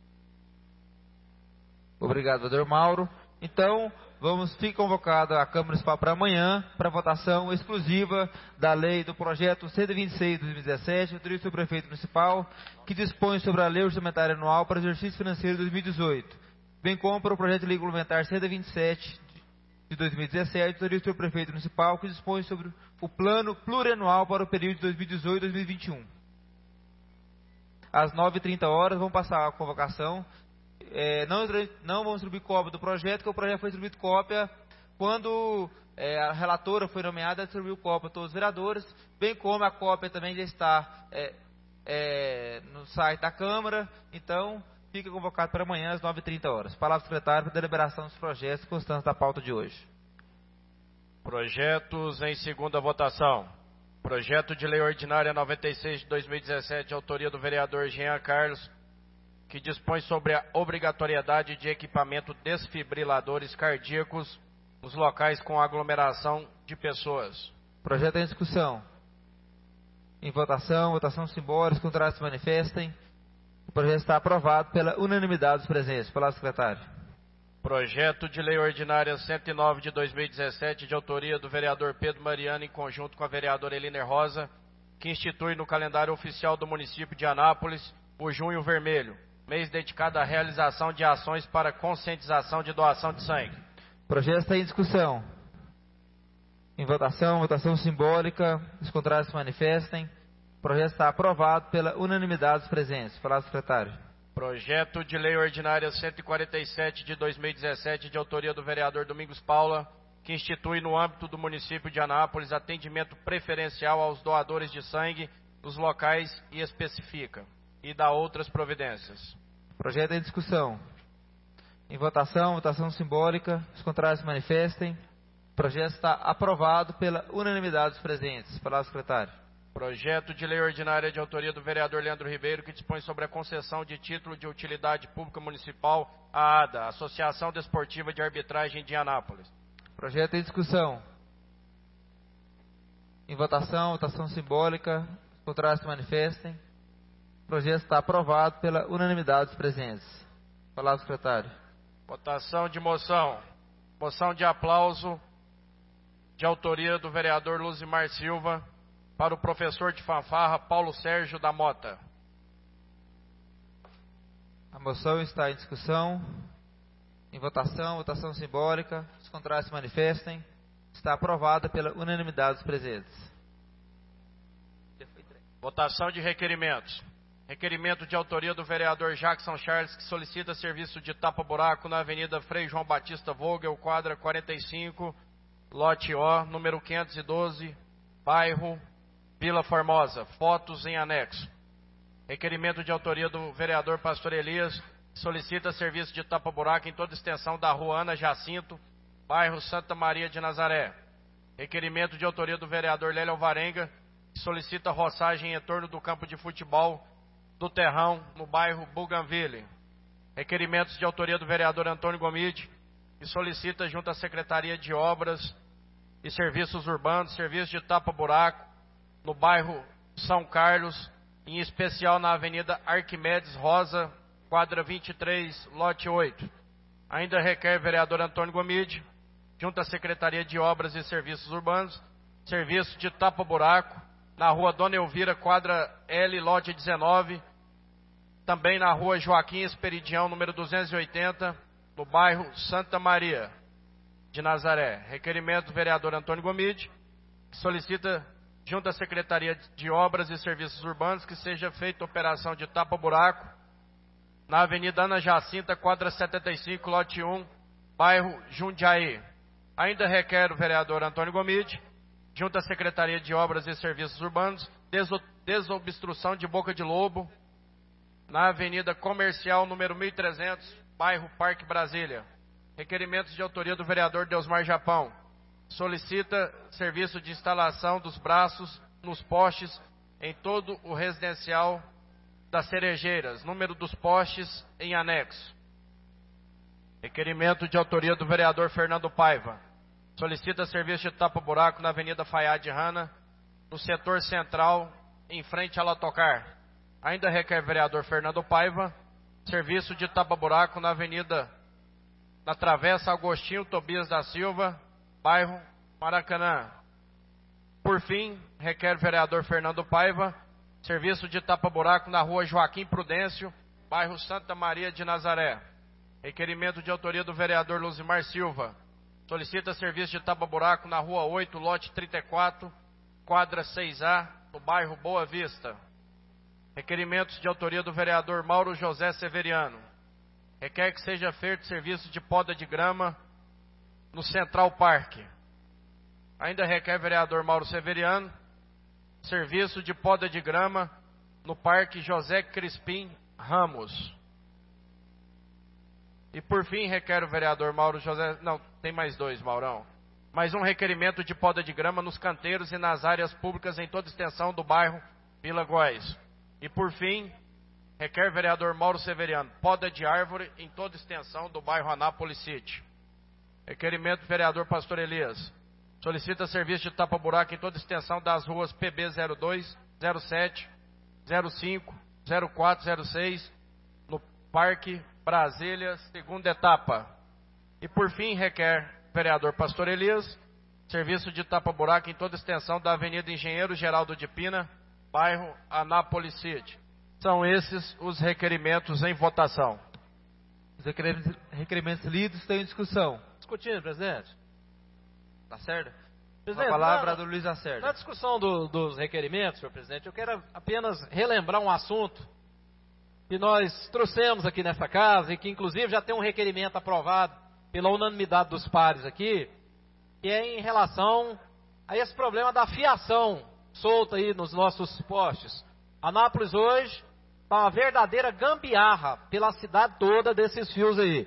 Obrigado, vereador Mauro. Então, vamos ficar convocada a Câmara Municipal para amanhã, para votação exclusiva da lei do projeto cento e vinte e seis de dois mil e dezessete, autorizado pelo prefeito municipal, que dispõe sobre a lei orçamentária anual para o exercício financeiro de dois mil e dezoito, bem como para o projeto de lei complementar cento e vinte e sete de dois mil e dezessete, autorizado pelo prefeito municipal, que dispõe sobre o plano plurianual para o período de dois mil e dezoito a dois mil e vinte e um. Às nove e trinta horas, vamos passar a convocação. É, não, não vamos distribuir cópia do projeto, porque o projeto foi distribuído cópia quando é, a relatora foi nomeada, distribuiu cópia a todos os vereadores, bem como a cópia também já está é, é, no site da Câmara. Então, fica convocado para amanhã às nove e trinta horas. Palavra do secretário para deliberação dos projetos constantes da pauta de hoje. Projetos em segunda votação. Projeto de Lei Ordinária noventa e seis de dois mil e dezessete, autoria do vereador Jean Carlos, que dispõe sobre a obrigatoriedade de equipamento desfibriladores cardíacos nos locais com aglomeração de pessoas. Projeto em discussão. Em votação, votação simbólica, os contrários se manifestem. O projeto está aprovado pela unanimidade dos presentes. Palavra, secretário. Projeto de Lei Ordinária cento e nove de dois mil e dezessete, de autoria do vereador Pedro Mariano, em conjunto com a vereadora Eliner Rosa, que institui no calendário oficial do município de Anápolis o Junho Vermelho, mês dedicado à realização de ações para conscientização de doação de sangue. O projeto está em discussão. Em votação, votação simbólica, os contrários se manifestem. O projeto está aprovado pela unanimidade dos presentes. Palavra, secretário. Projeto de Lei Ordinária cento e quarenta e sete de dois mil e dezessete, de autoria do vereador Domingos Paula, que institui no âmbito do município de Anápolis atendimento preferencial aos doadores de sangue nos locais e especifica, e dá outras providências. Projeto em discussão. Em votação, votação simbólica. Os contrários se manifestem. O projeto está aprovado pela unanimidade dos presentes. Palavra, secretário. Projeto de lei ordinária de autoria do vereador Leandro Ribeiro, que dispõe sobre a concessão de título de utilidade pública municipal à A D A, Associação Desportiva de Arbitragem de Anápolis. Projeto em discussão. Em votação, votação simbólica. Os contrários se manifestem. O projeto está aprovado pela unanimidade dos presentes. Palavra, secretário. Votação de moção. Moção de aplauso de autoria do vereador Luzimar Silva para o professor de fanfarra Paulo Sérgio da Mota. A moção está em discussão. Em votação, votação simbólica. Os contrários se manifestem. Está aprovada pela unanimidade dos presentes. Votação de requerimentos. Requerimento de autoria do vereador Jackson Charles, que solicita serviço de tapa-buraco na Avenida Frei João Batista Vogel, quadra quarenta e cinco, lote O, número quinhentos e doze, bairro Vila Formosa. Fotos em anexo. Requerimento de autoria do vereador Pastor Elias, que solicita serviço de tapa-buraco em toda extensão da rua Ana Jacinto, bairro Santa Maria de Nazaré. Requerimento de autoria do vereador Lélio Alvarenga, que solicita roçagem em torno do campo de futebol do Terrão, no bairro Bougainville. Requerimentos de autoria do vereador Antônio Gomide, que solicita junto à Secretaria de Obras e Serviços Urbanos, serviço de tapa-buraco no bairro São Carlos, em especial na Avenida Arquimedes Rosa, quadra vinte e três, lote oito. Ainda requer vereador Antônio Gomide, junto à Secretaria de Obras e Serviços Urbanos, serviço de tapa-buraco na rua Dona Elvira, quadra L, lote dezenove, também na rua Joaquim Esperidião, número duzentos e oitenta, no bairro Santa Maria de Nazaré. Requerimento do vereador Antônio Gomide, que solicita, junto à Secretaria de Obras e Serviços Urbanos, que seja feita operação de tapa-buraco na Avenida Ana Jacinta, quadra setenta e cinco, lote um, bairro Jundiaí. Ainda requer o vereador Antônio Gomide, junto à Secretaria de Obras e Serviços Urbanos, desobstrução de Boca de Lobo, na Avenida Comercial, número mil e trezentos, bairro Parque Brasília. Requerimentos de autoria do vereador Deusmar Japão. Solicita serviço de instalação dos braços nos postes em todo o residencial das Cerejeiras. Número dos postes em anexo. Requerimento de autoria do vereador Fernando Paiva. Solicita serviço de tapa-buraco na Avenida Fayad Rana, no setor central, em frente a Latocar. Ainda requer vereador Fernando Paiva, serviço de tapa-buraco na Avenida, na Travessa Agostinho Tobias da Silva, bairro Maracanã. Por fim, requer vereador Fernando Paiva, serviço de tapa-buraco na rua Joaquim Prudêncio, bairro Santa Maria de Nazaré. Requerimento de autoria do vereador Luzimar Silva. Solicita serviço de tapa-buraco na rua oito, lote trinta e quatro, quadra seis A, no bairro Boa Vista. Requerimentos de autoria do vereador Mauro José Severiano. Requer que seja feito serviço de poda de grama no Central Park. Ainda requer vereador Mauro Severiano, serviço de poda de grama no Parque José Crispim Ramos. E por fim, requer o vereador Mauro José... Não, tem mais dois, Maurão. Mais um requerimento de poda de grama nos canteiros e nas áreas públicas em toda extensão do bairro Vila Góes. E por fim, requer vereador Mauro Severiano, poda de árvore em toda extensão do bairro Anápolis City. Requerimento do vereador Pastor Elias. Solicita serviço de tapa-buraco em toda extensão das ruas P B zero dois, zero sete, zero cinco, zero quatro, zero seis, no Parque Brasília, segunda etapa. E por fim, requer vereador Pastor Elias, serviço de tapa-buraco em toda extensão da Avenida Engenheiro Geraldo de Pina, bairro Anápolis City. São esses os requerimentos em votação. Os requerimentos, requerimentos lidos estão em discussão. Discutindo, presidente. Tá certo? Presidente, a palavra na, do Luiz Lacerda. Na discussão do, dos requerimentos, senhor presidente, eu quero apenas relembrar um assunto que nós trouxemos aqui nessa casa e que inclusive já tem um requerimento aprovado pela unanimidade dos pares aqui, que é em relação a esse problema da fiação solta aí nos nossos postes. Anápolis hoje está uma verdadeira gambiarra pela cidade toda desses fios aí.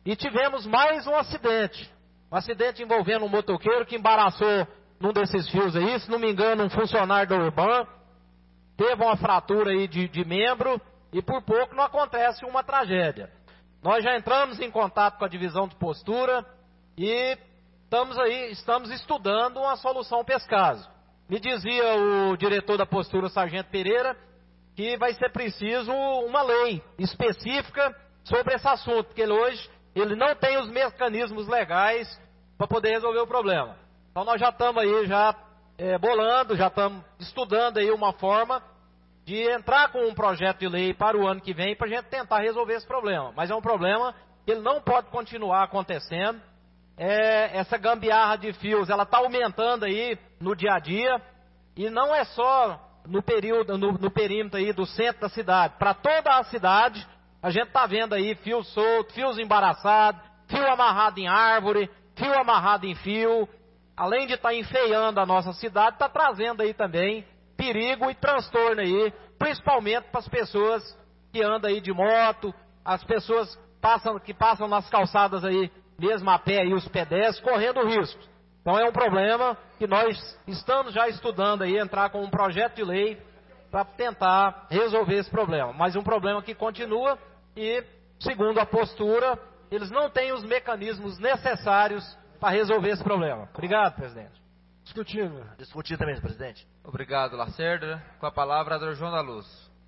e tivemos mais um acidente. Um acidente envolvendo um motoqueiro que embaraçou num desses fios aí, se não me engano, um funcionário da Urban, teve uma fratura aí de, de membro, e por pouco não acontece uma tragédia. Nós já entramos em contato com a divisão de postura, e estamos aí, estamos estudando uma solução para esse caso. Me dizia o diretor da postura, o Sargento Pereira, que vai ser preciso uma lei específica sobre esse assunto, porque ele hoje ele não tem os mecanismos legais para poder resolver o problema. Então nós já estamos aí já é, bolando, já estamos estudando aí uma forma de entrar com um projeto de lei para o ano que vem para a gente tentar resolver esse problema. Mas é um problema que ele não pode continuar acontecendo. É, essa gambiarra de fios, ela está aumentando aí no dia a dia, e não é só no, período, no, no perímetro aí do centro da cidade. Para toda a cidade, a gente está vendo aí fios soltos, fios embaraçados, fio amarrado em árvore, fio amarrado em fio. Além de estar tá enfeiando a nossa cidade, está trazendo aí também perigo e transtorno aí, principalmente para as pessoas que andam aí de moto, as pessoas passam, que passam nas calçadas aí, mesmo a pé e os pedestres, correndo risco. Então é um problema que nós estamos já estudando aí, entrar com um projeto de lei para tentar resolver esse problema. Mas um problema que continua e, segundo a postura, eles não têm os mecanismos necessários para resolver esse problema. Obrigado, presidente. Discutindo. Discutir também, presidente. Obrigado, Lacerda. Com a palavra, vereador João da Luz.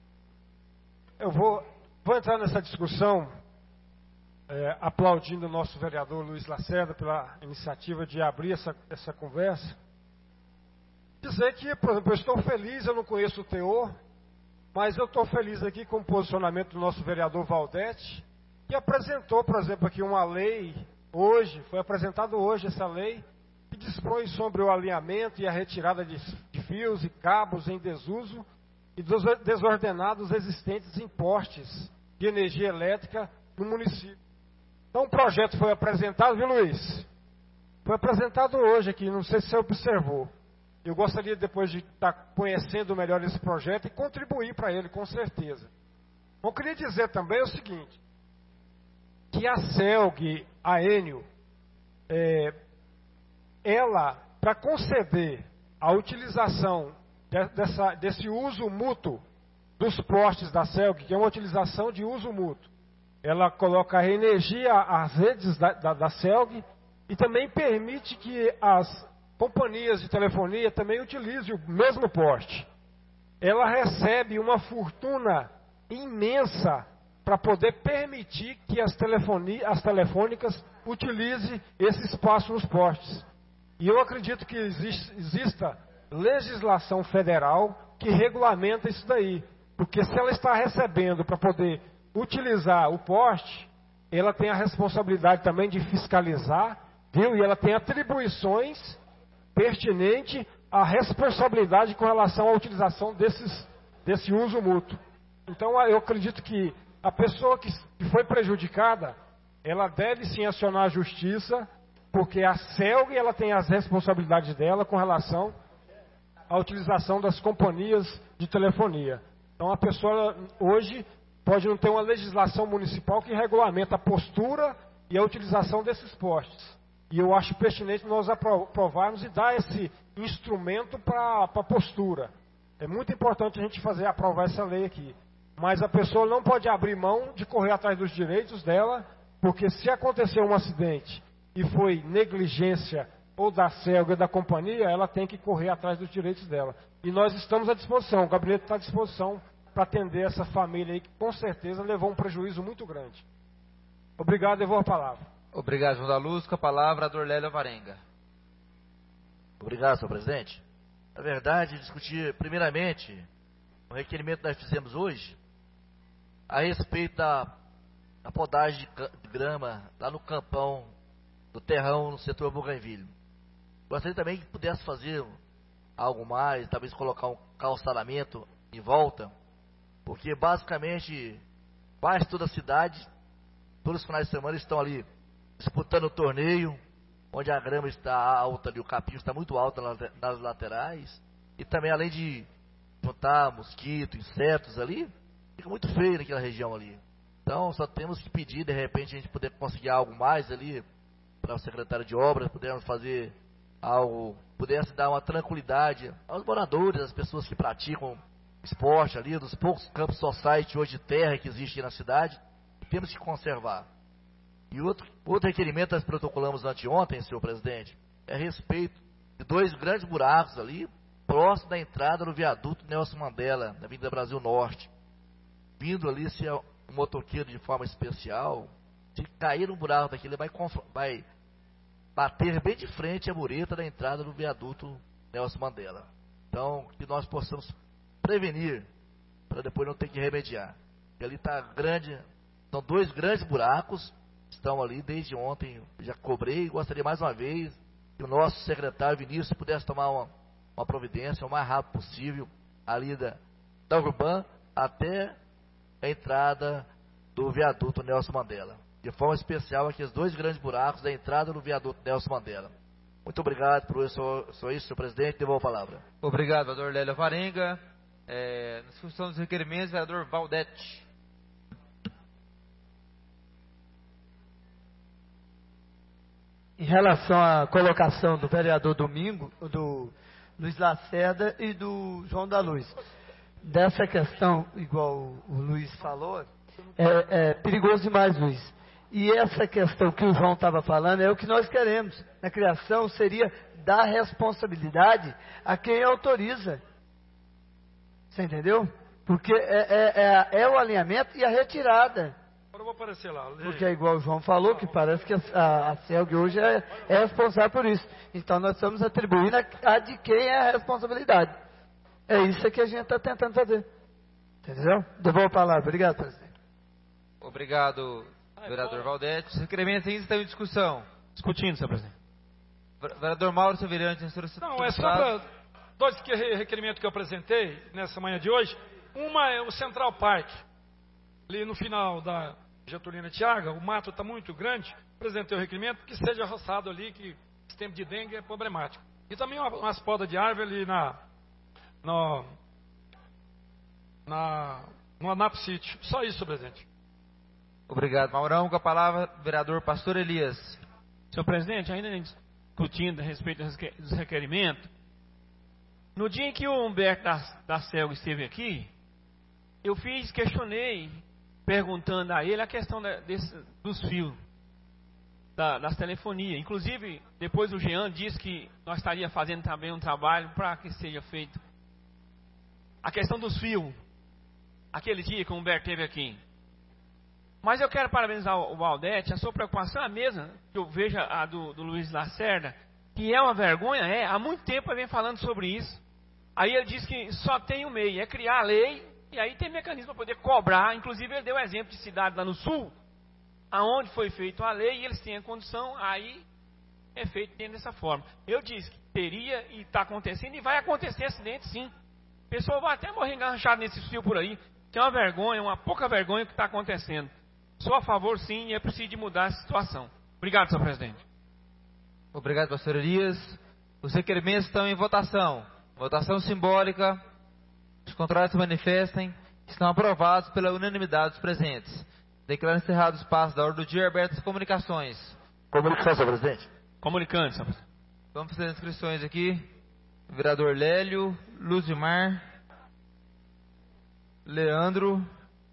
Eu vou, vou entrar nessa discussão é, aplaudindo o nosso vereador Luiz Lacerda pela iniciativa de abrir essa, essa conversa. Dizer que, por exemplo, eu estou feliz, eu não conheço o teor, mas eu estou feliz aqui com o posicionamento do nosso vereador Valdete, que apresentou, por exemplo, aqui uma lei, hoje, foi apresentado hoje essa lei, que dispõe sobre o alinhamento e a retirada de, de fios e cabos em desuso e dos desordenados existentes em postes de energia elétrica no município. Então o projeto foi apresentado, viu, Luiz? Foi apresentado hoje aqui, não sei se você observou. Eu gostaria depois de estar conhecendo melhor esse projeto e contribuir para ele, com certeza. Eu queria dizer também o seguinte, que a CELG, a Enio, é, ela, para conceder a utilização de, dessa, desse uso mútuo dos postes da CELG, que é uma utilização de uso mútuo, ela coloca a energia às redes da, da, da CELG e também permite que as companhias de telefonia também utilizem o mesmo poste. Ela recebe uma fortuna imensa para poder permitir que as, telefoni, as telefônicas utilizem esse espaço nos postes. E eu acredito que existe, exista legislação federal que regulamenta isso daí. Porque se ela está recebendo para poder utilizar o poste, ela tem a responsabilidade também de fiscalizar, viu? E ela tem atribuições pertinentes à responsabilidade com relação à utilização desses, desse uso mútuo. Então eu acredito que a pessoa que, que foi prejudicada, ela deve sim acionar a justiça, porque a CELG ela tem as responsabilidades dela com relação à utilização das companhias de telefonia. Então a pessoa hoje pode não ter uma legislação municipal que regulamenta a postura e a utilização desses postes. E eu acho pertinente nós aprovarmos e dar esse instrumento para a postura. É muito importante a gente fazer aprovar essa lei aqui. Mas a pessoa não pode abrir mão de correr atrás dos direitos dela, porque se acontecer um acidente e foi negligência ou da CELG ou da companhia, ela tem que correr atrás dos direitos dela. E nós estamos à disposição, o gabinete está à disposição para atender essa família aí que com certeza levou um prejuízo muito grande. Obrigado, eu vou a palavra. Obrigado, João da Luz. Com a palavra, a Dorlélia Varenga. Obrigado, senhor presidente. Na verdade, discutir primeiramente o requerimento que nós fizemos hoje a respeito da, da podagem de grama lá no campão do terrão no setor Bougainville. Gostaria também que pudesse fazer algo mais, talvez colocar um calçamento em volta, porque basicamente quase toda a cidade, todos os finais de semana estão ali disputando o torneio, onde a grama está alta ali, o capim está muito alto nas laterais, e também além de juntar mosquito, insetos ali, fica muito feio naquela região ali. Então, só temos que pedir, de repente, a gente poder conseguir algo mais ali para o secretário de obras, pudermos fazer algo, pudesse dar uma tranquilidade aos moradores, às pessoas que praticam esporte ali, dos poucos campos society hoje de terra que existem na cidade, temos que conservar. E outro, outro requerimento que nós protocolamos anteontem, senhor presidente, é a respeito de dois grandes buracos ali, próximo da entrada do viaduto Nelson Mandela, na Avenida Brasil Norte. Vindo ali, se é um motoqueiro de forma especial, se cair no buraco daquele, vai, vai bater bem de frente a mureta da entrada do viaduto Nelson Mandela. Então, que nós possamos prevenir, para depois não ter que remediar. E ali está grande, são dois grandes buracos, estão ali desde ontem, já cobrei, gostaria mais uma vez que o nosso secretário Vinícius pudesse tomar uma, uma providência o mais rápido possível, ali da, da Urbana até a entrada do viaduto Nelson Mandela. De forma especial, aqueles dois grandes buracos da entrada do viaduto Nelson Mandela. Muito obrigado por isso, só isso, senhor presidente, devolvo a palavra. Obrigado, vereador Lélio Varenga. É, na discussão dos requerimentos, vereador Valdete. Em relação à colocação do vereador Domingo, do Luiz Lacerda e do João da Luz, dessa questão, igual o Luiz falou, é, é perigoso demais, Luiz. E essa questão que o João estava falando é o que nós queremos. Na criação seria dar responsabilidade a quem autoriza. Você entendeu? Porque é, é, é, é o alinhamento e a retirada. Agora eu vou aparecer lá. Porque é igual o João falou, que parece que a, a CELG hoje é, é responsável por isso. Então nós estamos atribuindo a, a de quem é a responsabilidade. É isso que a gente está tentando fazer. Entendeu? Devolvo a palavra. Obrigado, presidente. Obrigado, vereador Valdete. Os requerimentos ainda estão em discussão. Discutindo, senhor presidente. Vereador Mauro Severiano, tem Não, é só para dois requerimentos que eu apresentei nessa manhã de hoje. Uma é o Central Park. Ali no final da Getulina Tiaga, o mato está muito grande. Apresentei o requerimento que seja roçado ali, que esse tempo de dengue é problemático. E também uma, umas podas de árvore ali na, no, na, no Anap City. Só isso, senhor presidente. Obrigado, Maurão. Com a palavra, vereador Pastor Elias. Senhor presidente, ainda discutindo a respeito dos requerimentos, no dia em que o Humberto da, da Celg esteve aqui, eu fiz, questionei, perguntando a ele a questão da, desse, dos fios, da, das telefonias. Inclusive, depois o Jean disse que nós estaríamos fazendo também um trabalho para que seja feito. A questão dos fios, aquele dia que o Humberto esteve aqui. Mas eu quero parabenizar o Valdete, a sua preocupação é a mesma, que eu vejo a do, do Luiz Lacerda, que é uma vergonha, é, há muito tempo ele vem falando sobre isso. Aí ele diz que só tem um meio, é criar a lei, e aí tem mecanismo para poder cobrar. Inclusive ele deu exemplo de cidade lá no sul, aonde foi feita a lei, e eles têm a condição, aí é feito dentro dessa forma. Eu disse que teria e está acontecendo, e vai acontecer acidente sim. A pessoa vai até morrer enganchado nesse fio por aí, que é uma vergonha, uma pouca vergonha que está acontecendo. Sou a favor sim, e é preciso de mudar essa situação. Obrigado, senhor presidente. Obrigado, pastor Elias. Os requerimentos estão em votação. Votação simbólica. Os contrários se manifestem. Estão aprovados pela unanimidade dos presentes. Declaro encerrado o espaço da ordem do dia, abertas as comunicações. Comunicação, senhor presidente. Comunicando, senhor presidente. Vamos fazer as inscrições aqui. Vereador Lélio, Luzimar, Leandro,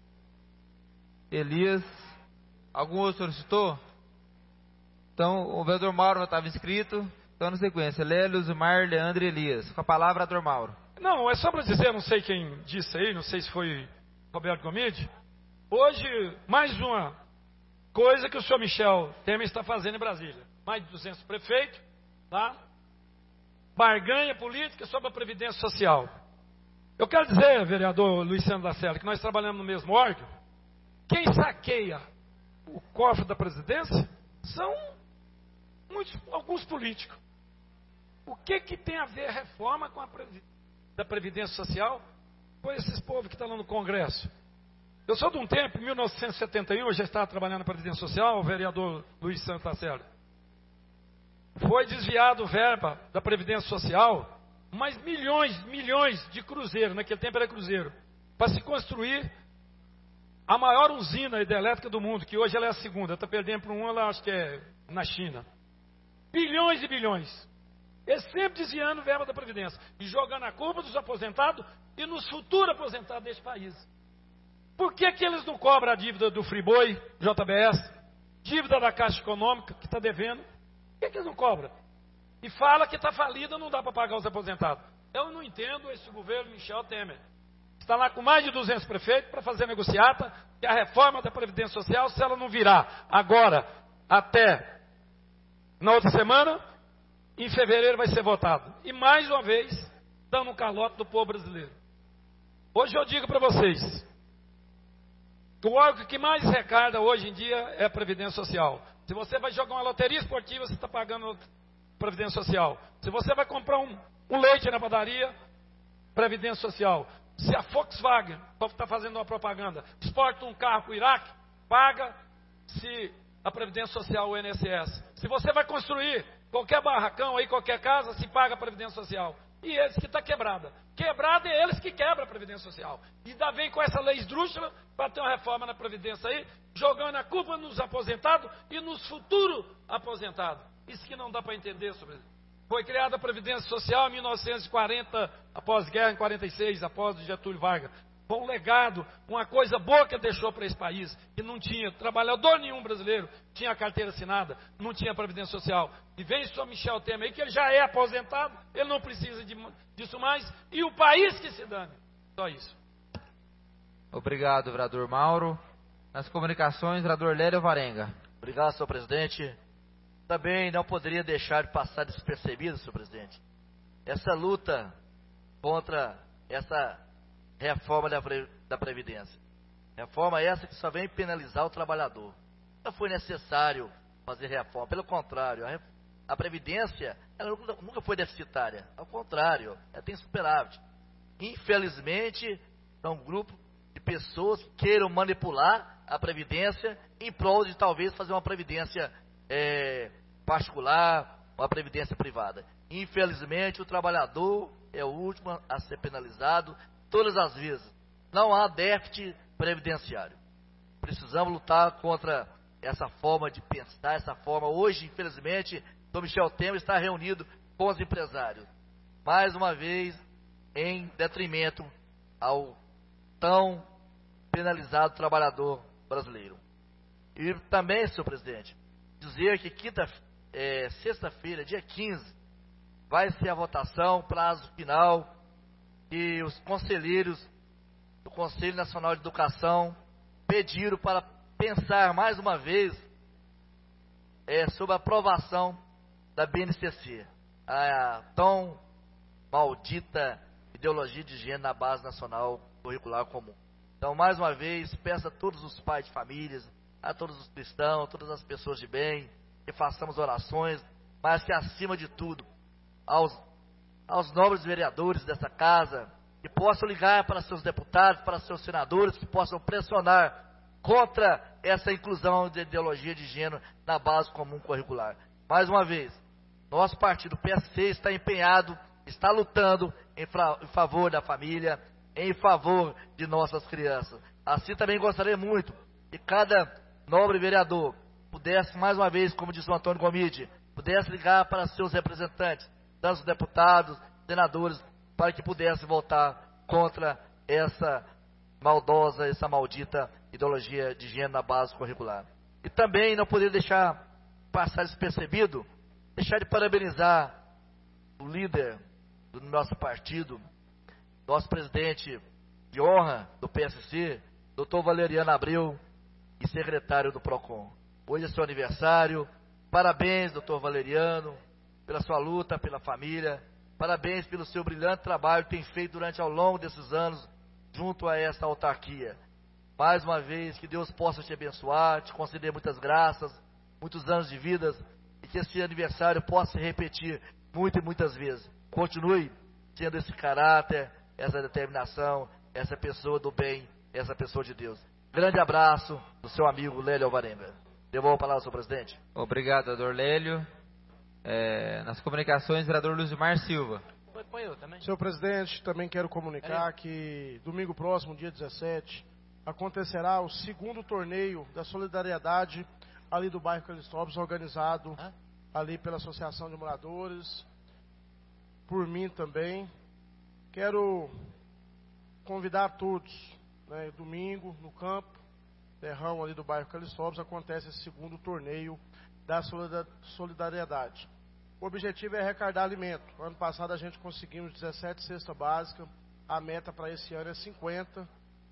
Elias. Algum outro solicitou? Então, o vereador Mauro estava inscrito. Então, na sequência, Lélio, Luzimar, Leandro e Elias. Com a palavra, vereador Mauro. Não, é só para dizer, não sei quem disse aí, não sei se foi Roberto Gomide. Hoje, mais uma coisa que o senhor Michel Temer está fazendo em Brasília. Mais de duzentos prefeitos, tá? Barganha política sobre a Previdência Social. Eu quero dizer, vereador Luiz Sandro da Sela, que nós trabalhamos no mesmo órgão. Quem saqueia o cofre da presidência são muitos, alguns políticos. O que, que tem a ver a reforma com a Previdência? Da Previdência Social, com esses povos que estão lá no Congresso. Eu sou de um tempo, em mil novecentos e setenta e um, eu já estava trabalhando na Previdência Social, o vereador Luiz Santos Lacerda. Foi desviado verba da Previdência Social, mas milhões, milhões de cruzeiro, naquele tempo era cruzeiro, para se construir A maior usina hidrelétrica do mundo, que hoje ela é a segunda, está perdendo para uma, ela acho que é na China. Bilhões e bilhões. Eles sempre desviando verba da Previdência e jogando a culpa dos aposentados e nos futuros aposentados deste país. Por que, que eles não cobram a dívida do Friboi, J B S, dívida da Caixa Econômica, que está devendo? Por que, que eles não cobram? E fala que está falida, não dá para pagar os aposentados. Eu não entendo esse governo Michel Temer. Está lá com mais de duzentos prefeitos para fazer negociata, que a reforma da Previdência Social, se ela não virar agora até na outra semana, em fevereiro vai ser votado. E mais uma vez, dando um calote do povo brasileiro. Hoje eu digo para vocês, que o órgão que mais recarga hoje em dia é a Previdência Social. Se você vai jogar uma loteria esportiva, você está pagando Previdência Social. Se você vai comprar um, um leite na padaria, Previdência Social. Se a Volkswagen, está fazendo uma propaganda, exporta um carro para o Iraque, paga se a Previdência Social, o I N S S. Se você vai construir qualquer barracão aí, qualquer casa, se paga a Previdência Social. E eles que está quebrada. Quebrada é eles que quebram a Previdência Social. E ainda vem com essa lei esdrúxula para ter uma reforma na Previdência aí, jogando a culpa nos aposentados e nos futuros aposentados. Isso que não dá para entender sobre isso. Foi criada a Previdência Social em mil novecentos e quarenta, após a guerra em quarenta e seis, após o Getúlio Vargas. Foi um legado, uma coisa boa que deixou para esse país, que não tinha trabalhador nenhum brasileiro, tinha carteira assinada, não tinha Previdência Social. E vem o senhor Michel Temer aí, que ele já é aposentado, ele não precisa de, disso mais, e o país que se dane. Só isso. Obrigado, vereador Mauro. Nas comunicações, vereador Lélio Varenga. Obrigado, senhor presidente. Também não poderia deixar de passar despercebido, senhor presidente, essa luta contra essa reforma da, da Previdência. Reforma essa que só vem penalizar o trabalhador. Não foi necessário fazer reforma, pelo contrário, a, a Previdência ela nunca, nunca foi deficitária, ao contrário, ela tem superávit. Infelizmente, é um grupo de pessoas que queiram manipular a Previdência em prol de talvez fazer uma Previdência é, particular, uma Previdência privada. Infelizmente, o trabalhador é o último a ser penalizado todas as vezes. Não há déficit previdenciário. Precisamos lutar contra essa forma de pensar, essa forma. Hoje, infelizmente, o Michel Temer está reunido com os empresários. Mais uma vez, em detrimento ao tão penalizado trabalhador brasileiro. E também, senhor presidente, dizer que quinta, é, sexta-feira, dia quinze, vai ser a votação, prazo final, e os conselheiros do Conselho Nacional de Educação pediram para pensar mais uma vez é, sobre a aprovação da B N C C, a tão maldita ideologia de gênero na base nacional curricular comum. Então, mais uma vez, peço a todos os pais de famílias, a todos os cristãos, a todas as pessoas de bem, que façamos orações, mas que, acima de tudo, aos, aos nobres vereadores dessa casa, que possam ligar para seus deputados, para seus senadores, que possam pressionar contra essa inclusão de ideologia de gênero na base comum curricular. Mais uma vez, nosso partido P S C está empenhado, está lutando em, em favor da família, em favor de nossas crianças. Assim também gostaria muito que cada nobre vereador pudesse, mais uma vez, como disse o Antônio Gomide, pudesse ligar para seus representantes, tanto os deputados, senadores, para que pudesse votar contra essa maldosa, essa maldita ideologia de gênero na base curricular. E também não poderia deixar passar despercebido, deixar de parabenizar o líder do nosso partido, nosso presidente de honra do P S C, doutor Valeriano Abreu, e secretário do PROCON. Hoje é seu aniversário. Parabéns, doutor Valeriano, pela sua luta, pela família. Parabéns pelo seu brilhante trabalho que tem feito durante ao longo desses anos junto a essa autarquia. Mais uma vez, que Deus possa te abençoar, te conceder muitas graças, muitos anos de vidas, e que esse aniversário possa se repetir muitas e muitas vezes. Continue sendo esse caráter, essa determinação, essa pessoa do bem, essa pessoa de Deus. Grande abraço do seu amigo Lélio Alvarenga. Devolvo a palavra, senhor presidente. Obrigado, vereador Lélio. É, nas comunicações, vereador Luzimar Silva. Senhor presidente, também quero comunicar que domingo próximo, dia dezessete, acontecerá o segundo torneio da solidariedade ali do bairro Calistópolis, organizado ali pela Associação de Moradores, por mim também. Quero convidar a todos, né, domingo, no campo, terrão ali do bairro Calistópolis, acontece esse segundo torneio da solidariedade. O objetivo é arrecadar alimento. Ano passado a gente conseguimos dezessete cestas básicas, a meta para esse ano é cinquenta.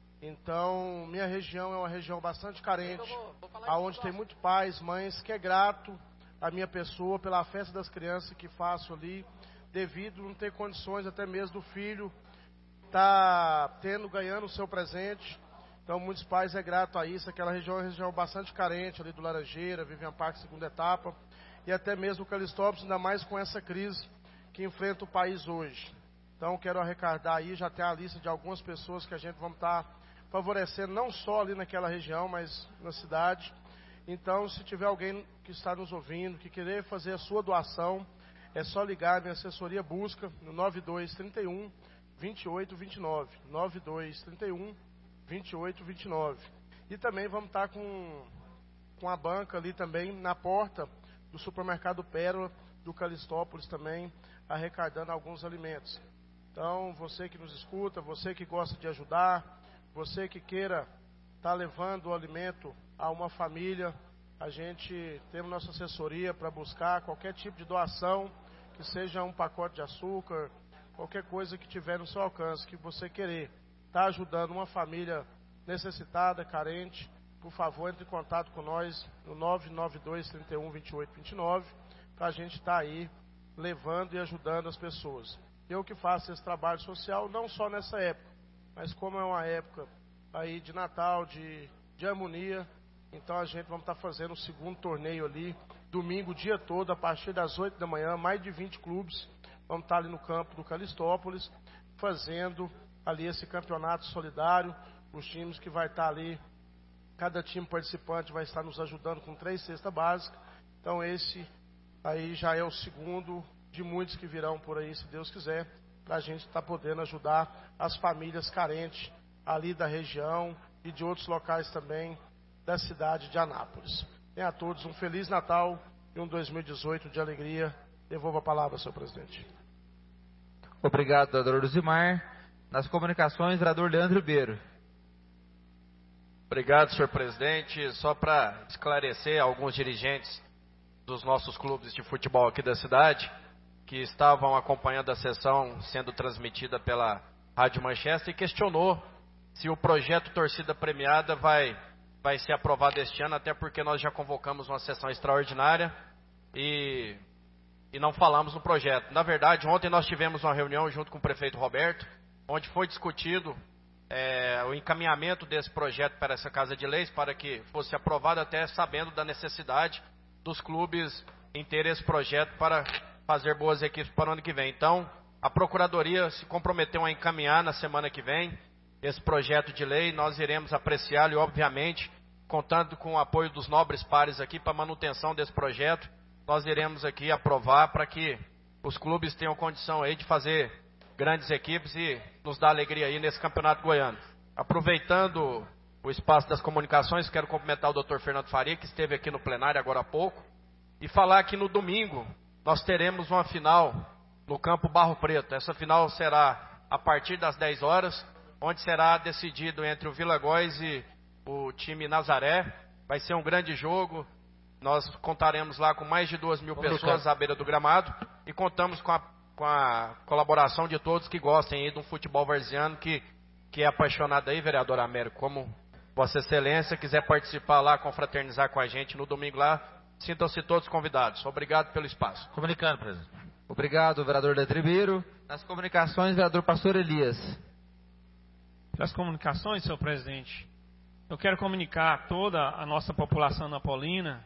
Então, minha região é uma região bastante carente, aonde tem muitos pais, mães, que é grato à minha pessoa pela festa das crianças que faço ali, devido a não ter condições até mesmo do filho estar tá tendo, ganhando o seu presente. Então, muitos pais é grato a isso. Aquela região é uma região bastante carente, ali do Laranjeira, Vivian Park, segunda etapa, e até mesmo o Calistópolis, ainda mais com essa crise que enfrenta o país hoje. Então, quero arrecadar aí, já tem a lista de algumas pessoas que a gente vamos estar tá favorecendo, não só ali naquela região, mas na cidade. Então, se tiver alguém que está nos ouvindo, que querer fazer a sua doação, é só ligar, minha assessoria busca no nove dois três um, vinte e oito vinte e nove, nove dois três um, vinte e oito vinte e nove. E também vamos estar com, com a banca ali também na porta do supermercado Pérola do Calistópolis também, arrecadando alguns alimentos. Então, você que nos escuta, você que gosta de ajudar, você que queira estar levando o alimento a uma família, a gente tem nossa assessoria para buscar qualquer tipo de doação, que seja um pacote de açúcar, qualquer coisa que tiver no seu alcance, que você querer estar ajudando uma família necessitada, carente, por favor, entre em contato com nós no nove nove dois três um, vinte e oito vinte e nove, para a gente estar aí levando e ajudando as pessoas. Eu que faço esse trabalho social, não só nessa época, mas como é uma época aí de Natal, de, de harmonia, então a gente vamos estar fazendo o segundo torneio ali, domingo o dia todo, a partir das oito da manhã, mais de vinte clubes, vamos estar ali no campo do Calistópolis, fazendo ali esse campeonato solidário, os times que vai estar ali, cada time participante vai estar nos ajudando com três cestas básicas, então esse aí já é o segundo de muitos que virão por aí, se Deus quiser, para a gente estar podendo ajudar as famílias carentes ali da região e de outros locais também da cidade de Anápolis. Tenha a todos um Feliz Natal e um dois mil e dezoito de alegria. Devolvo a palavra, senhor presidente. Obrigado, vereador Luzimar. Nas comunicações, vereador Leandro Ribeiro. Obrigado, senhor presidente. Só para esclarecer alguns dirigentes dos nossos clubes de futebol aqui da cidade, que estavam acompanhando a sessão sendo transmitida pela Rádio Manchester e questionou se o projeto Torcida Premiada vai, vai ser aprovado este ano, até porque nós já convocamos uma sessão extraordinária e, e não falamos no projeto. Na verdade, ontem nós tivemos uma reunião junto com o prefeito Roberto, onde foi discutido é, o encaminhamento desse projeto para essa Casa de Leis, para que fosse aprovado, até sabendo da necessidade dos clubes em ter esse projeto para fazer boas equipes para o ano que vem. Então, a Procuradoria se comprometeu a encaminhar na semana que vem esse projeto de lei. Nós iremos apreciá-lo e, obviamente, contando com o apoio dos nobres pares aqui para a manutenção desse projeto, nós iremos aqui aprovar para que os clubes tenham condição aí de fazer grandes equipes e nos dar alegria aí nesse Campeonato Goiano. Aproveitando o espaço das comunicações, quero cumprimentar o doutor Fernando Faria, que esteve aqui no plenário agora há pouco, e falar que no domingo nós teremos uma final no campo Barro Preto. Essa final será a partir das dez horas, onde será decidido entre o Vila Góis e o time Nazaré. Vai ser um grande jogo. Nós contaremos lá com mais de duas mil pessoas à beira do gramado e contamos com a, com a colaboração de todos que gostem aí de um futebol varziano, que, que é apaixonado aí, vereador Américo. Como Vossa Excelência quiser participar lá, confraternizar com a gente no domingo lá, sintam-se todos convidados. Obrigado pelo espaço. Comunicando, presidente. Obrigado, vereador Leandro Ribeiro. Nas comunicações, vereador Pastor Elias. Nas comunicações, senhor presidente, eu quero comunicar a toda a nossa população napolina,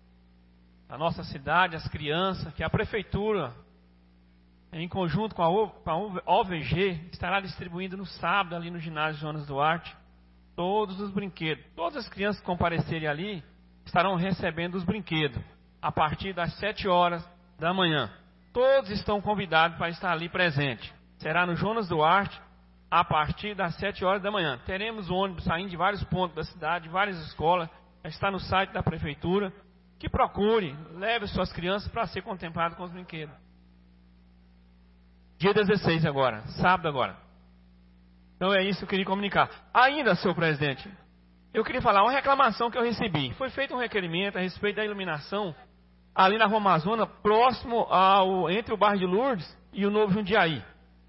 a nossa cidade, as crianças, que a prefeitura, em conjunto com a O V G, estará distribuindo no sábado, ali no ginásio Jonas Duarte, todos os brinquedos. Todas as crianças que comparecerem ali estarão recebendo os brinquedos a partir das sete horas da manhã. Todos estão convidados para estar ali presente. Será no Jonas Duarte, a partir das sete horas da manhã. Teremos ônibus saindo de vários pontos da cidade, várias escolas, está no site da prefeitura. Que procure, leve suas crianças para ser contemplado com os brinquedos. Dia dezesseis agora, sábado agora. Então é isso que eu queria comunicar. Ainda, senhor presidente, eu queria falar uma reclamação que eu recebi. Foi feito um requerimento a respeito da iluminação ali na Rua Amazônia, próximo ao, entre o bairro de Lourdes e o Novo Jundiaí.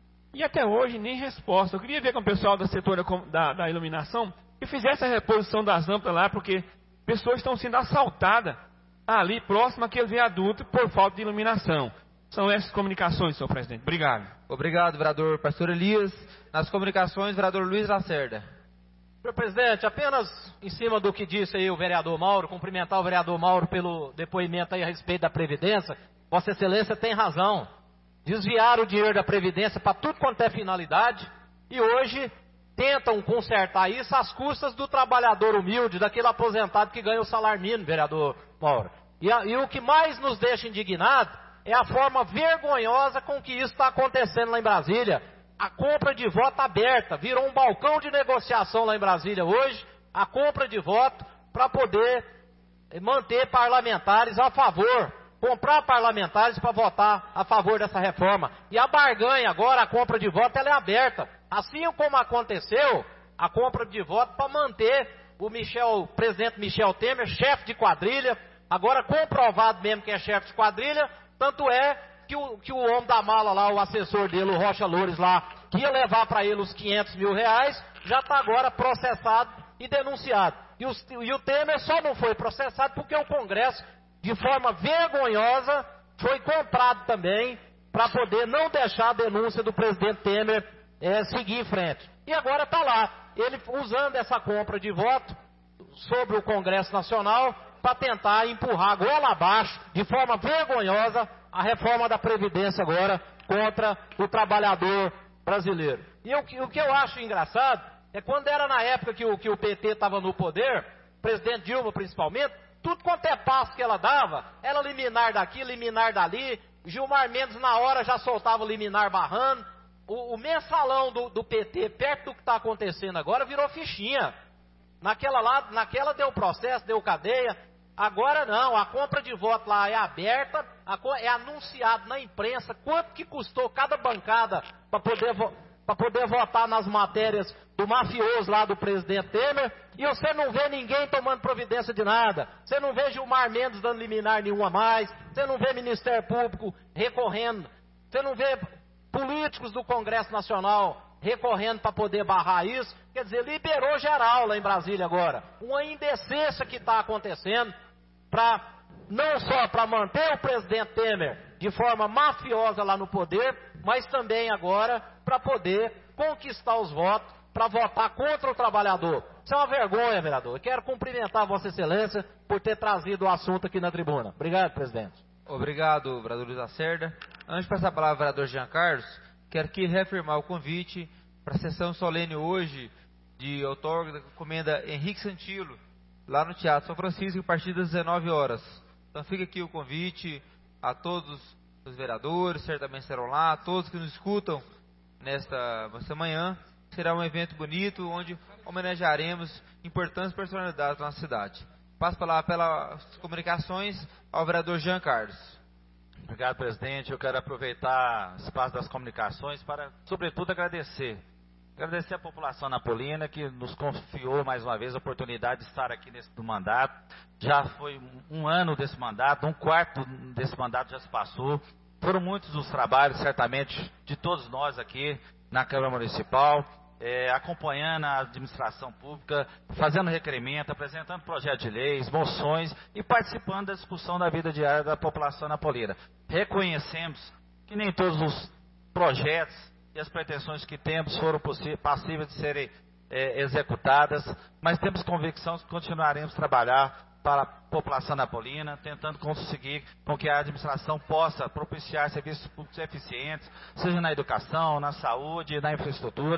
E até hoje nem resposta. Eu queria ver com o pessoal da setor da, da iluminação que fizesse a reposição das lâmpadas lá, porque pessoas estão sendo assaltadas ali próximo àquele viaduto por falta de iluminação. São essas comunicações, senhor presidente. Obrigado. Obrigado, vereador Pastor Elias. Nas comunicações, vereador Luiz Lacerda. Senhor presidente, apenas em cima do que disse aí o vereador Mauro, cumprimentar o vereador Mauro pelo depoimento aí a respeito da Previdência. Vossa Excelência tem razão. Desviaram o dinheiro da Previdência para tudo quanto é finalidade e hoje tentam consertar isso às custas do trabalhador humilde, daquele aposentado que ganha o salário mínimo, vereador Mauro. E, a, e o que mais nos deixa indignado é a forma vergonhosa com que isso está acontecendo lá em Brasília. A compra de voto aberta, virou um balcão de negociação lá em Brasília hoje, a compra de voto para poder manter parlamentares a favor, comprar parlamentares para votar a favor dessa reforma. E a barganha agora, a compra de voto, ela é aberta. Assim como aconteceu a compra de voto para manter o Michel, o presidente Michel Temer, chefe de quadrilha, agora comprovado mesmo que é chefe de quadrilha, tanto é que o, que o homem da mala lá, o assessor dele, o Rocha Loures lá, que ia levar para ele os quinhentos mil reais, já está agora processado e denunciado. E, os, e o Temer só não foi processado porque o Congresso, de forma vergonhosa, foi comprado também para poder não deixar a denúncia do presidente Temer é, seguir em frente. E agora está lá, ele usando essa compra de voto sobre o Congresso Nacional para tentar empurrar goela abaixo, de forma vergonhosa, a reforma da Previdência agora contra o trabalhador brasileiro. E o que, o que eu acho engraçado é quando era na época que o, que o P T estava no poder, presidente Dilma principalmente, tudo quanto é passo que ela dava, era liminar daqui, liminar dali, Gilmar Mendes na hora já soltava o liminar barrando, o, o mensalão do, do P T, perto do que está acontecendo agora, virou fichinha. Naquela lá, naquela deu processo, deu cadeia. Agora não, a compra de voto lá é aberta, é anunciado na imprensa quanto que custou cada bancada para poder, para poder votar nas matérias do mafioso lá do presidente Temer, e você não vê ninguém tomando providência de nada, você não vê Gilmar Mendes dando liminar nenhuma a mais, você não vê Ministério Público recorrendo, você não vê políticos do Congresso Nacional recorrendo para poder barrar isso. Quer dizer, liberou geral lá em Brasília agora. Uma indecência que está acontecendo, pra, não só para manter o presidente Temer de forma mafiosa lá no poder, mas também agora para poder conquistar os votos, para votar contra o trabalhador. Isso é uma vergonha, vereador. Eu quero cumprimentar Vossa Excelência por ter trazido o assunto aqui na tribuna. Obrigado, presidente. Obrigado, vereador Luiz Lacerda. Antes de passar a palavra ao vereador Jean Carlos, quero aqui reafirmar o convite para a sessão solene hoje de outorga da encomenda Henrique Santilo, lá no Teatro São Francisco, a partir das dezenove horas. Então fica aqui o convite a todos os vereadores, certamente serão lá, a todos que nos escutam nesta, nesta manhã. Será um evento bonito, onde homenagearemos importantes personalidades da nossa cidade. Passo a palavra pelas comunicações ao vereador Jean Carlos. Obrigado, presidente. Eu quero aproveitar o espaço das comunicações para, sobretudo, agradecer. Agradecer a população napolina que nos confiou mais uma vez a oportunidade de estar aqui nesse do mandato. Já foi um ano desse mandato, um quarto desse mandato já se passou. Foram muitos os trabalhos, certamente, de todos nós aqui na Câmara Municipal, é, acompanhando a administração pública, fazendo requerimento, apresentando projetos de leis, moções e participando da discussão da vida diária da população napolina. Reconhecemos que nem todos os projetos e as pretensões que temos foram passíveis de serem é, executadas, mas temos convicção que continuaremos a trabalhar para a população napolina, tentando conseguir com que a administração possa propiciar serviços públicos eficientes, seja na educação, na saúde, na infraestrutura,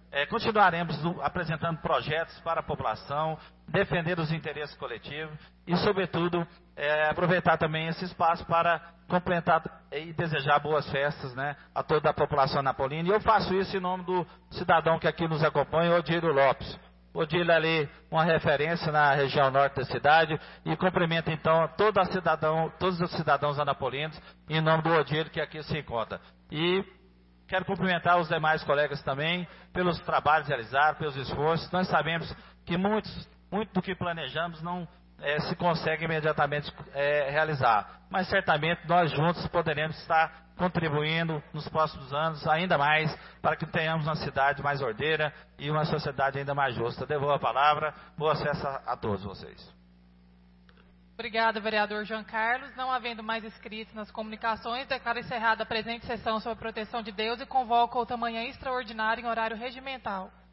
é, continuaremos apresentando projetos para a população, defender os interesses coletivos e, sobretudo, é, aproveitar também esse espaço para complementar e desejar boas festas, né, a toda a população napolina. E eu faço isso em nome do cidadão que aqui nos acompanha, Odílio Lopes. Odílio ali, uma referência na região norte da cidade, e cumprimento então todo cidadão, todos os cidadãos anapolinos, em nome do Odílio que aqui se encontra. E quero cumprimentar os demais colegas também pelos trabalhos realizados, pelos esforços. Nós sabemos que muitos, muito do que planejamos não é, se consegue imediatamente é, realizar, mas certamente nós juntos poderemos estar contribuindo nos próximos anos ainda mais para que tenhamos uma cidade mais ordeira e uma sociedade ainda mais justa. Devolvo a palavra. Boa festa a todos vocês. Obrigada, vereador Jean Carlos. Não havendo mais inscritos nas comunicações, declaro encerrada a presente sessão sob a proteção de Deus e convoco outra manhã extraordinária em horário regimental.